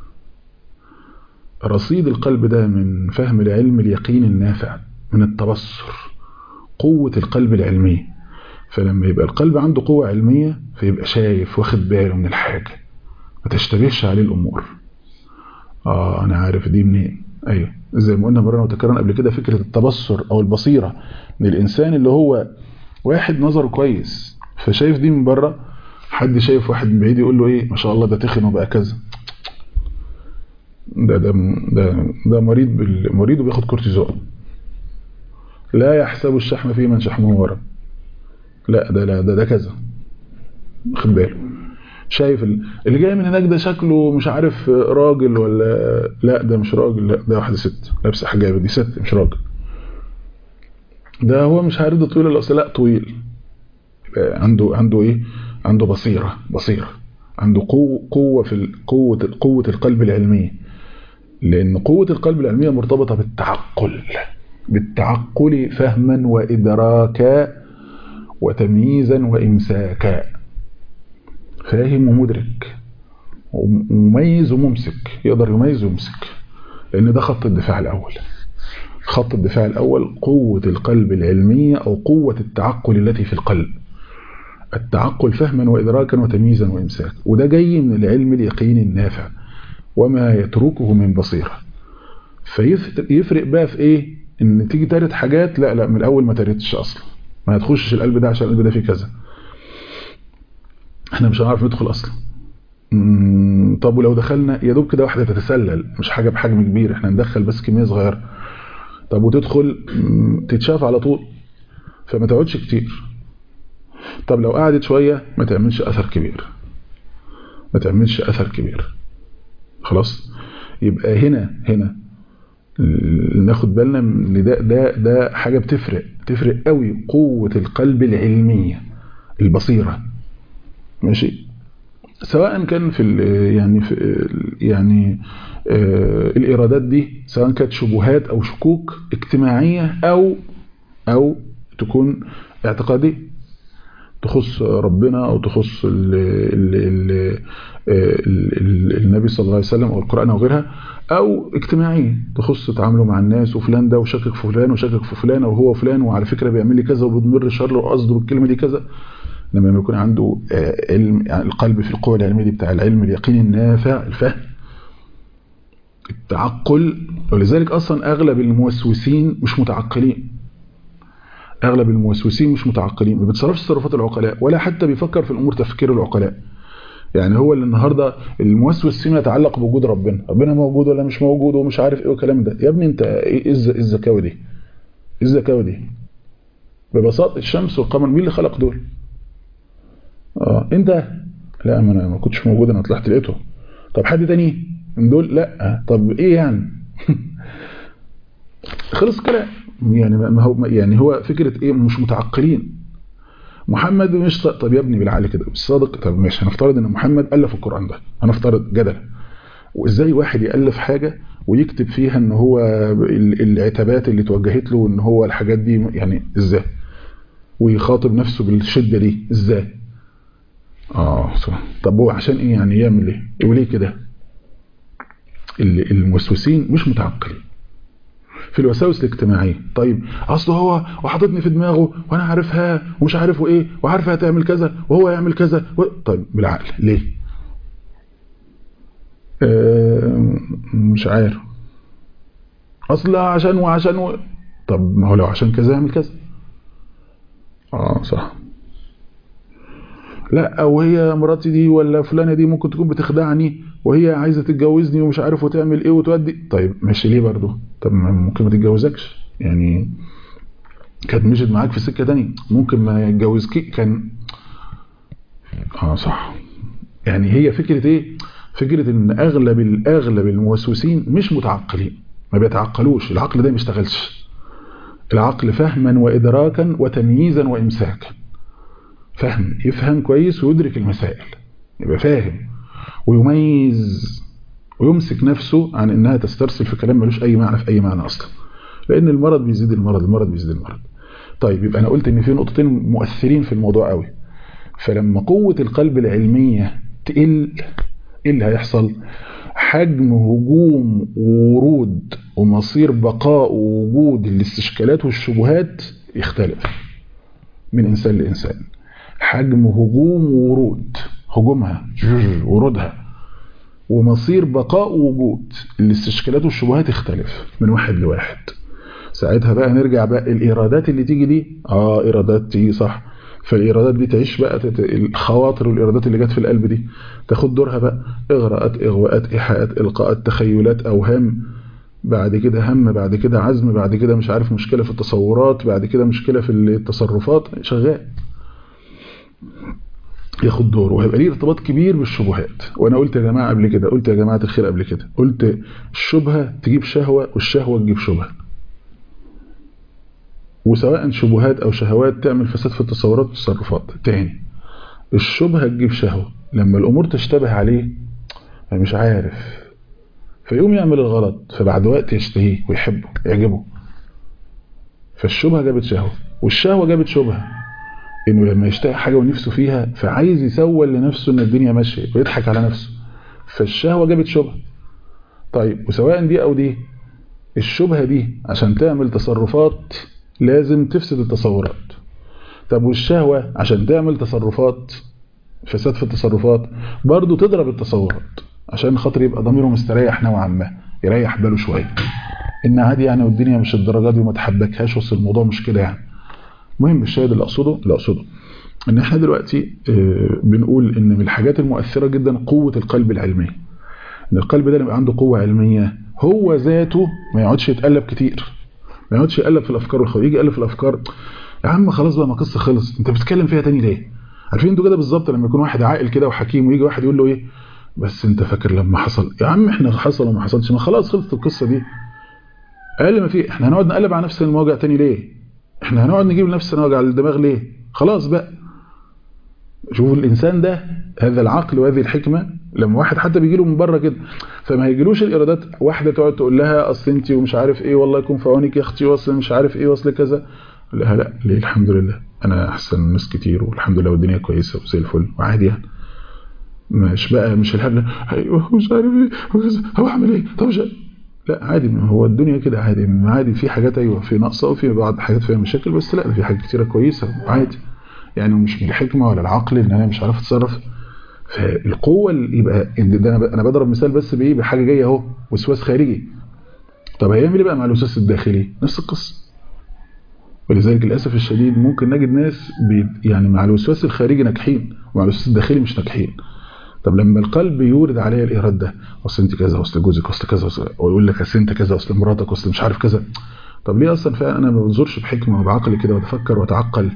رصيد القلب ده من فهم العلم اليقين النافع، من التبصر، قوة القلب العلمية. فلما يبقى القلب عنده قوة علمية فيبقى شايف واخد باله من الحاجة، ما تشتبهش عليه الأمور. أنا عارف دي منين. أيوه، زي ما قلنا مرة وتكررنا قبل كده، فكرة التبصر أو البصيرة من الإنسان اللي هو واحد نظره كويس فشايف دي من بره، حد شايف واحد من بعيد يقول له ما شاء الله ده تخن وبقى كذا، ده مريض وبياخد كورتيزون، لا يحسب الشحم فيه من شحمه ورا، ده كذا، خد باله. شايف اللي جاي من هناك ده شكله مش عارف راجل ولا لا، ده مش راجل، لا ده واحده ست لابسه حجاب، دي ست مش راجل. ده هو مش عارف ده طويل ولا لا طويل. عنده بصيره، عنده قوه في قوه القلب العلميه. لان قوه القلب العلميه مرتبطه بالتعقل، بالتعقل فهما وإدراكا وتمييزا وإمساكا. فاهم ومدرك ومميز وممسك، يقدر يميز ويمسك، لأن ده خط الدفاع الأول. خط الدفاع الأول قوة القلب العلمية أو قوة التعقل التي في القلب. التعقل فهما وإدراكا وتمييزا وإمساكا، وده جاي من العلم اليقيني النافع وما يتركه من بصيرة. فيفرق بقى في إيه؟ إن تيجي تارد حاجات لا من الأول ما تاردش أصلا، ما هتخشش القلب ده عشان القلب ده فيه كذا، احنا مش هنعرف ندخل أصلا. طب ولو دخلنا يا دوب كده واحدة تتسلل، مش حاجة بحجم كبير، احنا ندخل بس كمية صغيرة. طب وتدخل تتشاف على طول، فما تقعدش كتير. طب لو قعدت شوية ما تعملش أثر كبير، ما تعملش أثر كبير. خلاص. يبقى هنا ناخد بالنا ان ده حاجة بتفرق قوي، قوة القلب العلمية البصيرة. ماشي. سواء كان في الإرادات دي، سواء كانت شبهات أو شكوك اجتماعية أو تكون اعتقادية تخص ربنا أو تخص النبي صلى الله عليه وسلم أو القرآن أو غيرها، أو اجتماعية تخص تعامله مع الناس، وفلان ده وشكك في فلان وشكك في فلان وهو فلان، وعلى فكرة بيعمل لي كذا وبيضمر شر وقصده بالكلمة دي كذا. لما يكون عنده علم، يعني القلب في القوة العلمية دي بتاع العلم اليقين النافع، الفهم، التعقل. ولذلك أصلا أغلب الموسوسين مش متعقلين، أغلب الموسوسين مش متعقلين، ما بيتصرفش تصرفات العقلاء ولا حتى بيفكر في الأمور تفكير العقلاء. يعني هو اللي النهاردة الموسوس فيما يتعلق بوجود ربنا موجود ولا مش موجود ومش عارف ايه والكلام ده. يا ابني انت ايه الزكاوة دي؟ الزكاوة دي ببساطة الشمس والقمر مين اللي خلق دول؟ انت؟ لا، ما انا ما كنتش موجود، انا طلعت لقيته. طب حد تاني من دول؟ لا. طب ايه يعني؟ خلص كلام. يعني هو فكرة ايه؟ مش متعقلين. محمد مش طب يا ابني بالعقل كده بالصادق. طب ماشي، هنفترض ان محمد ألف القرآن ده، هنفترض جدلا. وازاي واحد يألف حاجة ويكتب فيها ان هو العتابات اللي توجهت له ان هو الحاجات دي، يعني ازاي؟ ويخاطب نفسه بالشدة دي ازاي؟ صح. طب هو عشان ايه يعني؟ يعمل ايه؟ يقول ايه كده؟ الموسوسين مش متعقلين في الوساوس الاجتماعية. طيب اصله هو وحاططني في دماغه وانا عارفها ومش عارفه ايه، وعارفها تعمل كذا وهو يعمل كذا طيب بالعقل ليه؟ مش عارف. اصلا عشان طب ما هو لو عشان كذا يعمل كذا. صح. لا، او هي مراتي دي ولا فلانة دي ممكن تكون بتخدعني وهي عايزة تتجوزني ومش عارف وتعمل ايه وتودي. طيب ماشي ليه برضو؟ طب ممكن ما تتجوزكش، يعني كانت مشيت معاك في سكة تانية، ممكن ما يتجوزك كان. صح. يعني هي فكرة ايه؟ فكرة ان اغلب الموسوسين مش متعقلين، ما بيتعقلوش، العقل ده ما بيشتغلش. العقل فهما وادراكا وتمييزا وامساكا. فهم، يفهم كويس ويدرك المسائل، يبقى فاهم ويميز ويمسك نفسه عن انها تسترسل في كلام ملوش اي معنى في اي معنى اصلا، لان المرض بيزيد المرض بيزيد المرض. طيب يبقى انا قلت ان في نقطتين مؤثرين في الموضوع قوي. فلما قوة القلب العلمية تقل، ايه اللي هيحصل؟ حجم هجوم وورود ومصير بقاء ووجود الاستشكالات والشبهات يختلف من انسان لانسان. حجم هجوم وورود، هجومها ورودها، ومصير بقاء ووجود الاستشكالات والشبهات يختلف من واحد لواحد. ساعتها بقى نرجع بقى الإيرادات اللي تيجي دي، إيرادات تيجي صح، فالإيرادات دي تعيش بقى الخواطر والإيرادات اللي جت في القلب دي تاخد دورها بقى، إغراءات، إغواءات، إيحاءات، إلقاءات، تخيلات، أوهام، بعد كده هم، بعد كده عزم، بعد كده مش عارف مشكلة في التصورات، بعد كده مشكلة في التصرفات، شغال ياخد دور، وهيبقى ليه ارتباط كبير بالشبهات. وانا قلت يا جماعه قبل كده، قلت يا جماعه الخير قبل كده، قلت الشبهه تجيب شهوه والشهوه تجيب شبهه، وسواء شبهات او شهوات تعمل فساد في التصورات والتصرفات. تاني، الشبهه تجيب شهوه لما الامور تشتبه عليه مش عارف، فيقوم يعمل الغلط، فبعد وقت يشتهيه ويحبه يعجبه. فالشبهة جابت شهوة، والشهوة جابت شبهة، انه لما يشتهي حاجة ونفسه فيها فعايز يسول لنفسه ان الدنيا ماشية ويضحك على نفسه، فالشهوة جابت شبهة. طيب وسواء دي او دي، الشبهة دي عشان تعمل تصرفات لازم تفسد التصورات. طب والشهوة عشان تعمل تصرفات، فساد في التصرفات، برضو تضرب التصورات عشان خاطر يبقى ضميره مستريح نوعا ما، يريح باله شوية ان عادي يعني والدنيا مش الدرجات دي وما تحبكهاش، وصل الموضوع مش كده يعني. مهم الشاهد اللي اقصده ان احنا دلوقتي بنقول ان من الحاجات المؤثرة جدا قوة القلب العلمية. ان القلب ده يبقى عنده قوة علمية، هو ذاته ما يقعدش يتقلب كتير، ما يقعدش يقلب في الافكار والخوارج، يجي يقلب في الافكار، يا عم خلاص بقى ما قصه خلص، انت بتتكلم فيها تاني ليه؟ عارفين انتوا كده بالظبط لما يكون واحد عاقل كده وحكيم ويجي واحد يقول له ايه بس انت فاكر لما حصل، يا عم احنا حصل وما حصلش، ما خلاص خلصت القصه دي. اقل ما في احنا هنقعد نقلب على نفس المواجع تاني ليه؟ احنا هنقعد نجيب لنفسنا وجع الدماغ ليه؟ خلاص بقى. شوفوا الانسان ده، هذا العقل وهذه الحكمه، لما واحد حتى بيجي له من بره كده فما هيجيلوش الارادات، واحده تقعد تقول لها اصل انت ومش عارف ايه، والله يكون في عونك يا اختي، واصل مش عارف ايه، واصل كذا، لا ليه الحمد لله انا احسن من ناس كتير والحمد لله والدنيا كويسه وزي الفل وعادي يعني. مش بقى مش الهبله ايوه مش عارف ايه هو اعمل ايه طب لا عادي، ما هو الدنيا كده عادي، عادي في حاجات ايوه في نقصه وفي بعض حاجات فيها مشاكل، بس لا في حاجات كتيره كويسه عادي يعني، مش من الحكمه ولا العقل ان انا مش عارف اتصرف. فالقوه اللي يبقى ده انا بضرب مثال بس بايه، بحاجه جايه اهو وسواس خارجي. طب هيعمل ايه بقى مع الوسواس الداخلي؟ نفس القصه. ولذلك للاسف الشديد ممكن نجد ناس يعني مع الوسواس الخارجي ناجحين ومع الوسواس الداخلي مش ناجحين. طب لما القلب يورد عليه الايراد ده، اصل انت كذا، اصل جوزك، اصل كذا، ويقول لك اصل انت كذا، اصل مراتك، اصل مش عارف كذا، طب ليه اصلا فعلا انا ما بنظرش بحكمه وبعقل كده واتفكر واتعقل؟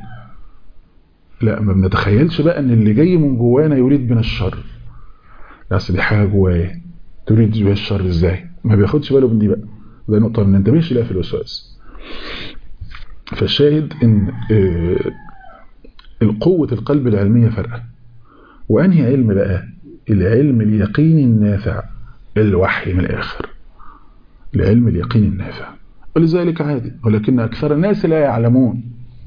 لا ما بنتخيلش بقى ان اللي جاي من جوانا يريد بنا الشر، اصل دي حاجه جوايا تريد بيها الشر ازاي؟ ما بياخدش باله من دي بقى، ده نقطه ما ننتبهش لها في الوسواس. فالشاهد ان القوه القلب العلميه فرقه. وانهي علم بقى؟ العلم اليقيني النافع، الوحي من الاخر، العلم اليقيني النافع. ولذلك عادي، ولكن اكثر الناس لا يعلمون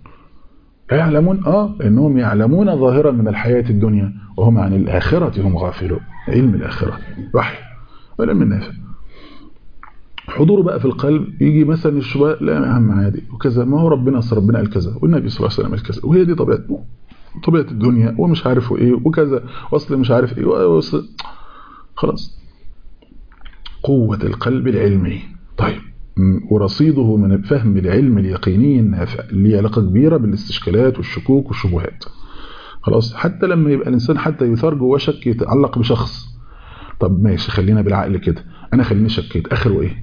انهم يعلمون ظاهرا من الحياه الدنيا وهم عن الاخره هم غافلون. علم الاخره وحي والعلم النافع حضوره بقى في القلب. يجي مثلا الشباب لا يا عم عادي وكذا، ما هو ربنا قال كذا والنبي صلى الله عليه وسلم قال كذا وهي دي طبيعه الدنيا ومش عارف ايه وكذا، واصل مش عارف ايه وصل خلاص. قوه القلب العلمي. طيب ورصيده من فهم العلم اليقيني النافع اللي هي علاقه كبيره بالاستشكالات والشكوك والشبهات. خلاص حتى لما يبقى الانسان حتى يثار جواه شك يتعلق بشخص، طب ماشي خلينا بالعقل كده، انا خليني شكيت اخره ايه؟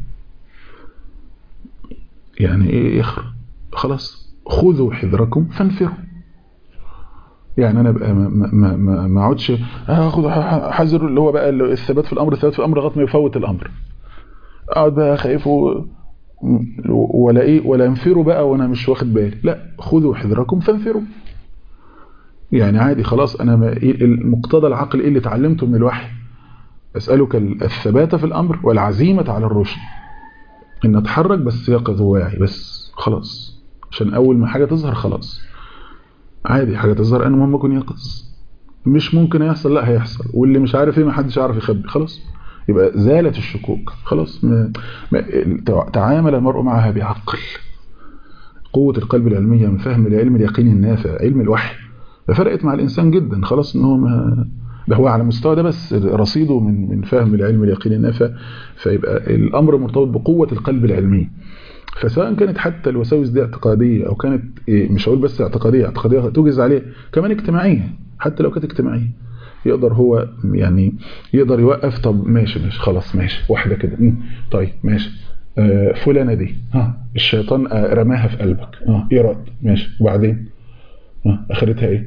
يعني ايه اخر؟ خلاص خذوا حذركم فانفروا. يعني انا بقى ما اقعدش اخد حذر اللي هو بقى الثبات في الامر، الثبات في الامر لغايه ما يفوت الامر، اقعد بقى خايف ولا ايه ولا انفروا بقى وانا مش واخد بالي. لا خذوا حذركم فانفروا. يعني عادي خلاص انا المقتضى العقل ايه اللي اتعلمته من الوحي؟ اسالك الثبات في الامر والعزيمه على الرشد، ان اتحرك بس يقظ واعي بس خلاص، عشان اول ما حاجه تظهر خلاص عادي حاجه تظهر انا المهم اكون يقظ. مش ممكن يحصل، لا هيحصل، واللي مش عارف ايه ما حدش يعرف يخبي، خلاص يبقى زالت الشكوك خلاص. تعامل المرء معها بعقل. قوه القلب العلميه من فهم العلم اليقيني النافع، علم الوحي، ففرقت مع الانسان جدا. خلاص ان هو ده هو على مستوى ده بس رصيده من فهم العلم اليقيني النافع، فيبقى الامر مرتبط بقوه القلب العلمي. فسواء كانت حتى الوساوس دي اعتقاديه او كانت مش هقول بس اعتقاديه توجز عليه، كمان اجتماعيه، حتى لو كانت اجتماعيه يقدر هو يعني يقدر يوقف. طب ماشي خلاص ماشي واحده كده طيب ماشي فلانه دي الشيطان رماها في قلبك ايه رأيك؟ ماشي وبعدين اخرتها ايه؟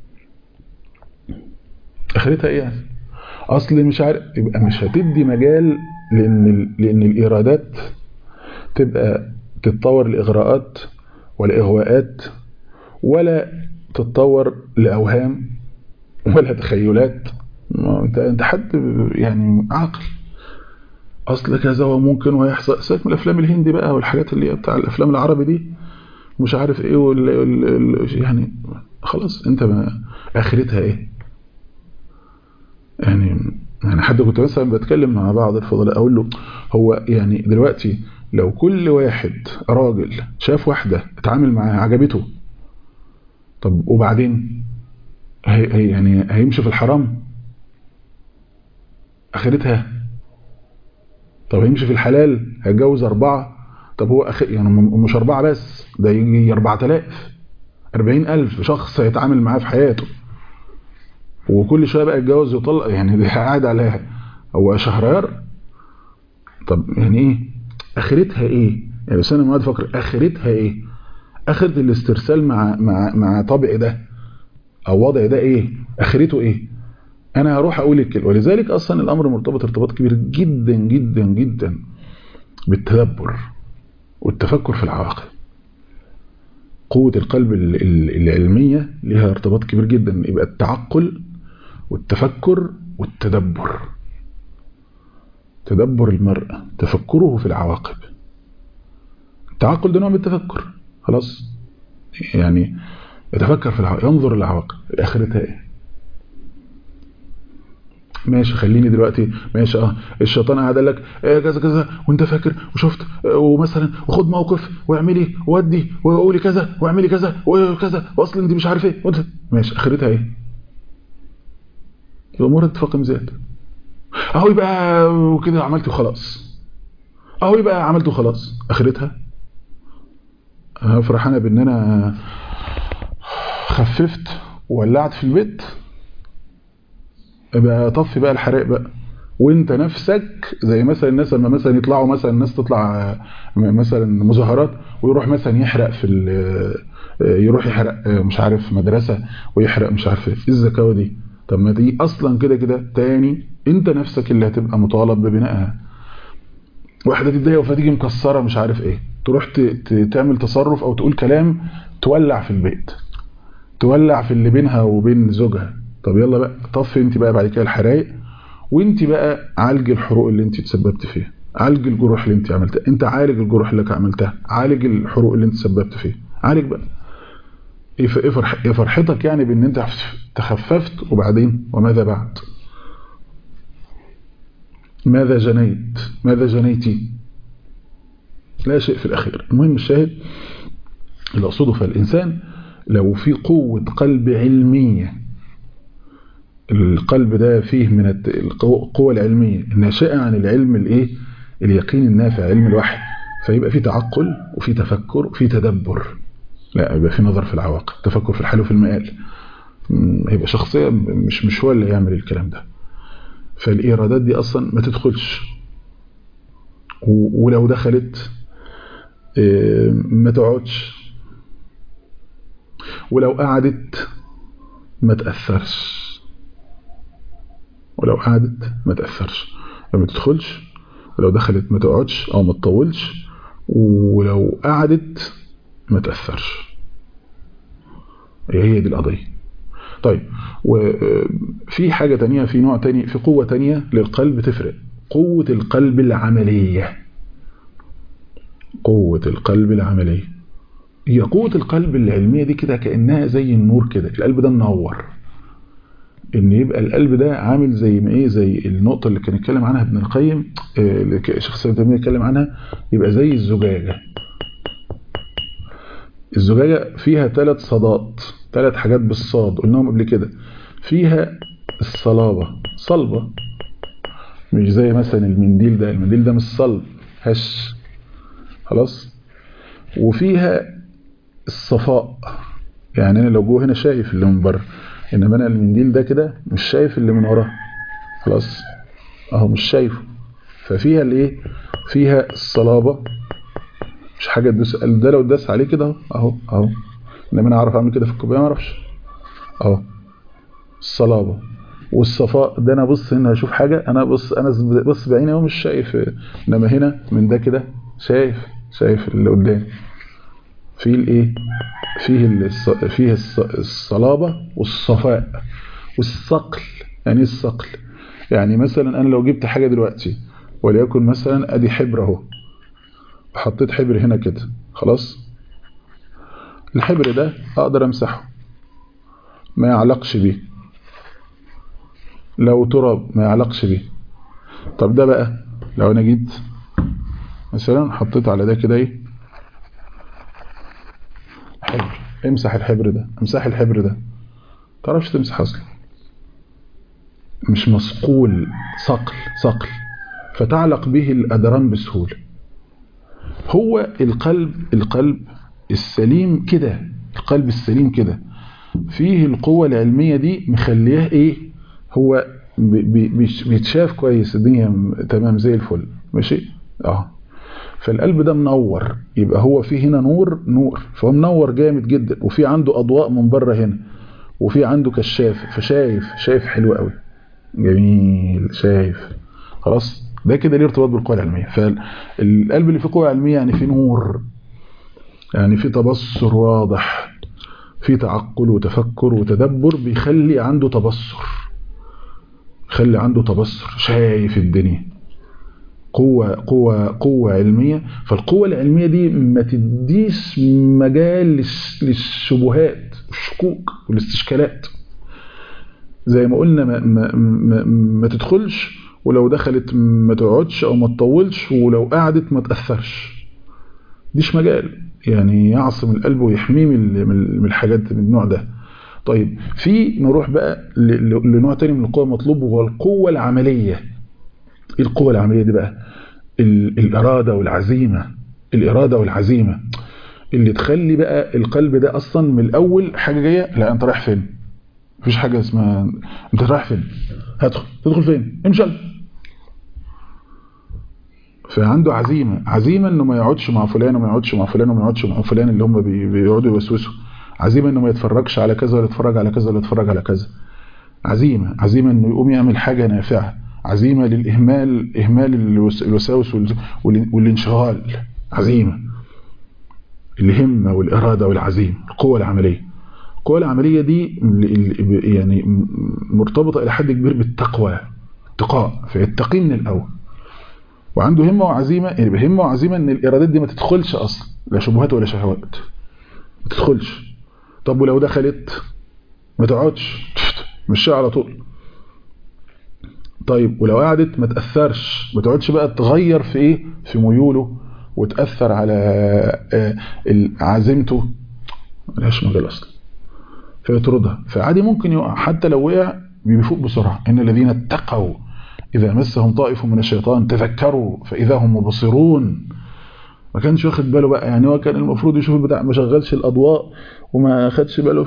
اخرتها ايه يعني؟ اصل مش عارف، يبقى مش هتدي مجال لان الايرادات تبقى تتطور لاغراءات ولا اغواءات، ولا تتطور لاوهام ولا تخيلات. انت حد يعني عاقل، اصل كذا وممكن ويحصل. سيبك من الافلام الهندي بقى والحاجات اللي بتاع الافلام العربي دي، مش عارف ايه يعني خلاص انت ما اخرتها ايه؟ يعني حد كنت مثلا بتكلم مع بعض الفضلاء اقول له هو يعني دلوقتي لو كل واحد راجل شاف واحدة اتعامل معاها عجبته، طب وبعدين هي يعني هيمشي في الحرام اخرتها؟ طب هيمشي في الحلال هيتجوز 4؟ طب هو يعني مش 4 بس، ده يجي 4000 40,000 شخص هيتعامل معاه في حياته، وكل شويه بقى يتجوز ويطلق، يعني ده قاعد عليها هو شهريار. طب يعني ايه اخرتها ايه؟ يعني بس انا ما افكر اخرتها ايه؟ اخرة الاسترسال مع طبع ده او وضع ده ايه؟ اخرته ايه؟ انا هروح اقول الكلمه. ولذلك اصلا الامر مرتبط ارتباط كبير جدا جدا جدا بالتدبر والتفكر في العواقب. قوة القلب العلمية لها ارتباط كبير جدا، يبقى التعقل والتفكر والتدبر. تدبر المرء تفكره في العواقب. التعقل ده نوع من التفكر، خلاص، يعني يتفكر في العواقب، ينظر للعواقب اخرتها ايه. ماشي خليني دلوقتي ماشي الشيطان قاعد قال لك كذا كذا وانت فاكر وشفت ومثلا وخد موقف واعملي ودي وقولي كذا واعملي كذا وكذا واصلا انت مش عارف ايه ماشي اخرتها ايه؟ الامور اتفاق زاد اهو يبقى وكده عملت وخلاص، اهو يبقى عملت وخلاص اخرتها فرحانه بان انا خففت وولعت في البيت، يبقى طفي بقى الحرائق بقى. وانت نفسك زي مثلا الناس لما مثلا يطلعوا مثلا الناس تطلع مثلا مظاهرات ويروح مثلا يحرق يروح يحرق مش عارف مدرسة ويحرق مش عارف ايه الزكاوة دي. طب ما دي اصلا كده كده تاني انت نفسك اللي هتبقى مطالب ببنائها. واحدة تتضايق فتيجي مكسرة مش عارف ايه، تروح تعمل تصرف او تقول كلام تولع في البيت، تولع في اللي بينها وبين زوجها. طب يلا بقى طفي انت بقى بعد كده الحرايق، وانت بقى عالج الحروق اللي انت تسببت فيها، عالج الجروح اللي انت عملتها، انت عالج الجروح اللي عملتها، عالج الحروق اللي انت سببت فيها، عالج بقى. ايه فرحتك يعني بان انت تخففت، وبعدين وماذا بعد؟ ماذا جنيت؟ ماذا جنيتي؟ لا شيء في الاخير. المهم الشاهد اللي اقصده، فالانسان لو في قوة قلب علمية، القلب ده فيه من القوة العلمية الناشئة عن العلم الايه اليقين النافع، علم الوحي، فيبقى في تعقل وفي تفكر وفي تدبر، لا يبقى في نظر في العواقب، تفكر في الحال وفي المآل. هيبقى شخصية مش هو اللي يعمل الكلام ده. فالإيرادات دي أصلا ما تدخلش، ولو دخلت ما تقعدش، ولو قعدت ما تأثرش، ولو قعدت ما تأثرش، ما تدخلش، ولو دخلت ما تقعدش أو ما تطولش، ولو قعدت ما تأثرش. هي دي القضية. طيب وفي حاجة تانية، في نوع تاني، في قوة تانية للقلب تفرق، قوة القلب العملية. قوة القلب العملية هي قوة القلب العلمية دي كده كأنها زي النور كده، القلب ده منور، ان يبقى القلب ده عامل زي ما ايه، زي النقطة اللي كان يتكلم عنها ابن القيم، شخص ابن تيمية يتكلم عنها، يبقى زي الزجاجة. الزجاجة فيها 3 صادات، 3 حاجات بالصاد قلناهم قبل كده. فيها الصلابة، صلبة، مش زي مثلا المنديل ده، المنديل ده مش صلب، هش، خلاص. وفيها الصفاء، يعني انا لو جوه هنا شايف اللي من بره، انما انا المنديل ده كده مش شايف اللي من وراه، خلاص اهو مش شايفه. ففيها الايه، فيها الصلابة، مش حاجة تدوس، ده لو داس عليه كده اهو، انما انا اعرف اعمل كده في الكوبايه ما اعرفش اهو. الصلابة والصفاء ده انا بص هنا اشوف حاجة، انا بص بعيني اهو مش شايف، انما هنا من ده كده شايف اللي قدامي. فيه الايه، فيه الصلابة والصفاء والصقل. يعني ايه الصقل؟ يعني مثلا انا لو جبت حاجة دلوقتي وليكن مثلا ادي حبر اهو، حطيت حبر هنا كده، خلاص، الحبر ده اقدر امسحه ما يعلقش بيه، لو تراب ما يعلقش بيه. طب ده بقى لو انا جيت مثلا حطيت على ده كده ايه حبر، امسح الحبر ده، امسح الحبر ده، تعرفش تمسح اصلا، مش مصقول، صقل فتعلق به الأدران بسهولة. هو القلب السليم كده، القلب السليم كده فيه القوة العلمية دي مخلياه ايه، هو بيتشاف كويس، الدنيا تمام زي الفل ماشي. فالقلب ده منور، يبقى هو فيه هنا نور، فهو منور جامد جدا، وفي عنده أضواء من بره هنا، وفي عنده كشاف، شايف حلو قوي جميل، شايف خلاص. ده كده ليه ارتباط بالقوة العلمية. فالقلب اللي فيه قوة علمية يعني فيه نور، يعني فيه تبصر واضح، فيه تعقل وتفكر وتدبر، بيخلي عنده تبصر، شايف الدنيا. قوة علمية. فالقوة العلمية دي ما تديش مجال للشبهات والشكوك والاستشكالات. زي ما قلنا ما تدخلش، ولو دخلت ما تقعدش او ما تطولش، ولو قعدت ما تأثرش، ديش مجال يعني يعصم القلب ويحميه من الحاجات من النوع ده. طيب في نروح بقى لنوع تاني من القوة المطلوب، وهو القوة العملية. ايه القوة العملية دي بقى؟ الإرادة والعزيمة اللي تخلي بقى القلب ده اصلا من الاول حاجة جاية، لا انت رايح فين، مفيش حاجة اسمها انت رايح فين، تدخل فين، امشي. فعنده عزيمة انه ما يقعدش مع فلان وما يقعدش مع فلان وما يقعدش مع فلان اللي هم بيقعدوا يوسوسوا. عزيمة انه ما يتفرجش على كذا ولا يتفرج على كذا ولا يتفرج على كذا. عزيمة انه يقوم يعمل حاجة نافعة. عزيمة إهمال الوساوس والانشغال. عزيمة، الهمة والإرادة والعزيمة. القوة العملية دي يعني مرتبطة إلى حد كبير بالتقوى، اتقاء، فيتقي من الأول، وعنده همة وعزيمة. يعني بهمة وعزيمة ان الإرادات دي ما تدخلش أصلا، لا شبهات ولا شهوات، ما تدخلش. طب ولو دخلت ما تقعدش، مشيها على طول. طيب ولو قعدت ما تأثرش، ما تقعدش بقى تغير في ايه، في ميوله وتأثر على عزيمته، ملهاش مجال أصلا، فيطردها. فعادي ممكن يقع، حتى لو وقع بيفوق بسرعة. إن الذين اتقوا إذا مسهم طائف من الشيطان تذكروا فإذا هم مبصرون. ما كانش واخد باله بقى، يعني هو كان المفروض يشوف البتاع، ما شغلش الأضواء وما خدش باله،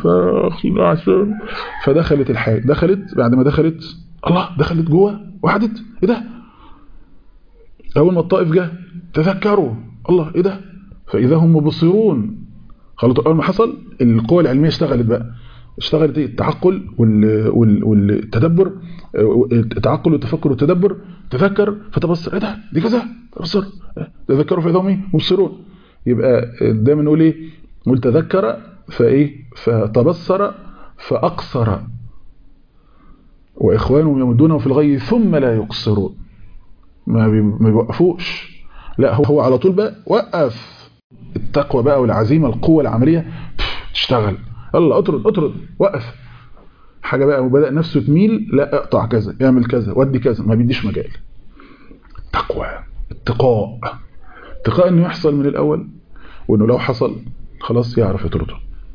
فدخلت الحاجة، بعد ما دخلت الله، دخلت جوه وحدت، ايه ده؟ أول ما الطائف جه تذكروا الله، ايه ده؟ فإذا هم مبصرون. خلاص أول ما حصل القوة العلمية اشتغلت التعقل والتدبر، التعقل والتفكر والتدبر. تذكر فتبصر، ايه ده؟ دي كذا، تبصر، تذكروا فإذا هم مبصرون. يبقى دايما نقول ايه؟ نقول تذكر فايه، فتبصر فأقصر، وإخوانهم يمدونهم في الغي ثم لا يقصرون. ما بيوقفوش، لا هو على طول بقى وقف. التقوى بقى والعزيمة، القوة العملية تشتغل. يلا اطرد وقف حاجة بقى، وبدأ نفسه تميل، لا اقطع كذا، اعمل كذا، ودي كذا، ما بيديش مجال. تقوى، اتقاء انه يحصل من الاول، وانه لو حصل خلاص يعرف يطرده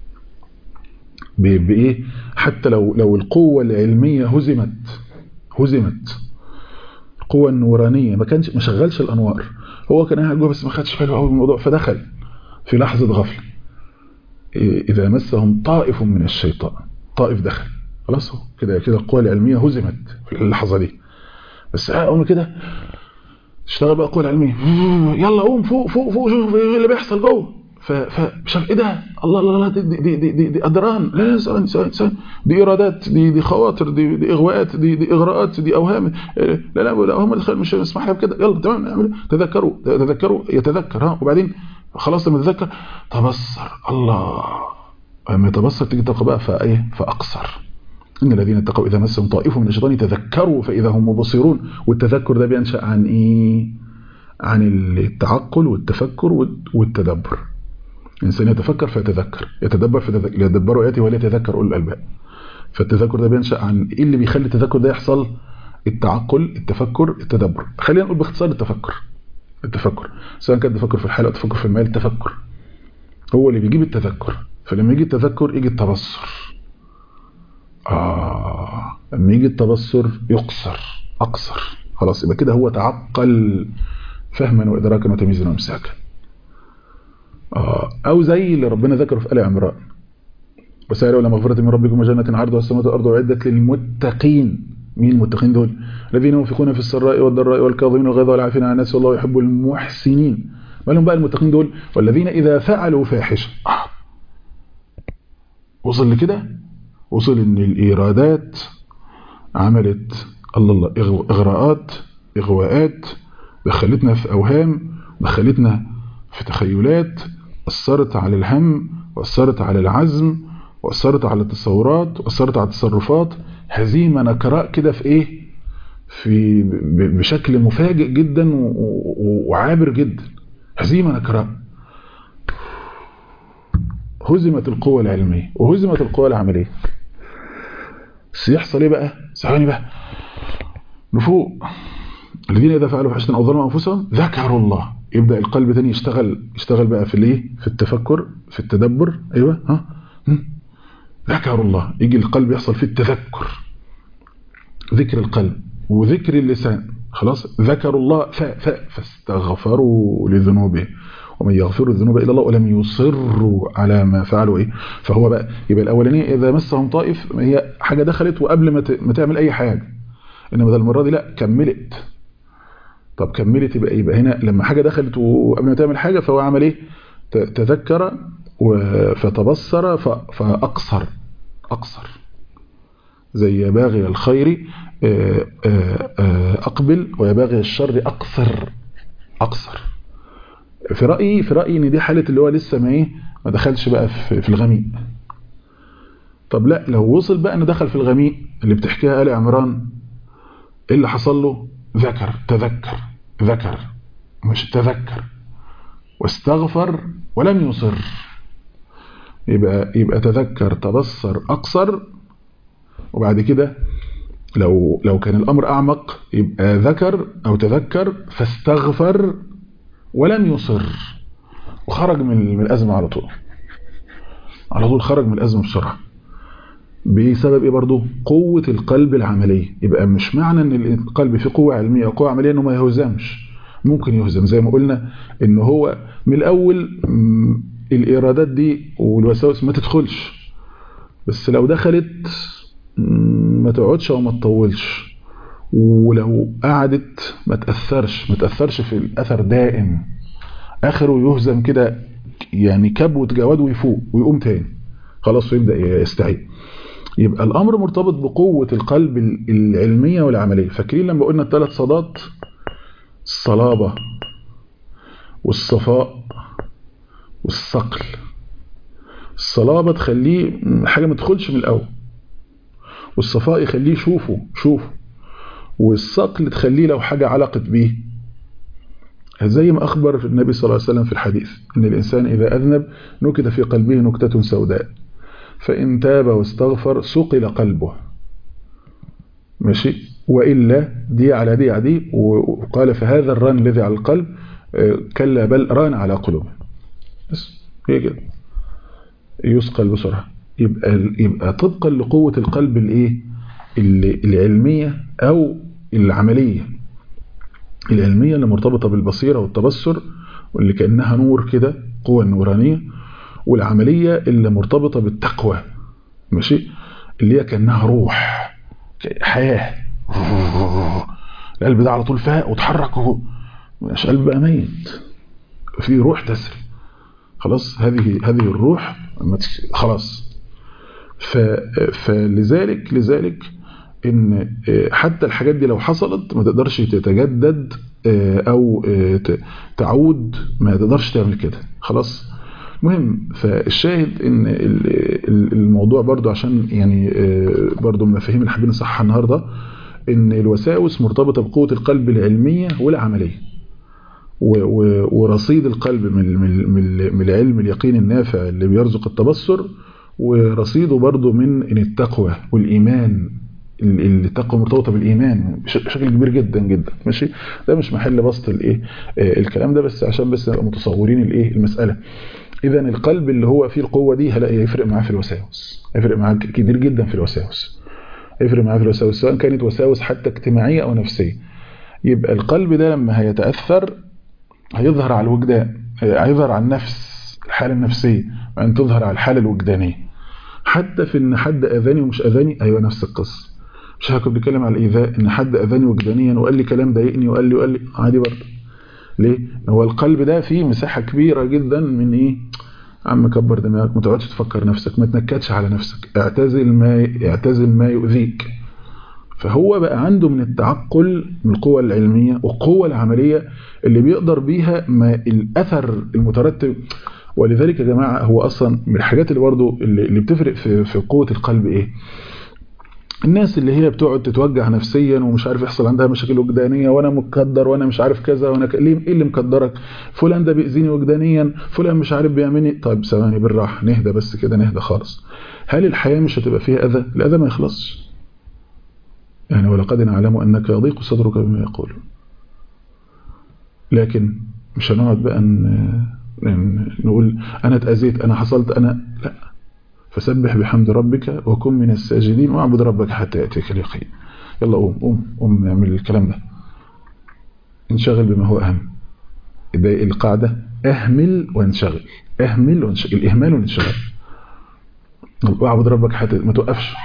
بايه. حتى لو القوة العلمية هزمت، القوة النورانية ما شغلش الانوار، هو كان قاعد جوه بس ما خدش باله قوي من الموضوع، فدخل في لحظة غفلة. إذا مسهم طائف من الشيطان، طائف دخل، خلاص كده القوى العلمية هزمت في اللحظة دي. بس قوم كده اشتغل بقى القوى العلمية، يلا قوم فوق شوف ايه اللي بيحصل جوه. فشاف ايه ده؟ الله دي أدران، لا ثواني، دي إرادات، دي خواطر، دي إغواءات، دي إغراءات، دي أوهام. لا هم دخل مش مسمح لها بكده. يلا تمام نعمل. تذكروا يتذكر. وبعدين خلاص لما تذكر تبصر. الله، لما يتبصر تيجي تقى بقى فأقصر. إن الذين اتقوا إذا مسهم طائف من الشيطان تذكروا فإذا هم مبصرون. والتذكر ده بينشأ عن إيه؟ عن التعقل والتفكر والتدبر. الإنسان يتفكر فيتذكر، يتدبر يتدبر آياته ولا يتذكر أولو الألباب. فالتذكر ده بينشأ عن إيه اللي بيخلي التذكر ده يحصل؟ التعقل، التفكر، التدبر. خلينا نقول باختصار التفكر سواء كان التفكر في الحال أو التفكر في المال، التفكر هو اللي بيجيب التذكر. فلما يجي التذكر يجي التبصر. لما يجي التبصر أقصر. خلاص يبقى كده هو تعقل فهما وإدراكا وتمييزا وإمساكا. أو زي اللي ربنا ذكره في آل عمران: وسارعوا إلى مغفرة من ربكم وجنة عرضها السماوات والأرض أعدت للمتقين. مين المتقين دول؟ الذين ينفقون في السراء والضراء والكاظمين الغيظ والعافين عن الناس والله يحب المحسنين. ما لهم بقى المتقين دول؟ والذين إذا فعلوا فاحشة. وصل لكده؟ وصل إن الإيرادات عملت الله إغواءات، دخلتنا في أوهام، دخلتنا في تخيلات، أثرت على الهم، وأثرت على العزم، وأثرت على التصورات، وأثرت على التصرفات. هزيمة نكراء كده في إيه؟ في بشكل مفاجئ جدا وعابر جدا. هزيمة نكراء. هزمت القوة العلمية وهزمت القوة العملية. بس يحصل إيه بقى؟ ثواني بقى نفوق. الذين إذا فعلوا فاحشة أو ظلموا أنفسهم ذكروا الله. يبدأ القلب تاني يشتغل بقى في الايه؟ في التفكر، في التدبر. ايوه ذكروا الله. يجي القلب يحصل فيه التذكر، ذكر القلب وذكر اللسان. خلاص ذكروا الله فاستغفروا لذنوبهم ومن يغفر الذنوب الا الله ولم يصروا على ما فعلوا. ايه فهو بقى يبقى الاولانيه اذا مسهم طائف هي حاجه دخلت وقبل ما تعمل اي حاجه، انما ده المره دي لا، كملت. طب كملت يبقى هنا لما حاجة دخلت وقبل ما تعمل حاجة فهو عمل ايه؟ تذكر فتبصر فأقصر. زي يا باغي الخير أقبل ويا باغي الشر أقصر. في رأيي ان دي حالة اللي هو لسه ما دخلش بقى في الغميق. طب لا، لو وصل بقى انه دخل في الغميق اللي بتحكيها آل عمران، ايه اللي حصل له؟ ذكر مش تذكر، واستغفر ولم يصر. يبقى تذكر، تبصر، أقصر. وبعد كده لو كان الأمر أعمق يبقى ذكر أو تذكر فاستغفر ولم يصر، وخرج من الأزمة على طول خرج من الأزمة بسرعة. بسبب ايه برضو؟ قوة القلب العملية. يبقى مش معنى ان القلب فيه قوة علمية وقوة عملية انه ما يهزمش. ممكن يهزم زي ما قلنا ان هو من الاول الارادات دي والوساوس ما تدخلش، بس لو دخلت ما تقعدش او ما تطولش، ولو قعدت ما تأثرش في الاثر دائم، اخره يهزم كده يعني كبوة جواد ويفوق ويقوم تاني خلاص ويبدأ يستعيد. يبقى الأمر مرتبط بقوة القلب العلمية والعملية. فاكرين لما قلنا الثلاث صادات؟ الصلابة والصفاء والصقل. الصلابة تخليه حاجة ما تدخلش من الأول، والصفاء يخليه يشوفه، والصقل تخليه لو حاجة علقت به، زي ما أخبر النبي صلى الله عليه وسلم في الحديث إن الإنسان إذا أذنب نكت في قلبه نكتة سوداء فإن تاب واستغفر سقل قلبه. ماشي؟ وإلا دي على دي وقال فهذا الران الذي على القلب كلا بل ران على قلوب. بس هي كده يسقل بسرعة. يبقى طبقا لقوة القلب العلمية أو العملية. العلمية اللي مرتبطة بالبصيرة والتبصر واللي كأنها نور كده، قوة نورانية، والعملية اللي مرتبطة بالتقوى. ماشي؟ اللي هي كأنها روح، حياة. القلب ده على طول فاق وتحرك، مش قلب بقى ميت، في روح تسري. خلاص هذه الروح خلاص. فلذلك ان حتى الحاجات دي لو حصلت ما تقدرش تتجدد او تعود، ما تقدرش تعمل كده خلاص. مهم. فالشاهد ان الموضوع برضو عشان يعني برضو المفاهيم اللي حابين نصحها النهارده، ان الوساوس مرتبطة بقوة القلب العلمية والعملية، ورصيد القلب من العلم اليقين النافع اللي بيرزق التبصر، ورصيده برضه من التقوى والإيمان. التقوى مرتبطة بالإيمان بشكل كبير جدا جدا. ماشي، ده مش محل بسط الكلام ده، بس عشان بس نبقى متصورين المسألة. إذا القلب اللي هو فيه القوة دي هيفرق معاه في الوساوس، هيفرق معاه كتير جدا في الوساوس، هيفرق معاه في الوساوس سواء كانت وساوس حتى اجتماعية أو نفسية. يبقى القلب ده لما هيتأثر هيظهر على الوجدان، هيظهر على النفس، الحالة النفسية، وأن تظهر على الحالة الوجدانية. حتى في إن حد أذاني ومش أذاني، أيوة نفس القصة. مش هكون بيتكلم على الإيذاء، إن حد أذاني وجدانيا وقال لي كلام ضايقني وقال لي عادي برضه. ليه؟ هو القلب ده فيه مساحة كبيرة جدا من إيه؟ عم كبر دماغك، ما تقعدش تفكر نفسك، ما تنكدش على نفسك، اعتزل ما يؤذيك. فهو بقى عنده من التعقل، من القوة العلمية والقوة العملية اللي بيقدر بيها ما الأثر المترتب. ولذلك يا جماعة هو أصلا من الحاجات اللي برضه اللي بتفرق في قوة القلب إيه؟ الناس اللي هي بتقعد تتوجع نفسيا ومش عارف يحصل عندها مشاكل وجدانية، وانا متقدر وانا مش عارف كذا، وانا ليه ايه اللي مقدرك؟ فلان ده بيأذيني وجدانيا، فلان مش عارف بيعملني. طيب ثواني بالراحة، نهدى بس كده، نهدى خالص. هل الحياة مش هتبقى فيها أذى؟ الأذى ما يخلصش يعني، ولقد نعلم أنك يضيق صدرك بما يقول. لكن مش هنقعد بقى نقول أنا اتأذيت، أنا حصلت، أنا لا. فسبح بحمد ربك وكن من الساجدين واعبد ربك حتى يأتيك اليقين. يلا قوم نعمل الكلام ده، انشغل بما هو أهم. ده القاعدة، اهمل وانشغل، اهمل وانشغل، الإهمال والانشغال. واعبد ربك حتى ما توقفش.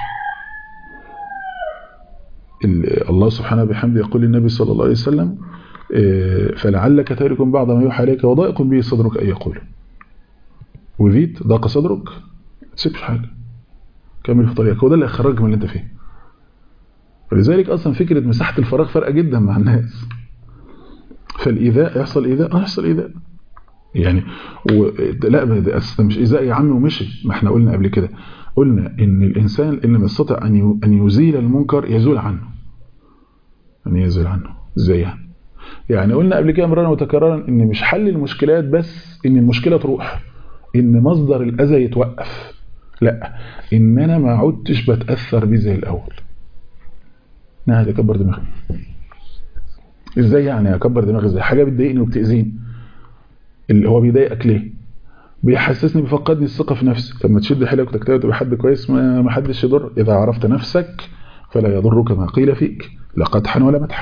الله سبحانه بحمده يقول للنبي صلى الله عليه وسلم فلعلك تارك بعض ما يوحى عليك وضائق به صدرك أن يقول. وذيت ضاق صدرك، ما تسيبش حاجة، كمل في طريقك، وده اللي هيخرجك من اللي انت فيه. ولذلك أصلا فكرة مساحة الفراغ فرقة جدا مع الناس. فالإيذاء يحصل إيذاء، يحصل إيذاء يعني لا ده أصلا مش إيذاء يا عم ومشي. ما احنا قلنا قبل كده، قلنا إن الإنسان اللي يستطيع أن يزيل المنكر يزول عنه، أن يزول عنه. إزاي يعني قلنا قبل كده مرارا وتكرارا إن مش حل المشكلات بس إن المشكلة تروح، إن مصدر الأذى يتوقف، لا، إن أنا ما عدتش بتأثر بيه زي الأول. نهدى، كبر دماغي. ازاي يعني اكبر دماغي؟ ازاي حاجه بتضايقني وبتاذيني؟ اللي هو بيضايقك ليه؟ بيحسسني، بيفقدني الثقه في نفسي. طب ما تشد حيلك وتجتهد وتبقى حد كويس، ما حدش يضر. اذا عرفت نفسك فلا يضرك ما قيل فيك، لا قدحا ولا مدحا.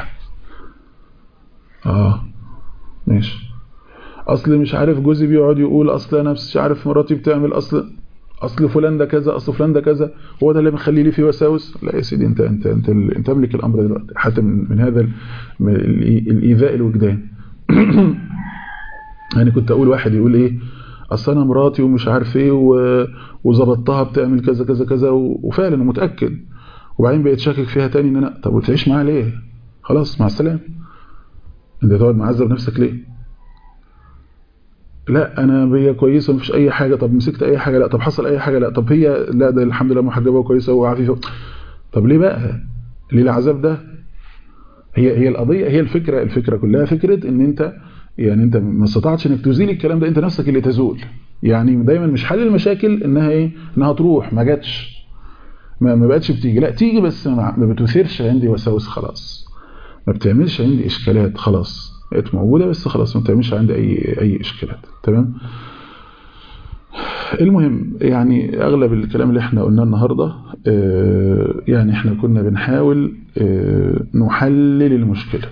ماشي. اصل مش عارف جوزي بيقعد يقول، اصل انا مش عارف مراتي بتعمل، اصل فلان ده كذا، اصل فلان ده كذا، هو ده اللي مخلي لي فيه وساوس. لا يا سيدي، انت تملك الامر دلوقتي، حتى من هذا الايذاء الوجدان. يعني كنت اقول واحد يقول ايه، اصل انا مراتي ومش عارف ايه وظبطتها بتعمل كذا كذا كذا، وفعلا متاكد، وبعدين بقيت شاكك فيها تاني ان انا، طب وتعيش معاها ليه؟ خلاص مع السلامه. انت تقعد معذب نفسك ليه؟ لا انا هي كويسه ومفيش اي حاجه. طب مسكت اي حاجه؟ لا. طب حصل اي حاجه؟ لا. طب هي، لا ده الحمد لله محجبه وكويسه وعفيفه. طب ليه بقى؟ ليه العذاب ده؟ هي القضيه، هي الفكره كلها فكره ان انت يعني انت ما استطعتش انك تزيل الكلام ده، انت نفسك اللي تزول. يعني دايما مش حل المشاكل انها ايه، انها تروح، ما جاتش، ما بقتش بتيجي، لا تيجي بس ما بتثيرش عندي وساوس، خلاص ما بتعملش عندي اشكالات، خلاص بقت موجوده بس خلاص ما بتعملش عندي اي اشكالات. تمام. المهم يعني اغلب الكلام اللي احنا قلناه النهارده يعني احنا كنا بنحاول نحلل المشكله،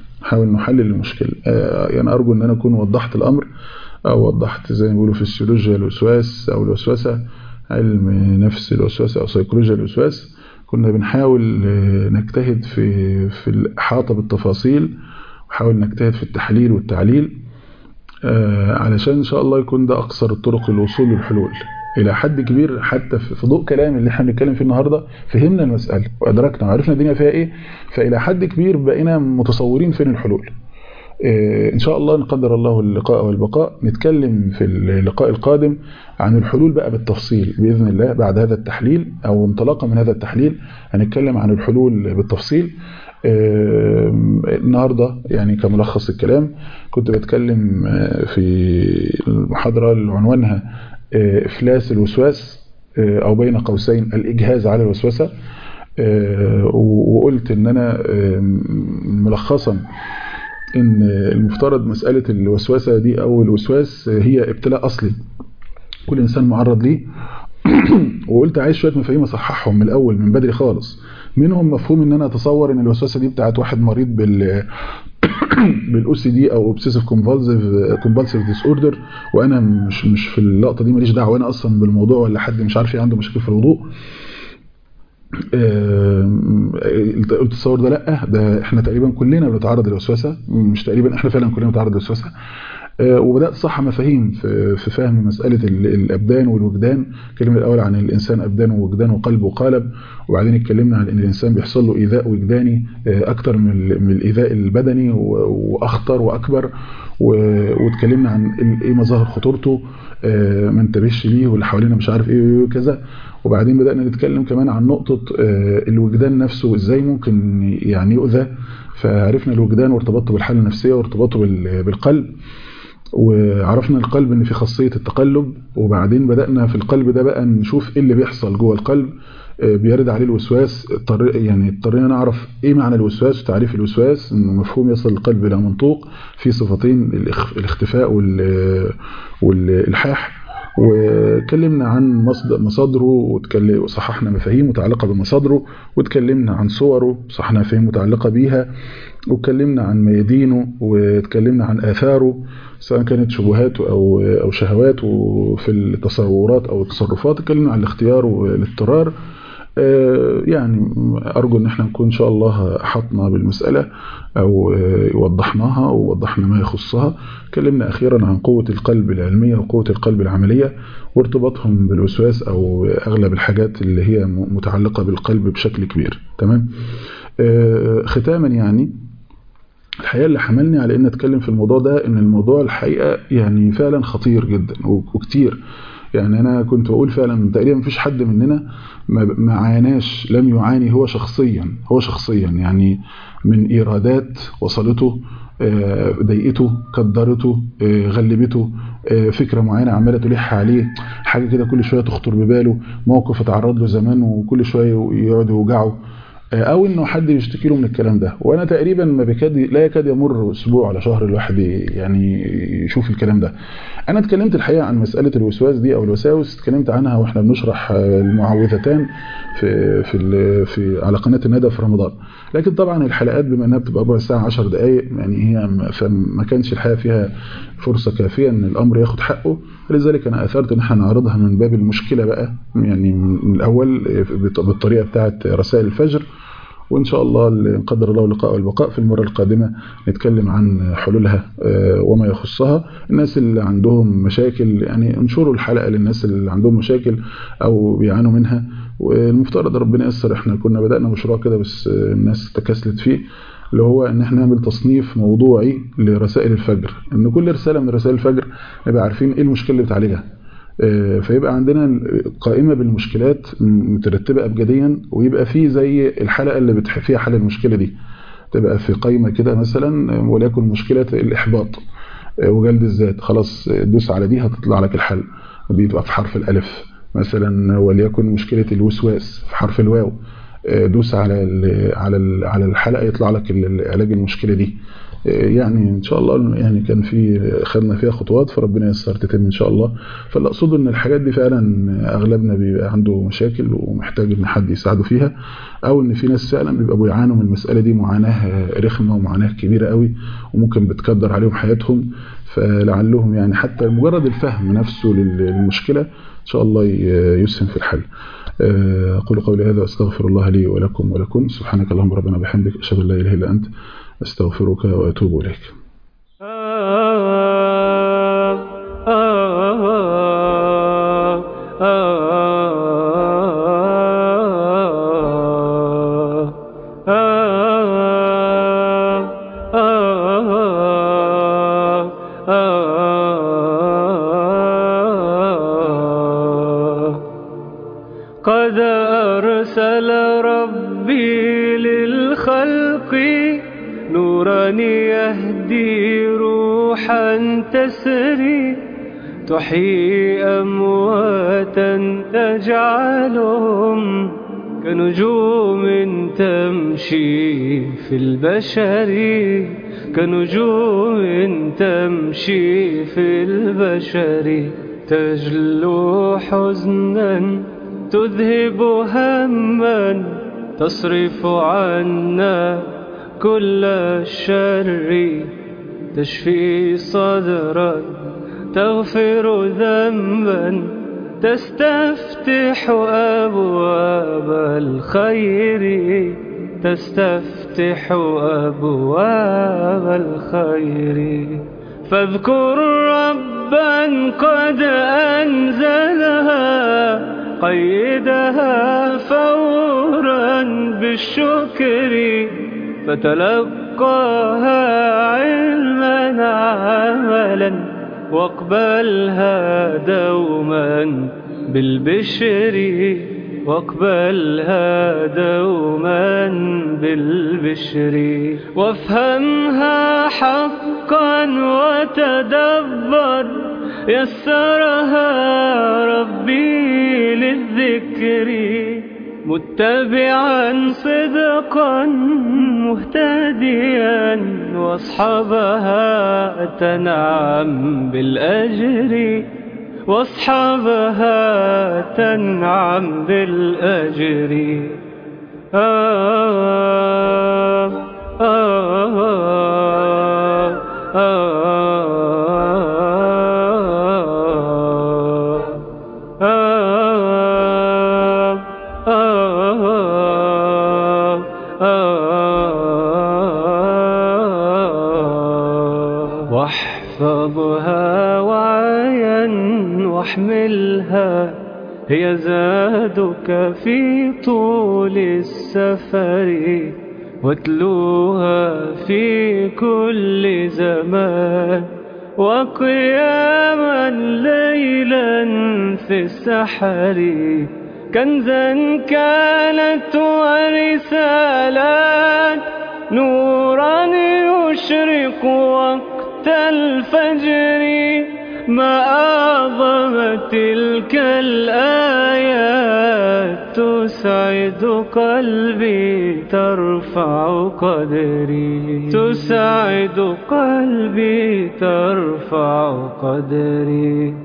يعني ارجو ان انا اكون وضحت الامر، او وضحت زي ما بيقولوا في السيولوجيا الوسواس او الوسوسه، علم نفس الوسوسه او سيكولوجيا الوسواس. كنا بنحاول نجتهد في الاحاطه بالتفاصيل، ونحاول نجتهد في التحليل والتعليل علشان إن شاء الله يكون ده أقصر الطرق للوصول للحلول إلى حد كبير. حتى في ضوء كلام اللي احنا بنتكلم فيه النهاردة فهمنا المسألة وأدركنا وعرفنا الدنيا فيها إيه، فإلى حد كبير بقينا متصورين فين الحلول. إن شاء الله نقدر الله اللقاء والبقاء نتكلم في اللقاء القادم عن الحلول بقى بالتفصيل بإذن الله بعد هذا التحليل، أو انطلاقا من هذا التحليل هنتكلم عن الحلول بالتفصيل. النهاردة يعني كملخص الكلام كنت بتكلم في المحاضرة اللي عنوانها إفلاس الوسواس، أو بين قوسين الإجهاز على الوسوسة. وقلت إن أنا ملخصا إن المفترض مسألة الوسوسة دي أو الوسواس هي ابتلاء أصلي كل إنسان معرض ليه. وقلت عايز شوية مفاهيم أصححهم من الأول من بدري خالص. منهم مفهوم إن أنا أتصور إن الوسوسة دي بتاعت واحد مريض بالOCD أو Obsessive Compulsive Disorder، وأنا مش في اللقطة دي ماليش دعوة أنا أصلا بالموضوع، ولا حد مش عارف عنده مشاكل في الوضوء. التصور ده لأ، ده احنا تقريبا كلنا بنتعرض للوسوسة، مش تقريبا احنا فعلا كلنا بنتعرض للوسوسة. وبدأت صح مفاهيم في فهم مسألة الأبدان والوجدان. اتكلمنا الأول عن الإنسان أبدان ووجدان وقلب وقالب، وبعدين اتكلمنا عن أن الإنسان بيحصل له إيذاء وجداني أكتر من الإيذاء البدني وأخطر وأكبر. واتكلمنا عن إيه مظاهر خطورته، ما انتبهش ليه واللي حوالينا مش عارف إيه وكذا. وبعدين بدأنا نتكلم كمان عن نقطة الوجدان نفسه إزاي ممكن يعني يؤذى. فعرفنا الوجدان وارتبطه بالحالة النفسية وارتبطه بالقلب، وعرفنا القلب ان في خاصية التقلب. وبعدين بدأنا في القلب ده بقى نشوف ايه اللي بيحصل جوه القلب بيرد عليه الوسواس. يعني اضطرينا نعرف ايه معنى الوسواس وتعريف الوسواس، انه مفهوم يصل القلب الى منطوق في صفتين، الاختفاء والالحاح. واتكلمنا عن مصادره وصححنا مفاهيم متعلقة بمصادره، واتكلمنا عن صوره صححنا مفاهيم متعلقة بيها، واتكلمنا عن ميادينه، واتكلمنا عن آثاره سواء كانت شبهاته أو شهواته في التصورات أو التصرفات. اتكلمنا عن الاختيار والاضطرار. يعني أرجو أن احنا نكون إن شاء الله أحطنا بالمسألة أو وضحناها ووضحنا ما يخصها. اتكلمنا أخيرا عن قوة القلب العلمية وقوة القلب العملية وارتباطهم بالوسواس أو أغلب الحاجات اللي هي متعلقة بالقلب بشكل كبير. تمام. ختاما يعني الحقيقة اللي حملني على ان اتكلم في الموضوع ده ان الموضوع الحقيقة يعني فعلا خطير جدا وكتير. يعني انا كنت بقول فعلا تقريبا مفيش حد مننا ما عاناش، لم يعاني هو شخصيا يعني من ايرادات وصلته، ضايقته، كدرته، غلبته، فكرة معينة عمالة تلح عليه، حاجة كده كل شوية تخطر بباله، موقف اتعرض له زمان وكل شوية يقعد يوجعه، او انه حد يشتكي له من الكلام ده. وانا تقريبا لا يكاد يمر اسبوع على شهر الواحد يعني يشوف الكلام ده. انا اتكلمت الحقيقه عن مساله الوسواس دي او الوساوس، اتكلمت عنها واحنا بنشرح المعوذتان في على قناه الندى في رمضان. لكن طبعا الحلقات بما انها بتبقى ربع ساعه 10 دقائق يعني هي ما كانش الحقيقه فيها فرصه كافيه ان الامر ياخد حقه، لذلك انا اثرت ان احنا نعرضها من باب المشكله بقى يعني من الاول بالطريقه بتاعه رسائل الفجر. وإن شاء الله قدر الله اللقاء والبقاء في المرة القادمة نتكلم عن حلولها وما يخصها. الناس اللي عندهم مشاكل يعني انشروا الحلقة للناس اللي عندهم مشاكل أو بيعانوا منها، والمفترض ربنا يسر. احنا كنا بدأنا مشروع كده بس الناس تكسلت فيه، اللي هو ان احنا نعمل تصنيف موضوعي لرسائل الفجر، ان كل رسالة من رسائل الفجر نبقى عارفين ايه المشكلة اللي بتعالجها، فيبقى عندنا قائمة بالمشكلات مترتبة أبجديا، ويبقى فيه زي الحلقة اللي فيها حل المشكلة دي تبقى في قائمة كده مثلا، وليكن مشكلة الإحباط وجلد الذات، خلاص دوس على دي هتطلع لك الحل، دي تبقى في حرف الألف مثلا. وليكن مشكلة الوسواس في حرف الواو، دوس على الحلقة يطلع لك علاج المشكلة دي. يعني ان شاء الله يعني كان في خدنا فيها خطوات، فربنا ييسر تتم ان شاء الله. فاللي اقصده ان الحاجات دي فعلا اغلبنا بيبقى عنده مشاكل ومحتاج ان حد يساعده فيها، او ان في ناس فعلا بيبقوا بيعانوا من المساله دي معاناه رخمه ومعاناه كبيره قوي وممكن بتكدر عليهم حياتهم. فلعلهم يعني حتى مجرد الفهم نفسه للمشكله ان شاء الله يسهم في الحل. اقول قولي هذا واستغفر الله لي ولكم ولكم. سبحانك اللهم ربنا بحمدك، اشهد ان لا اله الا انت، استغفرك واتوب اليك. ah الخلق نورا يهدي روحا تسري تحيي أمواتا تجعلهم كنجوم تمشي في البشر كنجوم تمشي في البشر تجلو حزنا تذهب هما تصرف عنا كل الشر تشفي صدرا تغفر ذنبا تستفتح أبواب الخير تستفتح أبواب الخير فاذكر ربا قد أنزلها قيدها فورا بالشكر فتلقاها علما عملا واقبلها دوما بالبشر واقبلها دوما بالبشر وافهمها حقا وتدبر يسرها ربي للذكر متبعا صدقا مهتديا واصحابها تنعم بالأجر واصحابها تنعم بالأجر واحفظها وعيا واحملها هي زادك في طول السفر واتلوها في كل زمان وقياما ليلا في السحر كنزا كانت ورسالات نورا يشرق وقت الفجر ما أعظم تلك الآيات تسعد قلبي ترفع قدري تسعد قلبي ترفع قدري